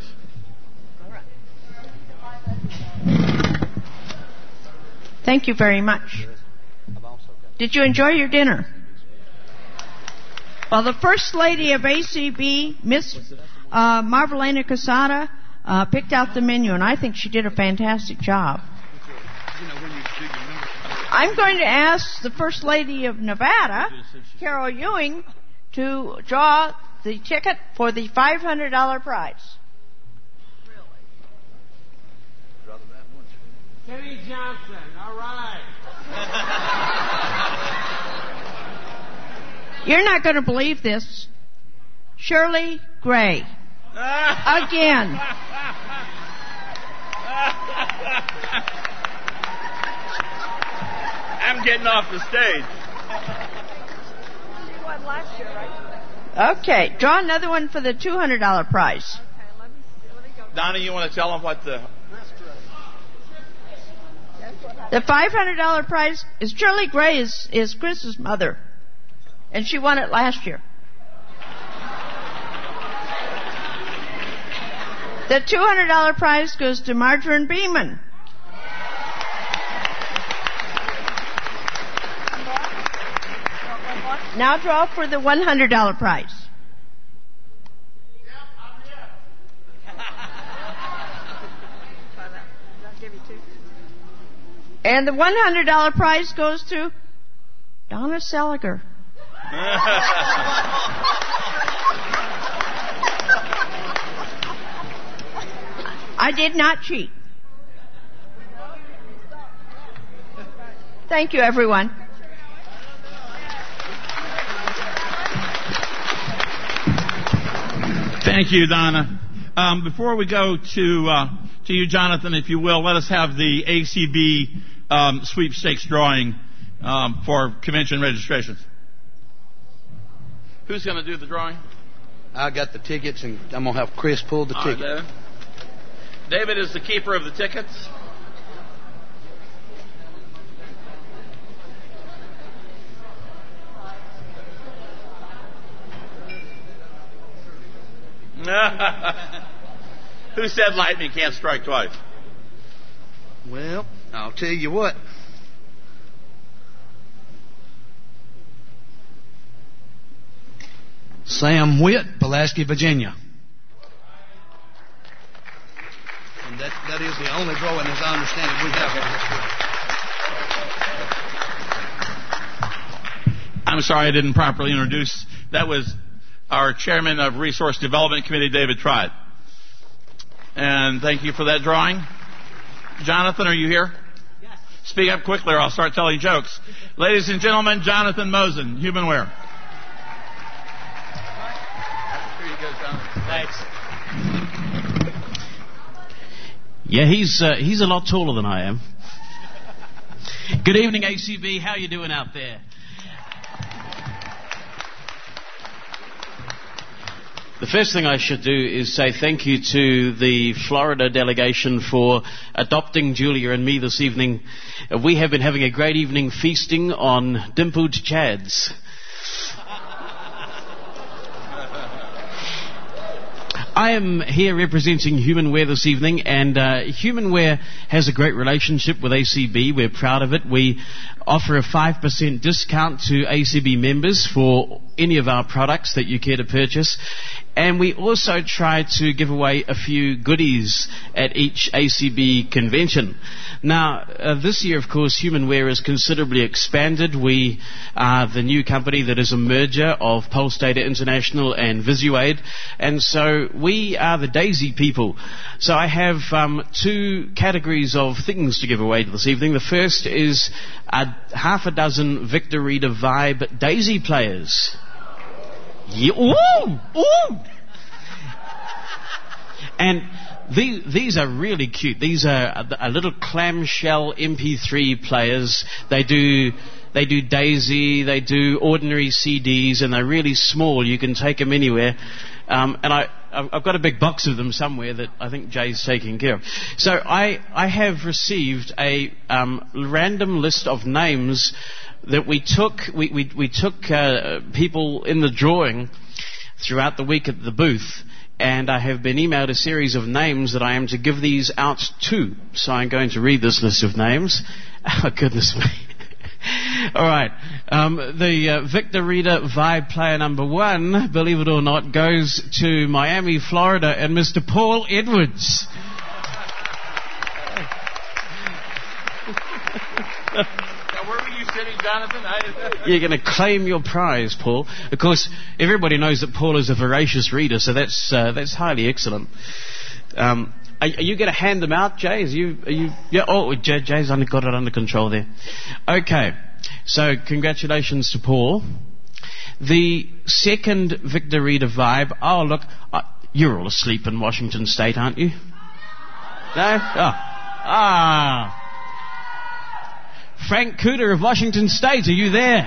Thank you very much. Did you enjoy your dinner? Well, the First Lady of A C B, Miss uh, Marvelena Casada, uh, picked out the menu, and I think she did a fantastic job. I'm going to ask the First Lady of Nevada, Carol Ewing, to draw the ticket for the five hundred dollars prize. Kenny Johnson, all right. You're not going to believe this. Shirley Gray. Again. I'm getting off the stage. She won last year, right? Okay, draw another one for the two hundred dollars prize. Okay, let me, let me go. Donna, you want to tell them what the... The five hundred dollars prize is Shirley Gray is, is Chris's mother. And she won it last year. The two hundred dollars prize goes to Margarine Beeman. Now draw for the one hundred dollars prize. And the one hundred dollars prize goes to Donna Seliger. I did not cheat. Thank you, everyone. Thank you, Donna. Um, before we go to uh, to you, Jonathan, if you will, let us have the A C B um, sweepstakes drawing um, for convention registrations. Who's going to do the drawing? I got the tickets, and I'm going to have Chris pull the All ticket. right, David. David is the keeper of the tickets. Who said lightning can't strike twice? Well, I'll tell you what. Sam Witt, Pulaski, Virginia. And that, that is the only drawing, as I understand it, we have on this book. I'm sorry I didn't properly introduce. That was our chairman of Resource Development Committee, David Tribe. And thank you for that drawing. Jonathan, are you here? Yes. Speak up quickly or I'll start telling jokes. Ladies and gentlemen, Jonathan Mosen, Humanware. Here you go, Jonathan. Thanks. Yeah, he's uh, he's a lot taller than I am. Good evening, A C B. How you doing out there? The first thing I should do is say thank you to the Florida delegation for adopting Julia and me this evening. Uh, we have been having a great evening feasting on dimpled chads. I am here representing Humanware this evening, and uh, Humanware has a great relationship with A C B. We're proud of it. We offer a five percent discount to A C B members for any of our products that you care to purchase. And we also try to give away a few goodies at each A C B convention. Now, uh, this year, of course, Humanware is considerably expanded. We are the new company that is a merger of Pulse Data International and Visuaid. And so we are the Daisy people. So I have um, two categories of things to give away this evening. The first is a half a dozen Victor Reader Vibe Daisy players. Yeah. Ooh! Ooh! And these, these are really cute. These are a, a little clamshell M P three players. They do they do Daisy, they do ordinary C Ds, and they're really small. You can take them anywhere. Um, and I, I've got a big box of them somewhere that I think Jay's taking care of. So I, I have received a um, random list of names that we took. We, we, we took uh, people in the drawing throughout the week at the booth. And I have been emailed a series of names that I am to give these out to. So I'm going to read this list of names. Oh, goodness me. All right. Um, the uh, Victor Reader Vibe player number one, believe it or not, goes to Miami, Florida, and Mister Paul Edwards. Now, where were you sitting, Jonathan? I... You're going to claim your prize, Paul. Of course, everybody knows that Paul is a voracious reader, so that's uh, that's highly excellent. Um, are, are you going to hand them out, Jay? Are you? Are you? Yeah. Oh, Jay, Jay's under, got it under control there. Okay. So, congratulations to Paul. The second Victor Reader Vibe. Oh, look, uh, you're all asleep in Washington State, aren't you? No. Oh. Ah. Frank Cooter of Washington State, are you there?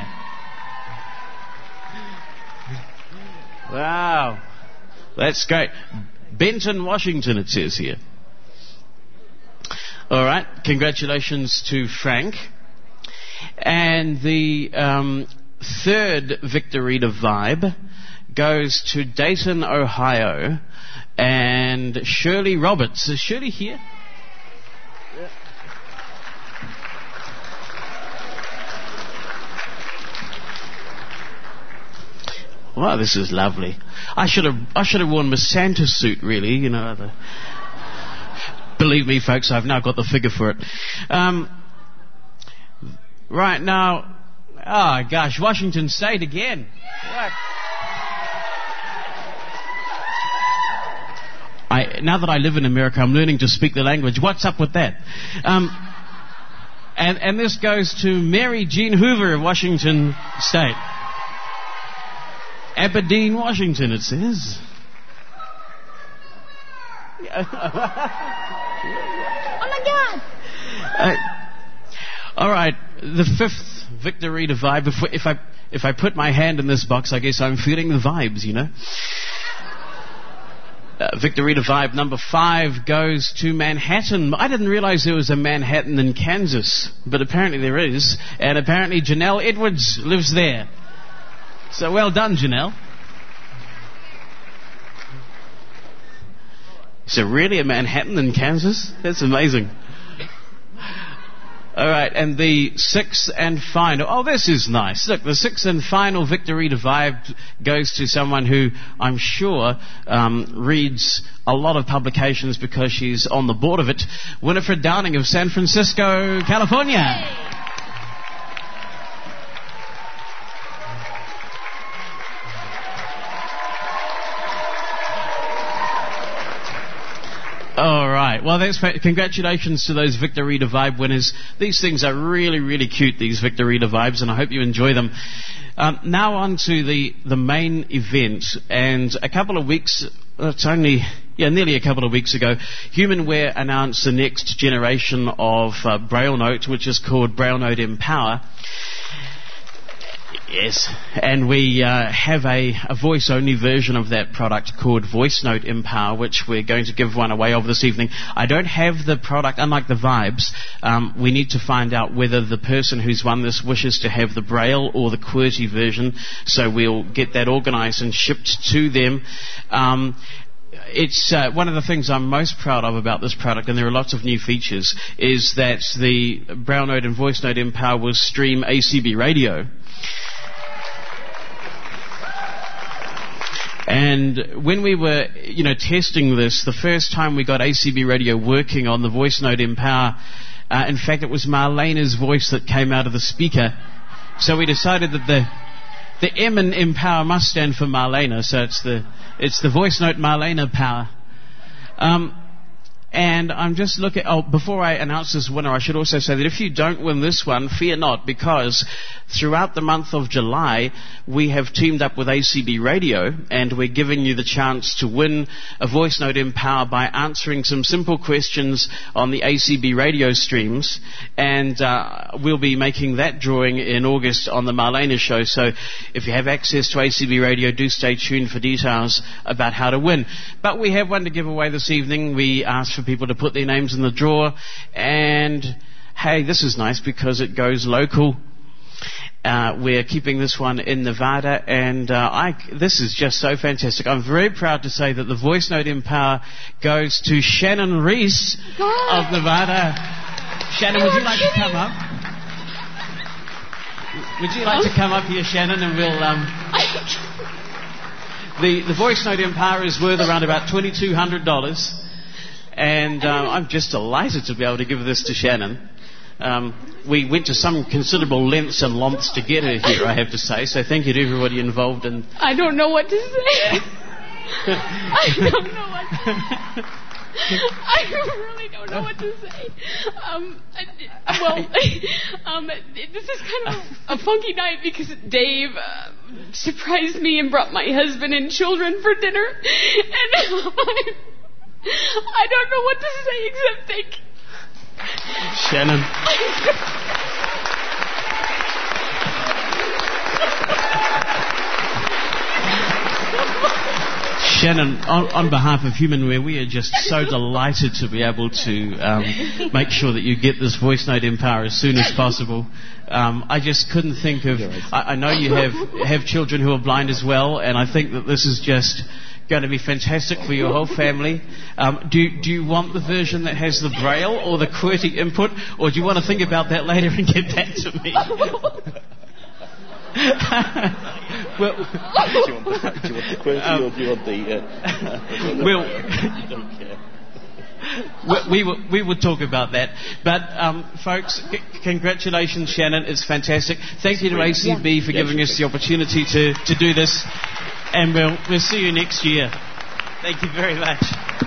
Wow. That's great. Benton, Washington, it says here. All right. Congratulations to Frank. And the um, third Victor Reader Vibe goes to Dayton, Ohio, and Shirley Roberts. Is Shirley here? Yeah. Wow, this is lovely. I should have I should have worn my Santa suit, really. You know. The... Believe me, folks, I've now got the figure for it. Um, right now, oh gosh, Washington State again. What? I now that I live in America, I'm learning to speak the language. What's up with that? Um, and and this goes to Mary Jean Hoover of Washington State. Aberdeen, Washington, it says. Oh my God! Uh, all right, the fifth Victor Reader vibe. If, if I if I put my hand in this box, I guess I'm feeling the vibes, you know. Uh, Victor Reader vibe number five goes to Manhattan. I didn't realize there was a Manhattan in Kansas, but apparently there is, and apparently Janelle Edwards lives there. So well done, Janelle. Is there really a Manhattan in Kansas? That's amazing. All right, and the sixth and final... Oh, this is nice. Look, the sixth and final Victor Reader vibe goes to someone who I'm sure um, reads a lot of publications because she's on the board of it. Winifred Downing of San Francisco, California. Hey. All right. Well, that's congratulations to those Victor Reader Vibe winners. These things are really, really cute, these Victor Reader Vibes, and I hope you enjoy them. Um, now on to the, the main event. And a couple of weeks, it's only, yeah, nearly a couple of weeks ago, Humanware announced the next generation of uh, Braille Note, which is called Braille Note Empower. Yes, and we uh, have a, a voice-only version of that product called Voice Note Empower, which we're going to give one away over this evening. I don't have the product, unlike the Vibes. Um, we need to find out whether the person who's won this wishes to have the Braille or the QWERTY version, so we'll get that organised and shipped to them. Um, It's uh, one of the things I'm most proud of about this product, and there are lots of new features, is that the Braille Note and Voice Note Empower will stream A C B radio. And when we were, you know, testing this, the first time we got A C B radio working on the Voice Note Empower, uh, in fact, it was Marlena's voice that came out of the speaker. So we decided that the the M in Empower must stand for Marlena, so it's the it's the Voice Note Marlena Power. Um, and I'm just looking... Oh, before I announce this winner, I should also say that if you don't win this one, fear not, because throughout the month of July, we have teamed up with A C B Radio, and we're giving you the chance to win a Voice Note Empower by answering some simple questions on the A C B Radio streams, and uh, we'll be making that drawing in August on the Marlena Show, so if you have access to A C B Radio, do stay tuned for details about how to win. But we have one to give away this evening. We asked for people to put their names in the draw, and hey, this is nice because it goes local. Uh, we're keeping this one in Nevada, and uh, I, this is just so fantastic. I'm very proud to say that the Voice Note Empower goes to Shannon Reese God. of Nevada. Shannon, would you like to come up? Would you like to come up here, Shannon, and we'll... Um, the, the Voice Note Empower is worth around about twenty-two hundred dollars, and uh, I'm just delighted to be able to give this to Shannon. Um, we went to some considerable lengths and lengths to get her here, I have to say, so thank you to everybody involved. In I don't know what to say. I don't know what to say. I really don't know what to say. Um, I, well, um, this is kind of a, a funky night because Dave uh, surprised me and brought my husband and children for dinner, and I, I don't know what to say except thank you. Shannon. Shannon, on, on behalf of Humanware, we are just so delighted to be able to um, make sure that you get this Voice Note Empower as soon as possible. Um, I just couldn't think of... I, I know you have, have children who are blind as well, and I think that this is just going to be fantastic for your whole family. Um, do, do you want the version that has the Braille or the QWERTY input, or do you want to think about that later and get back to me? well, do you want the, do you want the QWERTY um, or do you want the... Uh, we'll, you don't care. we, we, will, we will talk about that. But, um, folks, c- congratulations, Shannon. It's fantastic. Thank you to A C B for giving us the opportunity to, to do this. And we'll, we'll see you next year. Thank you very much.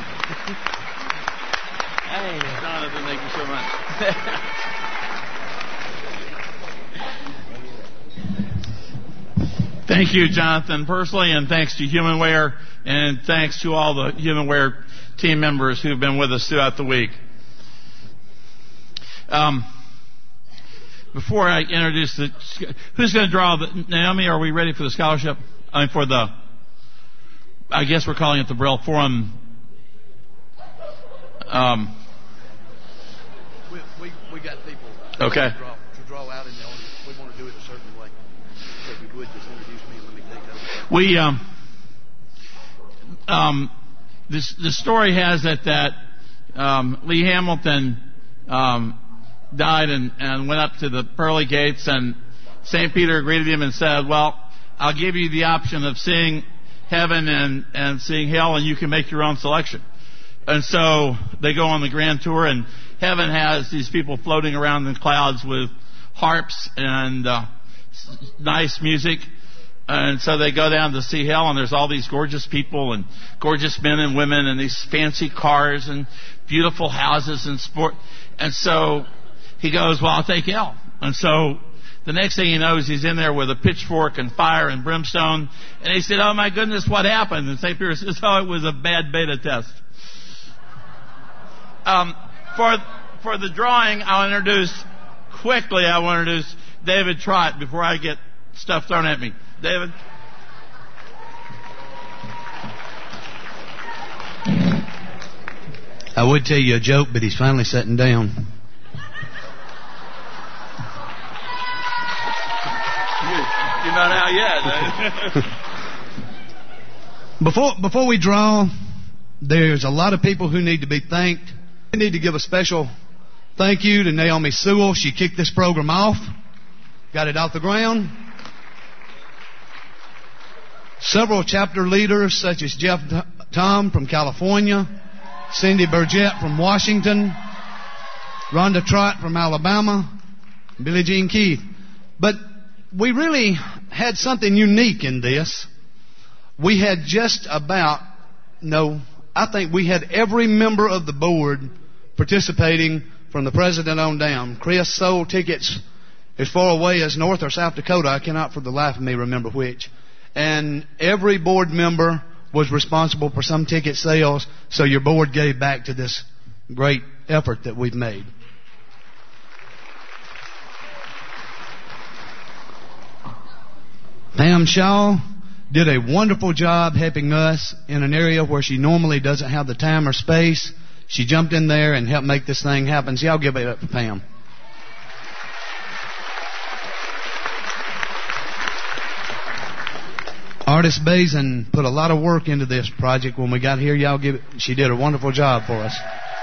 Hey, Jonathan, thank you so much. Thank you, Jonathan, personally, and thanks to Humanware, and thanks to all the Humanware team members who've been with us throughout the week. Um, before I introduce the, who's going to draw the, Naomi, are we ready for the scholarship? I mean, for the, I guess we're calling it the Braille Forum. Um, we, we, we got people okay. to, draw, to draw out in the audience. We want to do it a certain way. So if you would just introduce me and let me take over. We, um, um, this, the story has it that um, Lee Hamilton um, died and, and went up to the pearly gates, and Saint Peter greeted him and said, well, I'll give you the option of seeing heaven and, and seeing hell, and you can make your own selection. And so they go on the grand tour, and heaven has these people floating around in clouds with harps and uh, nice music. And so they go down to see hell, and there's all these gorgeous people and gorgeous men and women and these fancy cars and beautiful houses and sport. And so he goes, well, I'll take hell. And so the next thing he knows, he's in there with a pitchfork and fire and brimstone. And he said, oh, my goodness, what happened? And Saint Peter says, oh, it was a bad beta test. Um, for for the drawing, I'll introduce, quickly, I will introduce David Trott before I get stuff thrown at me. David? I would tell you a joke, but he's finally sitting down. You're not out yet. before, before we draw, there's a lot of people who need to be thanked. We need to give a special thank you to Naomi Sewell. She kicked this program off, got it off the ground. Several chapter leaders such as Jeff Tom from California, Cindy Burgett from Washington, Rhonda Trott from Alabama, Billie Jean Keith. But we really had something unique in this. We had just about, no, I think we had every member of the board participating from the president on down. Chris sold tickets as far away as North or South Dakota. I cannot for the life of me remember which. And every board member was responsible for some ticket sales, so your board gave back to this great effort that we've made. Pam Shaw did a wonderful job helping us in an area where she normally doesn't have the time or space. She jumped in there and helped make this thing happen. So y'all give it up for Pam. Artist Bazin put a lot of work into this project when we got here. Y'all give it. She did a wonderful job for us.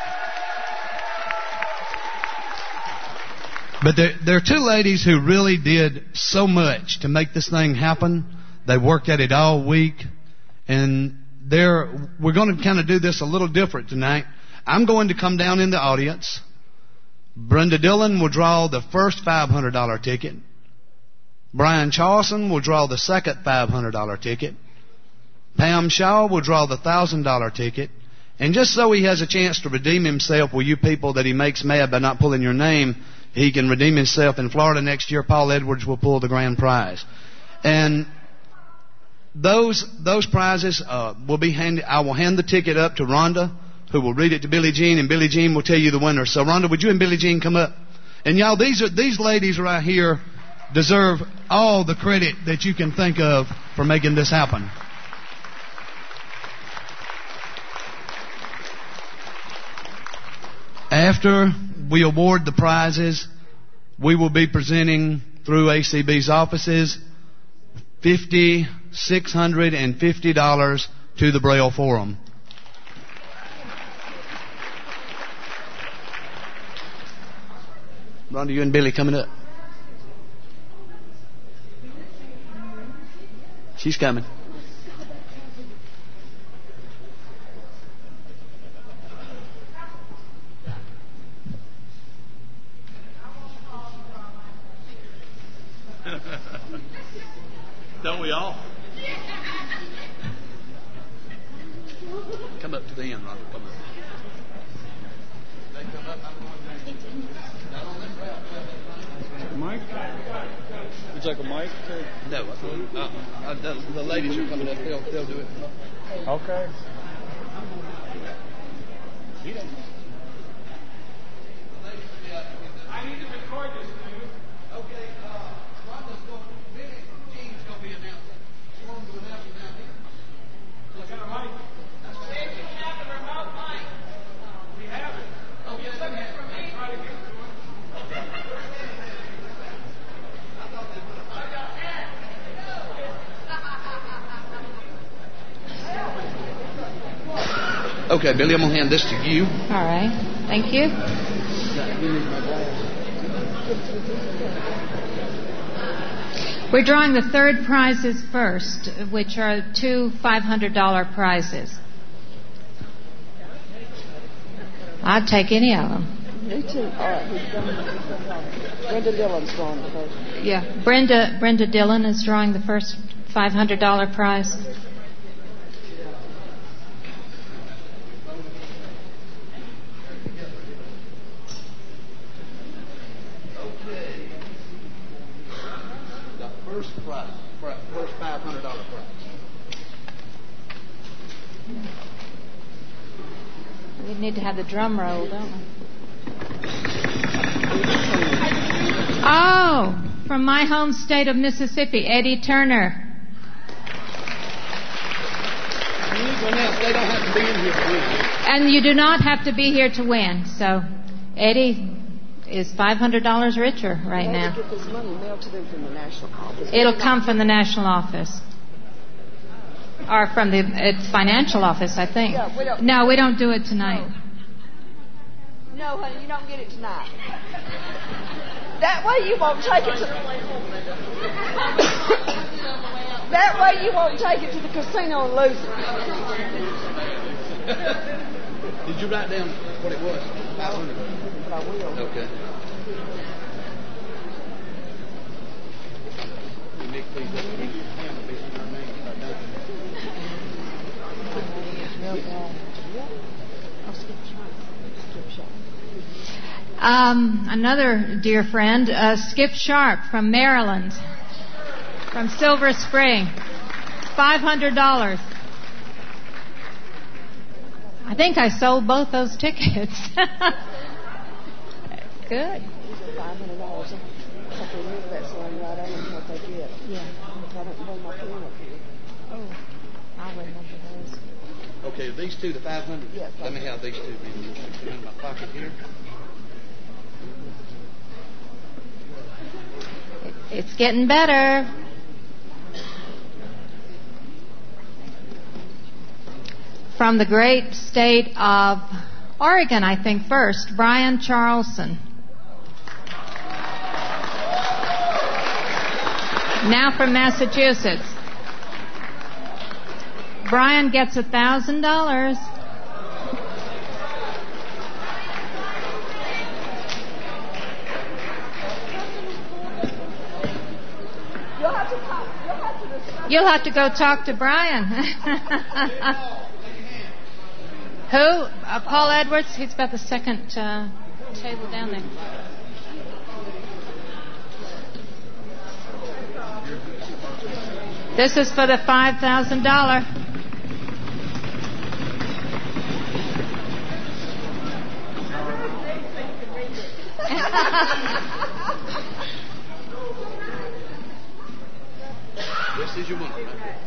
But there, there are two ladies who really did so much to make this thing happen. They worked at it all week. And they're, we're going to kind of do this a little different tonight. I'm going to come down in the audience. Brenda Dillon will draw the first five hundred dollars ticket. Brian Charlson will draw the second five hundred dollars ticket. Pam Shaw will draw the one thousand dollars ticket. And just so he has a chance to redeem himself with you people that he makes mad by not pulling your name, he can redeem himself in Florida next year. Paul Edwards will pull the grand prize. And those those prizes uh, will be handed. I will hand the ticket up to Rhonda, who will read it to Billie Jean, and Billie Jean will tell you the winner. So Rhonda, would you and Billie Jean come up? And y'all, these are these ladies right here deserve all the credit that you can think of for making this happen. After we award the prizes, we will be presenting through A C B's offices five thousand six hundred fifty dollars to the Braille Forum. Rhonda, you and Billy coming up. She's coming. Don't we all? Come up to the end, Rhonda. Come up. They come up. I'm going to Mike? Would you like a mic? To... No, uh, uh, the, the ladies are coming up. They'll, they'll do it. Okay. I need to record this news. Okay, uh, Rhonda's going to, Billy Jean's going to be announcing. She wants to announce it down here. Look at her mic. That's what it is. We have the remote mic. We have it. Okay, let me from me. Try to get it to her. Okay, Billy, I'm going to hand this to you. All right. Thank you. We're drawing the third prizes first, which are two five hundred dollars prizes. I'd take any of them. Me too. All right. Brenda Dillon's drawing the first. Yeah. Brenda Brenda Dillon is drawing the first five hundred dollars prize. First prize, first five hundred dollars prize. We need to have the drum roll, don't we? Oh, from my home state of Mississippi, Eddie Turner. They don't have to be in here to win. And you do not have to be here to win. So, Eddie is five hundred dollars richer right now. Get this money mailed to them from the national office. It'll come from the national office. Or from the it's financial office, I think. Yeah, we don't, no, we don't do it tonight. No, honey, you don't get it tonight. That way you won't take it to That way you won't take it to the casino and lose it. Did you write down what it was? five hundred. But I will. Okay. Um, another dear friend, uh, Skip Sharp from Maryland, from Silver Spring, five hundred dollars. I think I sold both those tickets. Good. These are five hundred dollars. I have to remember that so I can write on what they get. Yeah. If I don't bring my pen up here. Oh, I'll remember those. Okay, these two, the five hundred. Yes. Let me have these two. Put in my pocket here. It's getting better. From the great state of Oregon, I think first, Brian Charlson. Now from Massachusetts. Brian gets a thousand dollars. You'll have to talk. You'll have to discuss. You'll have to go talk to Brian. Who? Uh, Paul Edwards? He's about the second uh, table down there. This is for the five thousand dollars. This is your money, right?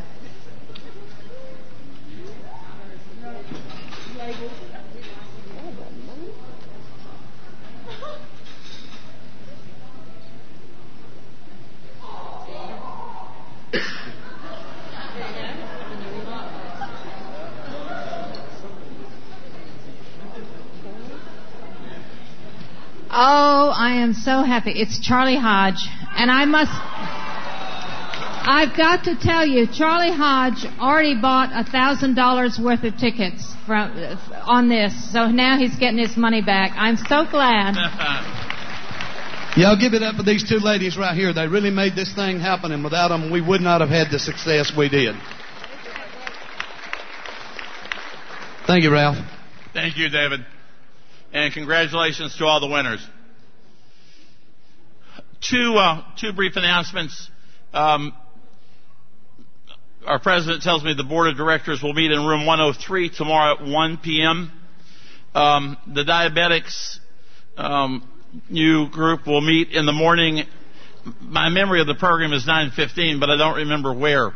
Oh, I am so happy. It's Charlie Hodge. And I must... I've got to tell you, Charlie Hodge already bought a thousand dollars worth of tickets from on this, so now he's getting his money back. I'm so glad. Y'all give it up for these two ladies right here. They really made this thing happen, and without them, we would not have had the success we did. Thank you, Ralph. Thank you, David. And congratulations to all the winners. Two, uh, two brief announcements. Um, Our president tells me the board of directors will meet in room one oh three tomorrow at one p.m. Um, the diabetics um, new group will meet in the morning. My memory of the program is nine fifteen, but I don't remember where.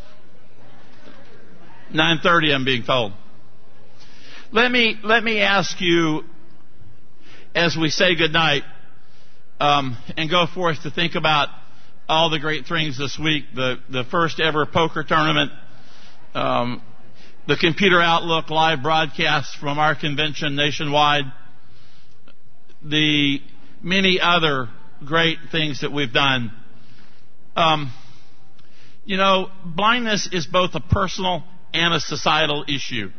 nine thirty, I'm being told. Let me let me ask you, as we say goodnight, um, and go forth to think about all the great things this week: the the first ever poker tournament, um, the Computer Outlook live broadcast from our convention nationwide, the many other great things that we've done. Um, you know, blindness is both a personal and a societal issue.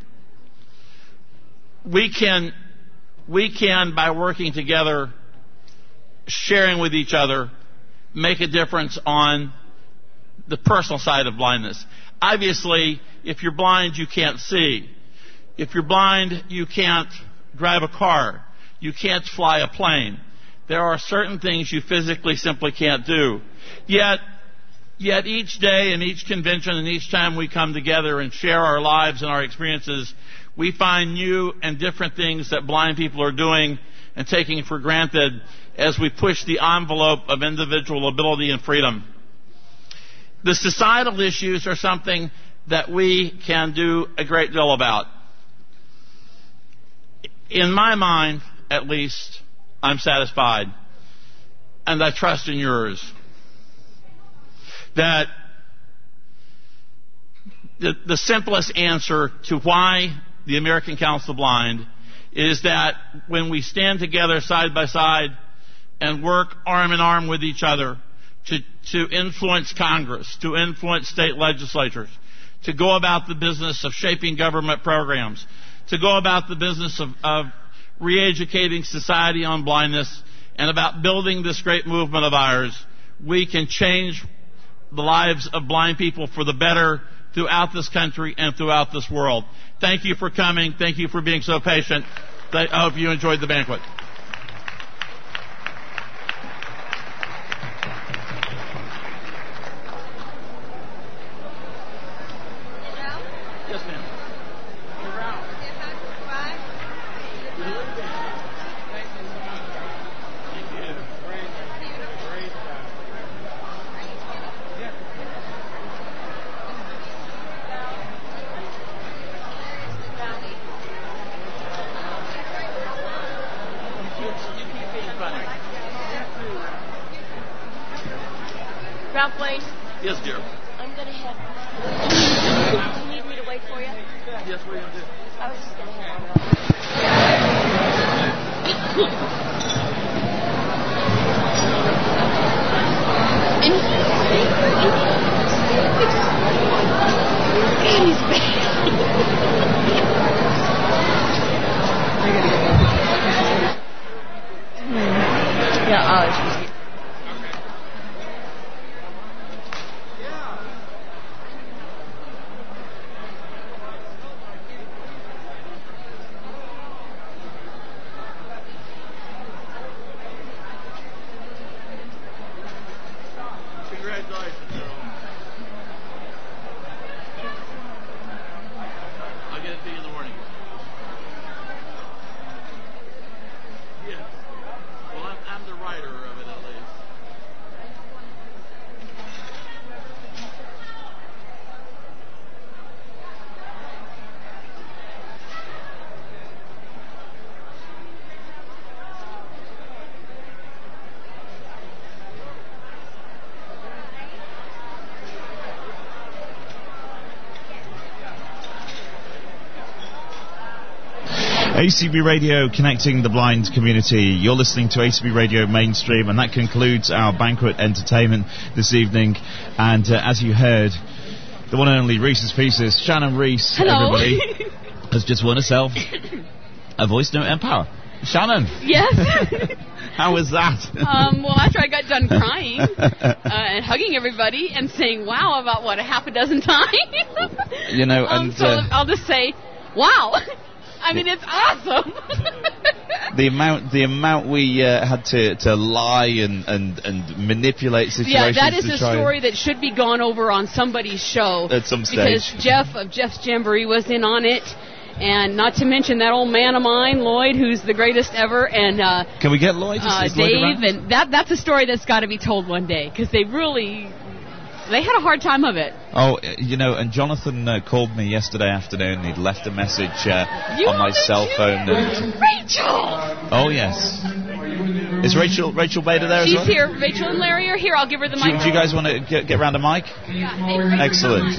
We can, we can, by working together, sharing with each other, make a difference on the personal side of blindness. Obviously, if you're blind, you can't see. If you're blind, you can't drive a car. You can't fly a plane. There are certain things you physically simply can't do. Yet, yet each day and each convention and each time we come together and share our lives and our experiences, we find new and different things that blind people are doing and taking for granted as we push the envelope of individual ability and freedom. The societal issues are something that we can do a great deal about. In my mind, at least, I'm satisfied, and I trust in yours, that the, the simplest answer to why the American Council of the Blind is that when we stand together side by side and work arm in arm with each other to, to influence Congress, to influence state legislatures, to go about the business of shaping government programs, to go about the business of, of re-educating society on blindness, and about building this great movement of ours, we can change the lives of blind people for the better throughout this country and throughout this world. Thank you for coming. Thank you for being so patient. I hope you enjoyed the banquet. Yes, ma'am. Ralph Wayne. Yes, dear. I'm going to have... Do you need me to wait for you? Yes, what are you going to do? I was just going to have... Yeah, I'll excuse you. I'll get it to you in the morning. Yes. Well, I'm, I'm the writer of it, at least. A C B Radio, connecting the blind community. You're listening to A C B Radio Mainstream, and that concludes our banquet entertainment this evening. And uh, as you heard, the one and only Reese's Pieces, Shannon Reese, Hello. everybody, has just won herself a voice note Empower. Shannon! Yes. How was that? um, well, after I got done crying uh, and hugging everybody and saying wow about, what, a half a dozen times? You know, um, and... so Uh, I'll just say, wow. I mean, it's awesome. the amount, the amount we uh, had to, to lie and, and, and manipulate situations. Yeah, that is to a try story that should be gone over on somebody's show. At some stage. Because Jeff of Jeff's Jamboree was in on it, And not to mention that old man of mine, Lloyd, who's the greatest ever, and uh, Can we get Lloyd? Is, uh, is Lloyd Dave, around? and that that's a story that's got to be told one day because they really they had a hard time of it. Oh, uh, you know, and Jonathan uh, called me yesterday afternoon. He'd left a message uh, You on my cell phone. And, Rachel! oh, yes. Is Rachel Rachel Bader there She's as well? here. Rachel and Larry are here. I'll give her the Do, you- mic. do you guys want to get, get round a mic? Excellent.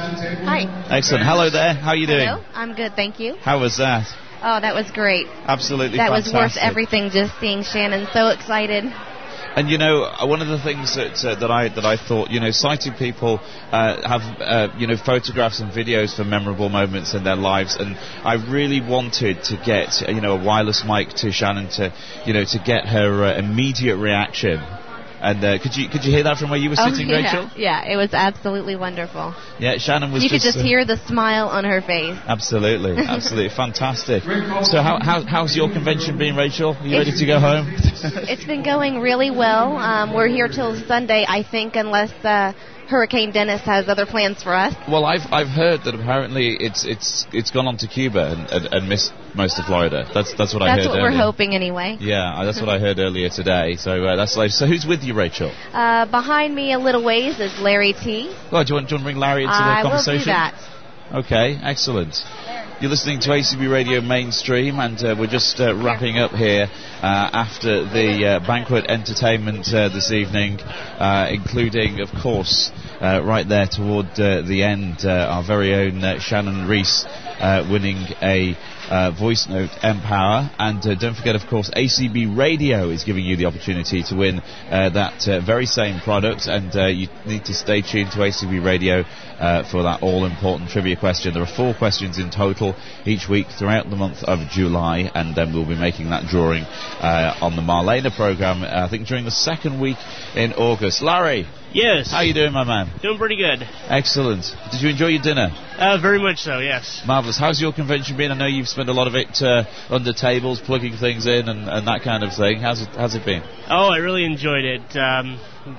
Hi. Excellent. Hello there. How are you doing? Hello. I'm good, thank you. How was that? Oh, that was great. Absolutely That fantastic. was worth everything. Just seeing Shannon so excited. And you know, uh, one of the things that uh, that I that I thought, you know, sighted people uh, have uh, you know photographs and videos for memorable moments in their lives, and I really wanted to get uh, you know a wireless mic to Shannon to you know to get her uh, immediate reaction. And uh, could you could you hear that from where you were sitting, oh, yeah. Rachel? Yeah, it was absolutely wonderful. Yeah, Shannon was You just, could just uh, hear the smile on her face. Absolutely, absolutely fantastic. So how, how how's your convention been, Rachel? Are you ready to go home? It's been going really well. Um, we're here till Sunday, I think, unless uh, Hurricane Dennis has other plans for us. Well, I've I've heard that apparently it's it's it's gone on to Cuba and, and, and missed most of Florida. That's that's what I That's heard what earlier. we're hoping, anyway. Yeah, uh, that's what I heard earlier today. So uh, that's like, so who's with you, Rachel? Uh, behind me a little ways is Larry T. Oh, do you want, do you want to bring Larry into the I conversation? will do that. Okay, excellent. You're listening to A C B Radio Mainstream, and uh, we're just uh, wrapping up here uh, after the uh, banquet entertainment uh, this evening, uh, including, of course, uh, right there toward uh, the end, uh, our very own uh, Shannon Reese uh, winning a uh, voice note Empower. And uh, don't forget, of course, A C B Radio is giving you the opportunity to win uh, that uh, very same product, and uh, you need to stay tuned to A C B Radio uh, for that all-important trivia question. There are four questions in total each week throughout the month of July, and then we'll be making that drawing uh, on the Marlena program, uh, I think during the second week in August. Larry! Yes. How you doing, my man? Doing pretty good. Excellent. Did you enjoy your dinner? Uh, very much so, yes. Marvellous. How's your convention been? I know you've spent a lot of it uh, under tables, plugging things in and, and that kind of thing. How's it, how's it been? Oh, I really enjoyed it. Um,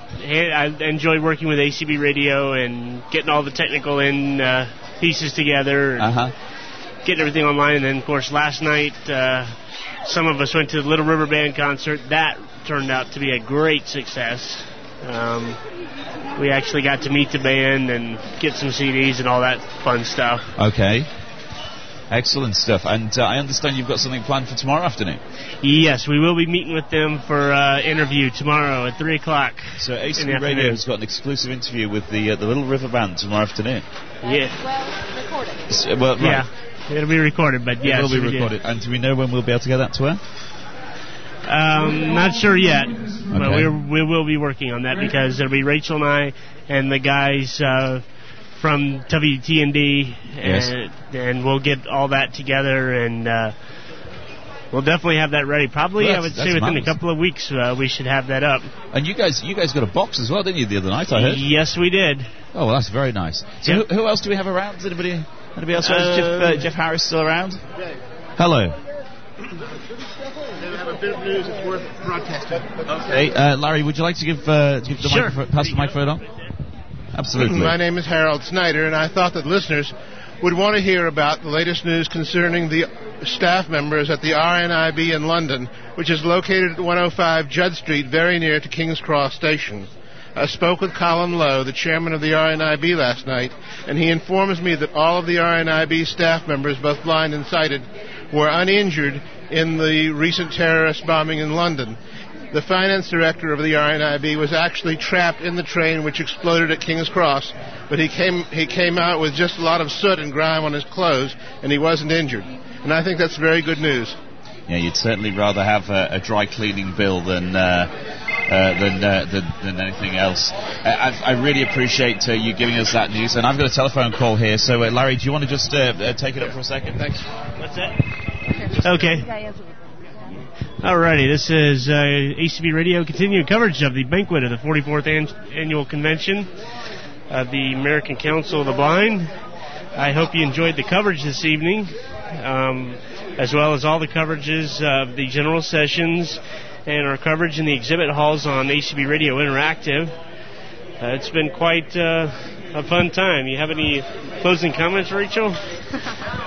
I enjoyed working with A C B Radio and getting all the technical in uh, pieces together. And uh-huh. Getting everything online. And then, of course, last night, uh, some of us went to the Little River Band concert. That turned out to be a great success. Um, we actually got to meet the band and get some C Ds and all that fun stuff. Okay. Excellent stuff. And uh, I understand you've got something planned for tomorrow afternoon. Yes, we will be meeting with them for uh, interview tomorrow at three o'clock. So A C B Radio has got an exclusive interview with the uh, the Little River Band tomorrow afternoon. Yeah. Well, recorded. S- well, right. Yeah, it'll be recorded, but yes. It will be we did. recorded. And do we know when we'll be able to get that to air? Um, not sure yet, Okay. but we're, we will be working on that because it'll be Rachel and I and the guys uh, from W T N D, Yes. and, and we'll get all that together, and uh, we'll definitely have that ready. Probably, Well, I would that's- say, that's within marvelous. a couple of weeks, uh, we should have that up. And you guys, you guys got a box as well, didn't you, the other night? I heard. Yes, we did. Oh, well, that's very nice. So, Yep. who, who else do we have around? Is anybody, anybody else? around? Is Jeff, Uh, uh, Jeff Harris still around? Hello. I have a bit of news that's worth broadcasting. Hey, uh, Larry, would you like to give, uh, give the Sure. microphone, pass the microphone on? Absolutely. My name is Harold Snyder, and I thought that listeners would want to hear about the latest news concerning the staff members at the R N I B in London, which is located at one oh five Judd Street, very near to King's Cross Station. I spoke with Colin Lowe, the chairman of the R N I B, last night, and he informs me that all of the R N I B staff members, both blind and sighted, were uninjured in the recent terrorist bombing in London. The finance director of the R N I B was actually trapped in the train which exploded at King's Cross, but he came he came out with just a lot of soot and grime on his clothes, and he wasn't injured. And I think that's very good news. Yeah, you'd certainly rather have a, a dry cleaning bill than uh, uh, than, uh, than than anything else. Uh, I, I really appreciate uh, you giving us that news, and I've got a telephone call here. So, uh, Larry, do you want to just uh, uh, take it up for a second? Thanks. What's that? Okay. Alrighty, this is uh, A C B Radio continuing coverage of the banquet of the forty-fourth an- Annual Convention of the American Council of the Blind. I hope you enjoyed the coverage this evening, um, as well as all the coverages of the general sessions and our coverage in the exhibit halls on A C B Radio Interactive. Uh, it's been quite uh, a fun time. You have any closing comments, Rachel?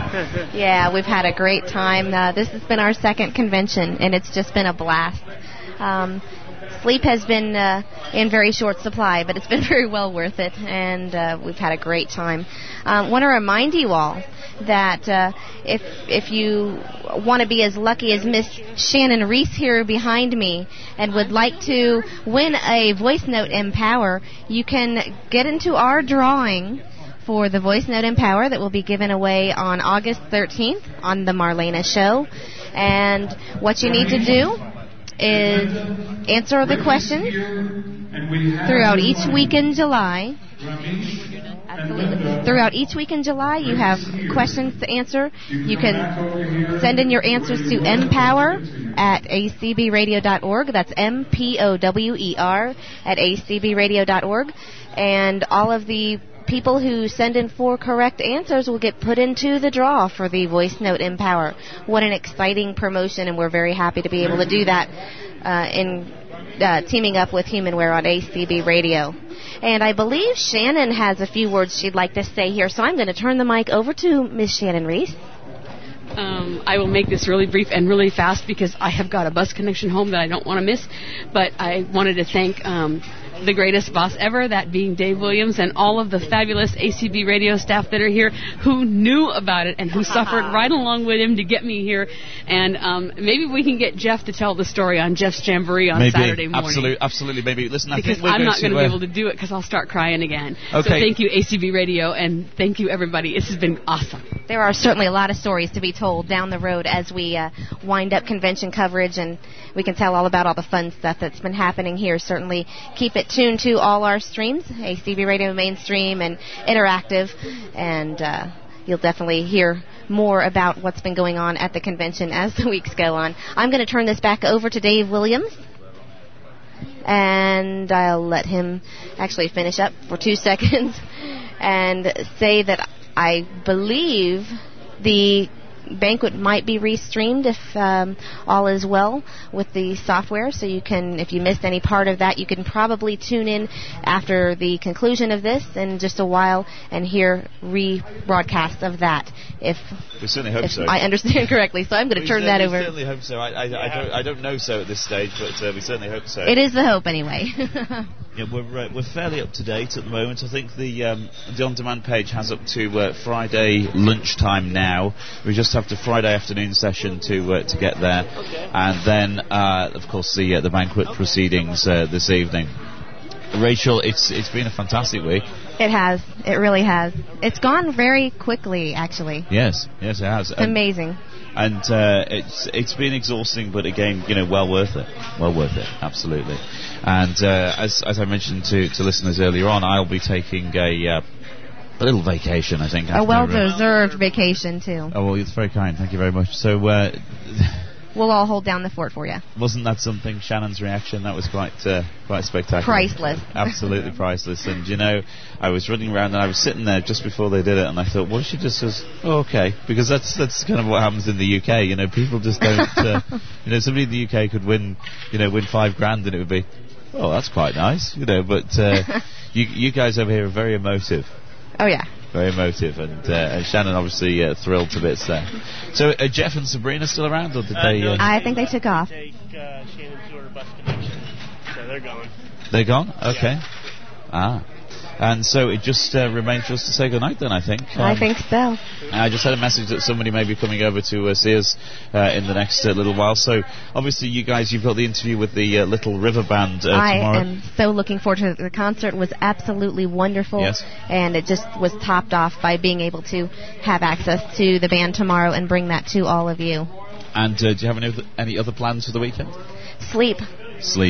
Yeah, we've had a great time. Uh, this has been our second convention, and it's just been a blast. Um, sleep has been uh, in very short supply, but it's been very well worth it, and uh, we've had a great time. I um, want to remind you all that uh, if if you want to be as lucky as Miss Shannon Reese here behind me and would like to win a Voice Note Empower, you can get into our drawing for the Voice Note Empower that will be given away on August thirteenth on the Marlena Show. And what you need to do is answer the question throughout each week in July. Absolutely. Throughout each week in July, you have questions to answer. You can send in your answers to empower at a c b radio dot org. That's M P O W E R at a c b radio dot org. And all of the people who send in four correct answers will get put into the draw for the Voice Note Empower. What an exciting promotion, and we're very happy to be able to do that uh, in uh, teaming up with Humanware on A C B Radio. And I believe Shannon has a few words she'd like to say here, so I'm going to turn the mic over to Miss Shannon Reese. Um, I will make this really brief and really fast because I have got a bus connection home that I don't want to miss. But I wanted to thank um, the greatest boss ever, that being Dave Williams, and all of the fabulous A C B radio staff that are here who knew about it and who suffered right along with him to get me here. And um, maybe we can get Jeff to tell the story on Jeff's Jamboree on maybe. Saturday morning. Absolutely, absolutely, maybe. Listen, I because think we're I'm going not going to uh, be able to do it because I'll start crying again. Okay. So thank you, A C B Radio, and thank you, everybody. This has been awesome. There are certainly a lot of stories to be told down the road as we uh, wind up convention coverage, and we can tell all about all the fun stuff that's been happening here. Certainly keep it tuned to all our streams, A C B Radio Mainstream and Interactive, and uh, you'll definitely hear more about what's been going on at the convention as the weeks go on. I'm going to turn this back over to Dave Williams, and I'll let him actually finish up for two seconds and say that I believe the banquet might be restreamed if um, all is well with the software, so you can, if you missed any part of that, you can probably tune in after the conclusion of this in just a while and hear rebroadcasts of that if, we certainly hope if so. I understand correctly. So I'm going to we turn that we over. We certainly hope so. I, I, I, don't, I don't know so at this stage, but uh, we certainly hope so. It is the hope anyway. Yeah, we're uh, we're fairly up to date at the moment. I think the um, the on-demand page has up to uh, Friday lunchtime now. We just have to Friday afternoon session to uh, to get there, okay. And then uh, of course the uh, the banquet proceedings uh, this evening. Rachel, it's it's been a fantastic week. It has. It really has. It's gone very quickly, actually. Yes, yes, it has. It's amazing. And uh, it's it's been exhausting, but again, you know, well worth it. Well worth it, absolutely. And uh, as as I mentioned to, to listeners earlier on, I'll be taking a uh, a little vacation, I think. A well-deserved uh, vacation too. Oh well, it's very kind. Thank you very much. So. Uh, We'll all hold down the fort for you. Wasn't that something? Shannon's reaction, that was quite uh, quite spectacular. Priceless. Absolutely priceless. And, you know, I was running around and I was sitting there just before they did it, and I thought, well, she just says, oh, okay. Because that's that's kind of what happens in the U K. You know, people just don't... Uh, you know, somebody in the U K could win, you know, win five grand and it would be, oh, that's quite nice. You know, but uh, you, you guys over here are very emotive. Oh, yeah. Very emotive, and, uh, and Shannon obviously uh, thrilled to bits there. So, uh, Jeff and Sabrina still around, or did uh, they? No, Uh, I think they took off. Take uh, Shannon's order bus connection, so they're gone. They're gone. Okay. Yeah. Ah. And so it just uh, remains for us to say goodnight then, I think. Um, I think so. I just had a message that somebody may be coming over to uh, see us uh, in the next uh, little while. So obviously you guys, you've got the interview with the uh, Little River Band uh, I tomorrow. I am so looking forward to it. The concert was absolutely wonderful. Yes. And it just was topped off by being able to have access to the band tomorrow and bring that to all of you. And uh, do you have any other, any other plans for the weekend? Sleep. Sleep.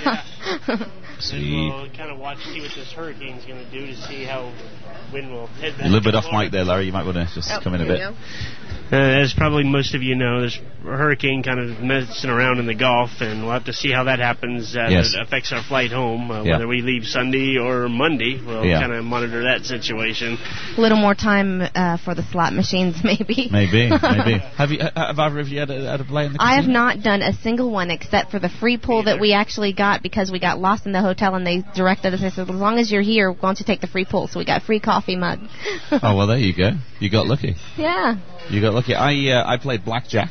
So we'll kind of watch, see what this hurricane's going to do to see how wind will head back. A little bit off Florida. mic there, Larry. You might want to just oh, come in a bit. Uh, as probably most of you know, there's a hurricane kind of messing around in the Gulf, and we'll have to see how that happens. Uh, yes. It affects our flight home, uh, yeah. whether we leave Sunday or Monday. We'll yeah. kind of monitor that situation. A little more time uh, for the slot machines, maybe. Maybe, maybe. Have you? Have either of you had a, had a play in the casino? I have not done a single one except for the free pool that we actually got because we got lost in the hotel and they directed us. They said, as long as you're here, why don't you take the free pool? So we got a free coffee mug. Oh, well, there you go. You got lucky. Yeah. You got lucky. I uh, I played blackjack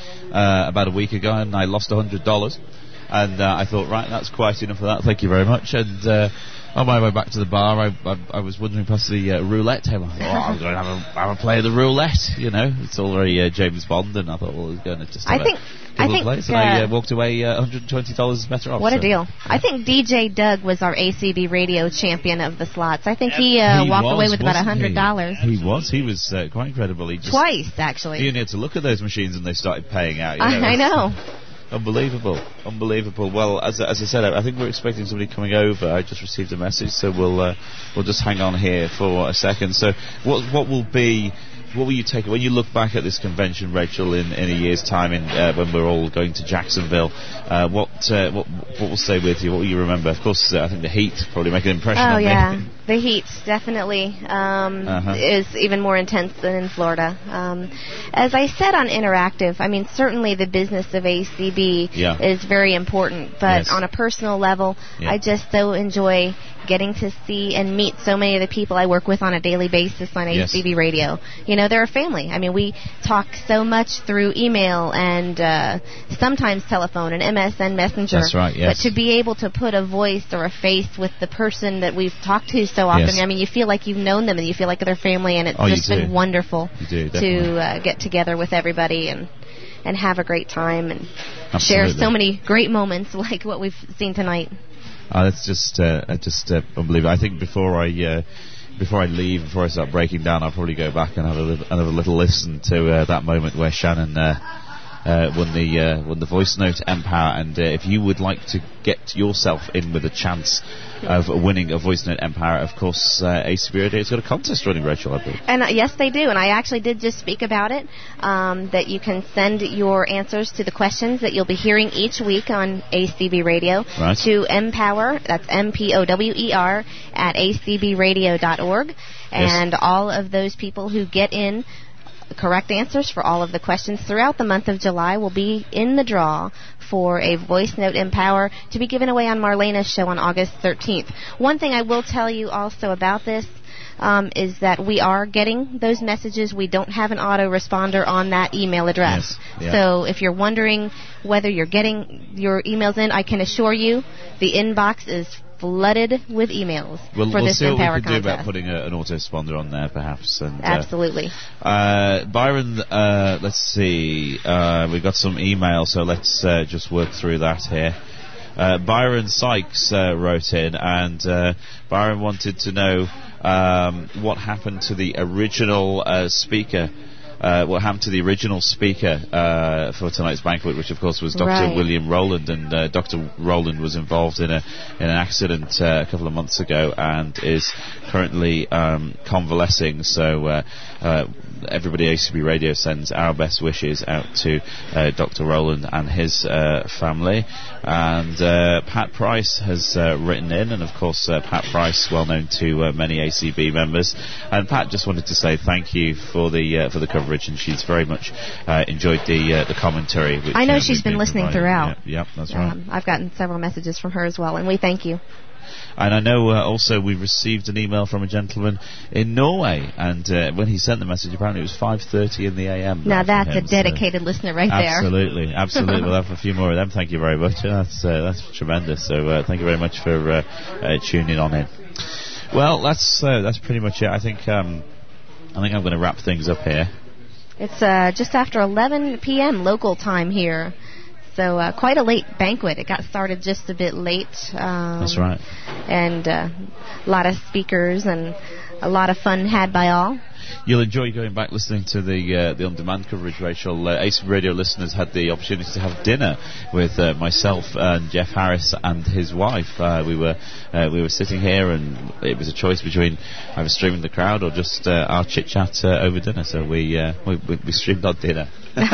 uh, about a week ago, and I lost a hundred dollars. And uh, I thought, right, that's quite enough for that. Thank you very much. And uh, on my way back to the bar, I, I, I was wandering past the uh, roulette table. I thought, oh, I'm going to have a, have a play of the roulette. You know, it's all very uh, James Bond. And I thought, well, I was going to just have I think, a couple I think, of plays. uh, And I uh, walked away uh, one hundred twenty dollars better off. What a so. deal. I think D J Doug was our A C B radio champion of the slots. I think he, uh, He walked was, away with about wasn't one hundred dollars. He? he was. He was uh, quite incredible. He just, Twice, actually. You only had to look at those machines and they started paying out. You know? I, I know. Unbelievable, unbelievable. Well, as as I said, I, I think we're expecting somebody coming over. I just received a message, so we'll uh, we'll just hang on here for a second. So, what what will be? What will you take when you look back at this convention, Rachel, in, in a year's time, in, uh, when we're all going to Jacksonville? Uh, what uh, what what will stay with you? What will you remember? Of course, uh, I think the heat probably make an impression Oh, on yeah. me. The heat definitely um, Uh-huh. is even more intense than in Florida. Um, as I said on Interactive, I mean, certainly the business of A C B Yeah. is very important, but Yes. on a personal level, Yeah. I just so enjoy getting to see and meet so many of the people I work with on a daily basis on Yes. A C B Radio. You know, they're a family. I mean, we talk so much through email and uh, sometimes telephone and M S N Messenger. That's right, yes. But to be able to put a voice or a face with the person that we've talked to so often, Yes. I mean, you feel like you've known them and you feel like they're family, and it's Oh, you just do. been wonderful You do, definitely. to uh, get together with everybody and and have a great time and share Absolutely. so many great moments like what we've seen tonight. Uh, that's just uh, uh, just uh, unbelievable. I think before I uh, before I leave, before I start breaking down, I'll probably go back and have a little, another little listen to uh, that moment where Shannon uh, uh, won the uh, won the voice note Empower. And uh, if you would like to get yourself in with a chance of winning a voice note Empower, of course, uh, A C B Radio has got a contest running, Rachel, I believe. And uh, yes, they do. And I actually did just speak about it, um, that you can send your answers to the questions that you'll be hearing each week on A C B Radio Right. to Empower, that's M P O W E R, at A C B radio dot org. And all of those people who get in correct answers for all of the questions throughout the month of July will be in the draw for a Voice Note Empower to be given away on Marlena's show on August thirteenth. One thing I will tell you also about this um, is that we are getting those messages. We don't have an autoresponder on that email address. Yes. Yeah. So if you're wondering whether you're getting your emails in, I can assure you the inbox is flooded with emails We'll, for we'll this see what we Empower can do about contest. putting a, an autoresponder on there, perhaps. And, uh, Absolutely. Uh, Byron, uh, let's see. Uh, we've got some email, so let's uh, just work through that here. Uh, Byron Sykes uh, wrote in, and uh, Byron wanted to know um, what happened to the original uh, speaker. Uh, what happened to the original speaker uh, for tonight's banquet, which of course was Doctor Right. William Rowland, and uh, Doctor Rowland was involved in a in an accident uh, a couple of months ago and is currently um, convalescing. So uh, uh, everybody at A C B Radio sends our best wishes out to uh, Doctor Rowland and his uh, family. And uh, Pat Price has uh, written in, and of course uh, Pat Price, well known to uh, many A C B members. And Pat just wanted to say thank you for the uh, for the coverage, and she's very much uh, enjoyed the uh, the commentary. Which, I know uh, she's we've been listening providing. throughout. Yep, yep, that's right. Um, I've gotten several messages from her as well, and we thank you. And I know uh, also we received an email from a gentleman in Norway, and uh, when he sent the message, apparently it was five thirty in the a m. Now right, that's from a him, so- dedicated listener right there. Absolutely, absolutely. We'll have a few more of them. Thank you very much. That's uh, that's tremendous. So uh, thank you very much for uh, uh, tuning on in. Well, that's uh, that's pretty much it. I think um, I think I'm going to wrap things up here. It's uh, just after eleven p.m. local time here. So uh, quite a late banquet. It got started just a bit late. Um, That's right. And uh, a lot of speakers and a lot of fun had by all. You'll enjoy going back listening to the uh, the on-demand coverage, Rachel. Uh, A C B Radio listeners had the opportunity to have dinner with uh, myself and Jeff Harris and his wife. Uh, we were uh, we were sitting here, and it was a choice between either streaming the crowd or just uh, our chit chat uh, over dinner. So we, uh, we we we streamed our dinner.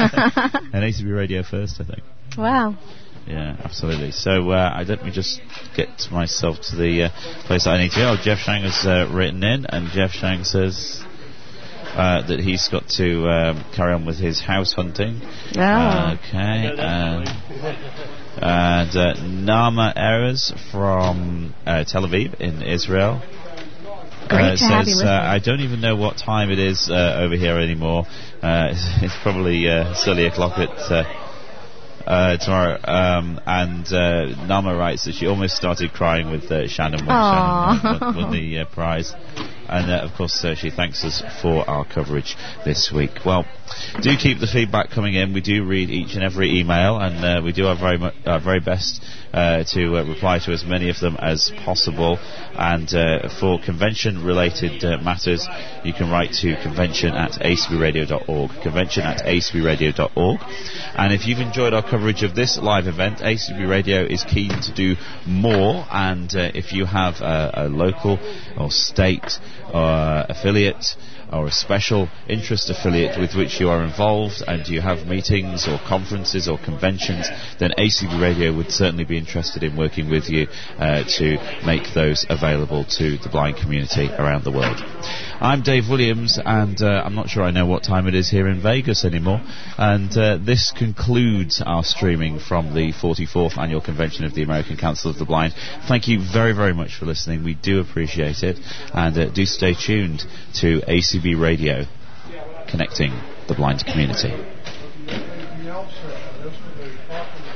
And A C B Radio first, I think. Wow. Yeah, absolutely. So uh, I let me just get myself to the uh, place that I need to go. Oh, Jeff Shang has uh, written in, and Jeff Shang says uh, that he's got to um, carry on with his house hunting. Oh. Uh, okay. And, and uh, Nama Erez from uh, Tel Aviv in Israel. Great uh, to have you says, with uh, us. I don't even know what time it is uh, over here anymore. Uh, it's probably uh, silly o'clock at uh, uh, tomorrow. Um, and uh, Nama writes that she almost started crying with uh, Shannon when Aww. Shannon won, won the uh, prize. And uh, of course, uh, she thanks us for our coverage this week. Well, do keep the feedback coming in. We do read each and every email, and uh, we do our very mu- our very best uh, to uh, reply to as many of them as possible. And uh, for convention-related uh, matters, you can write to convention at a c b radio dot org. Convention at a c b radio dot org. And if you've enjoyed our coverage of this live event, A C B Radio is keen to do more. And uh, if you have a, a local or state or affiliate or a special interest affiliate with which you are involved and you have meetings or conferences or conventions, then A C B Radio would certainly be interested in working with you uh, to make those available to the blind community around the world. I'm Dave Williams, and uh, I'm not sure I know what time it is here in Vegas anymore, and uh, this concludes our streaming from the forty-fourth Annual Convention of the American Council of the Blind. Thank you very, very much for listening. We do appreciate it, and uh, do stay tuned to A C B Radio, connecting the blind community.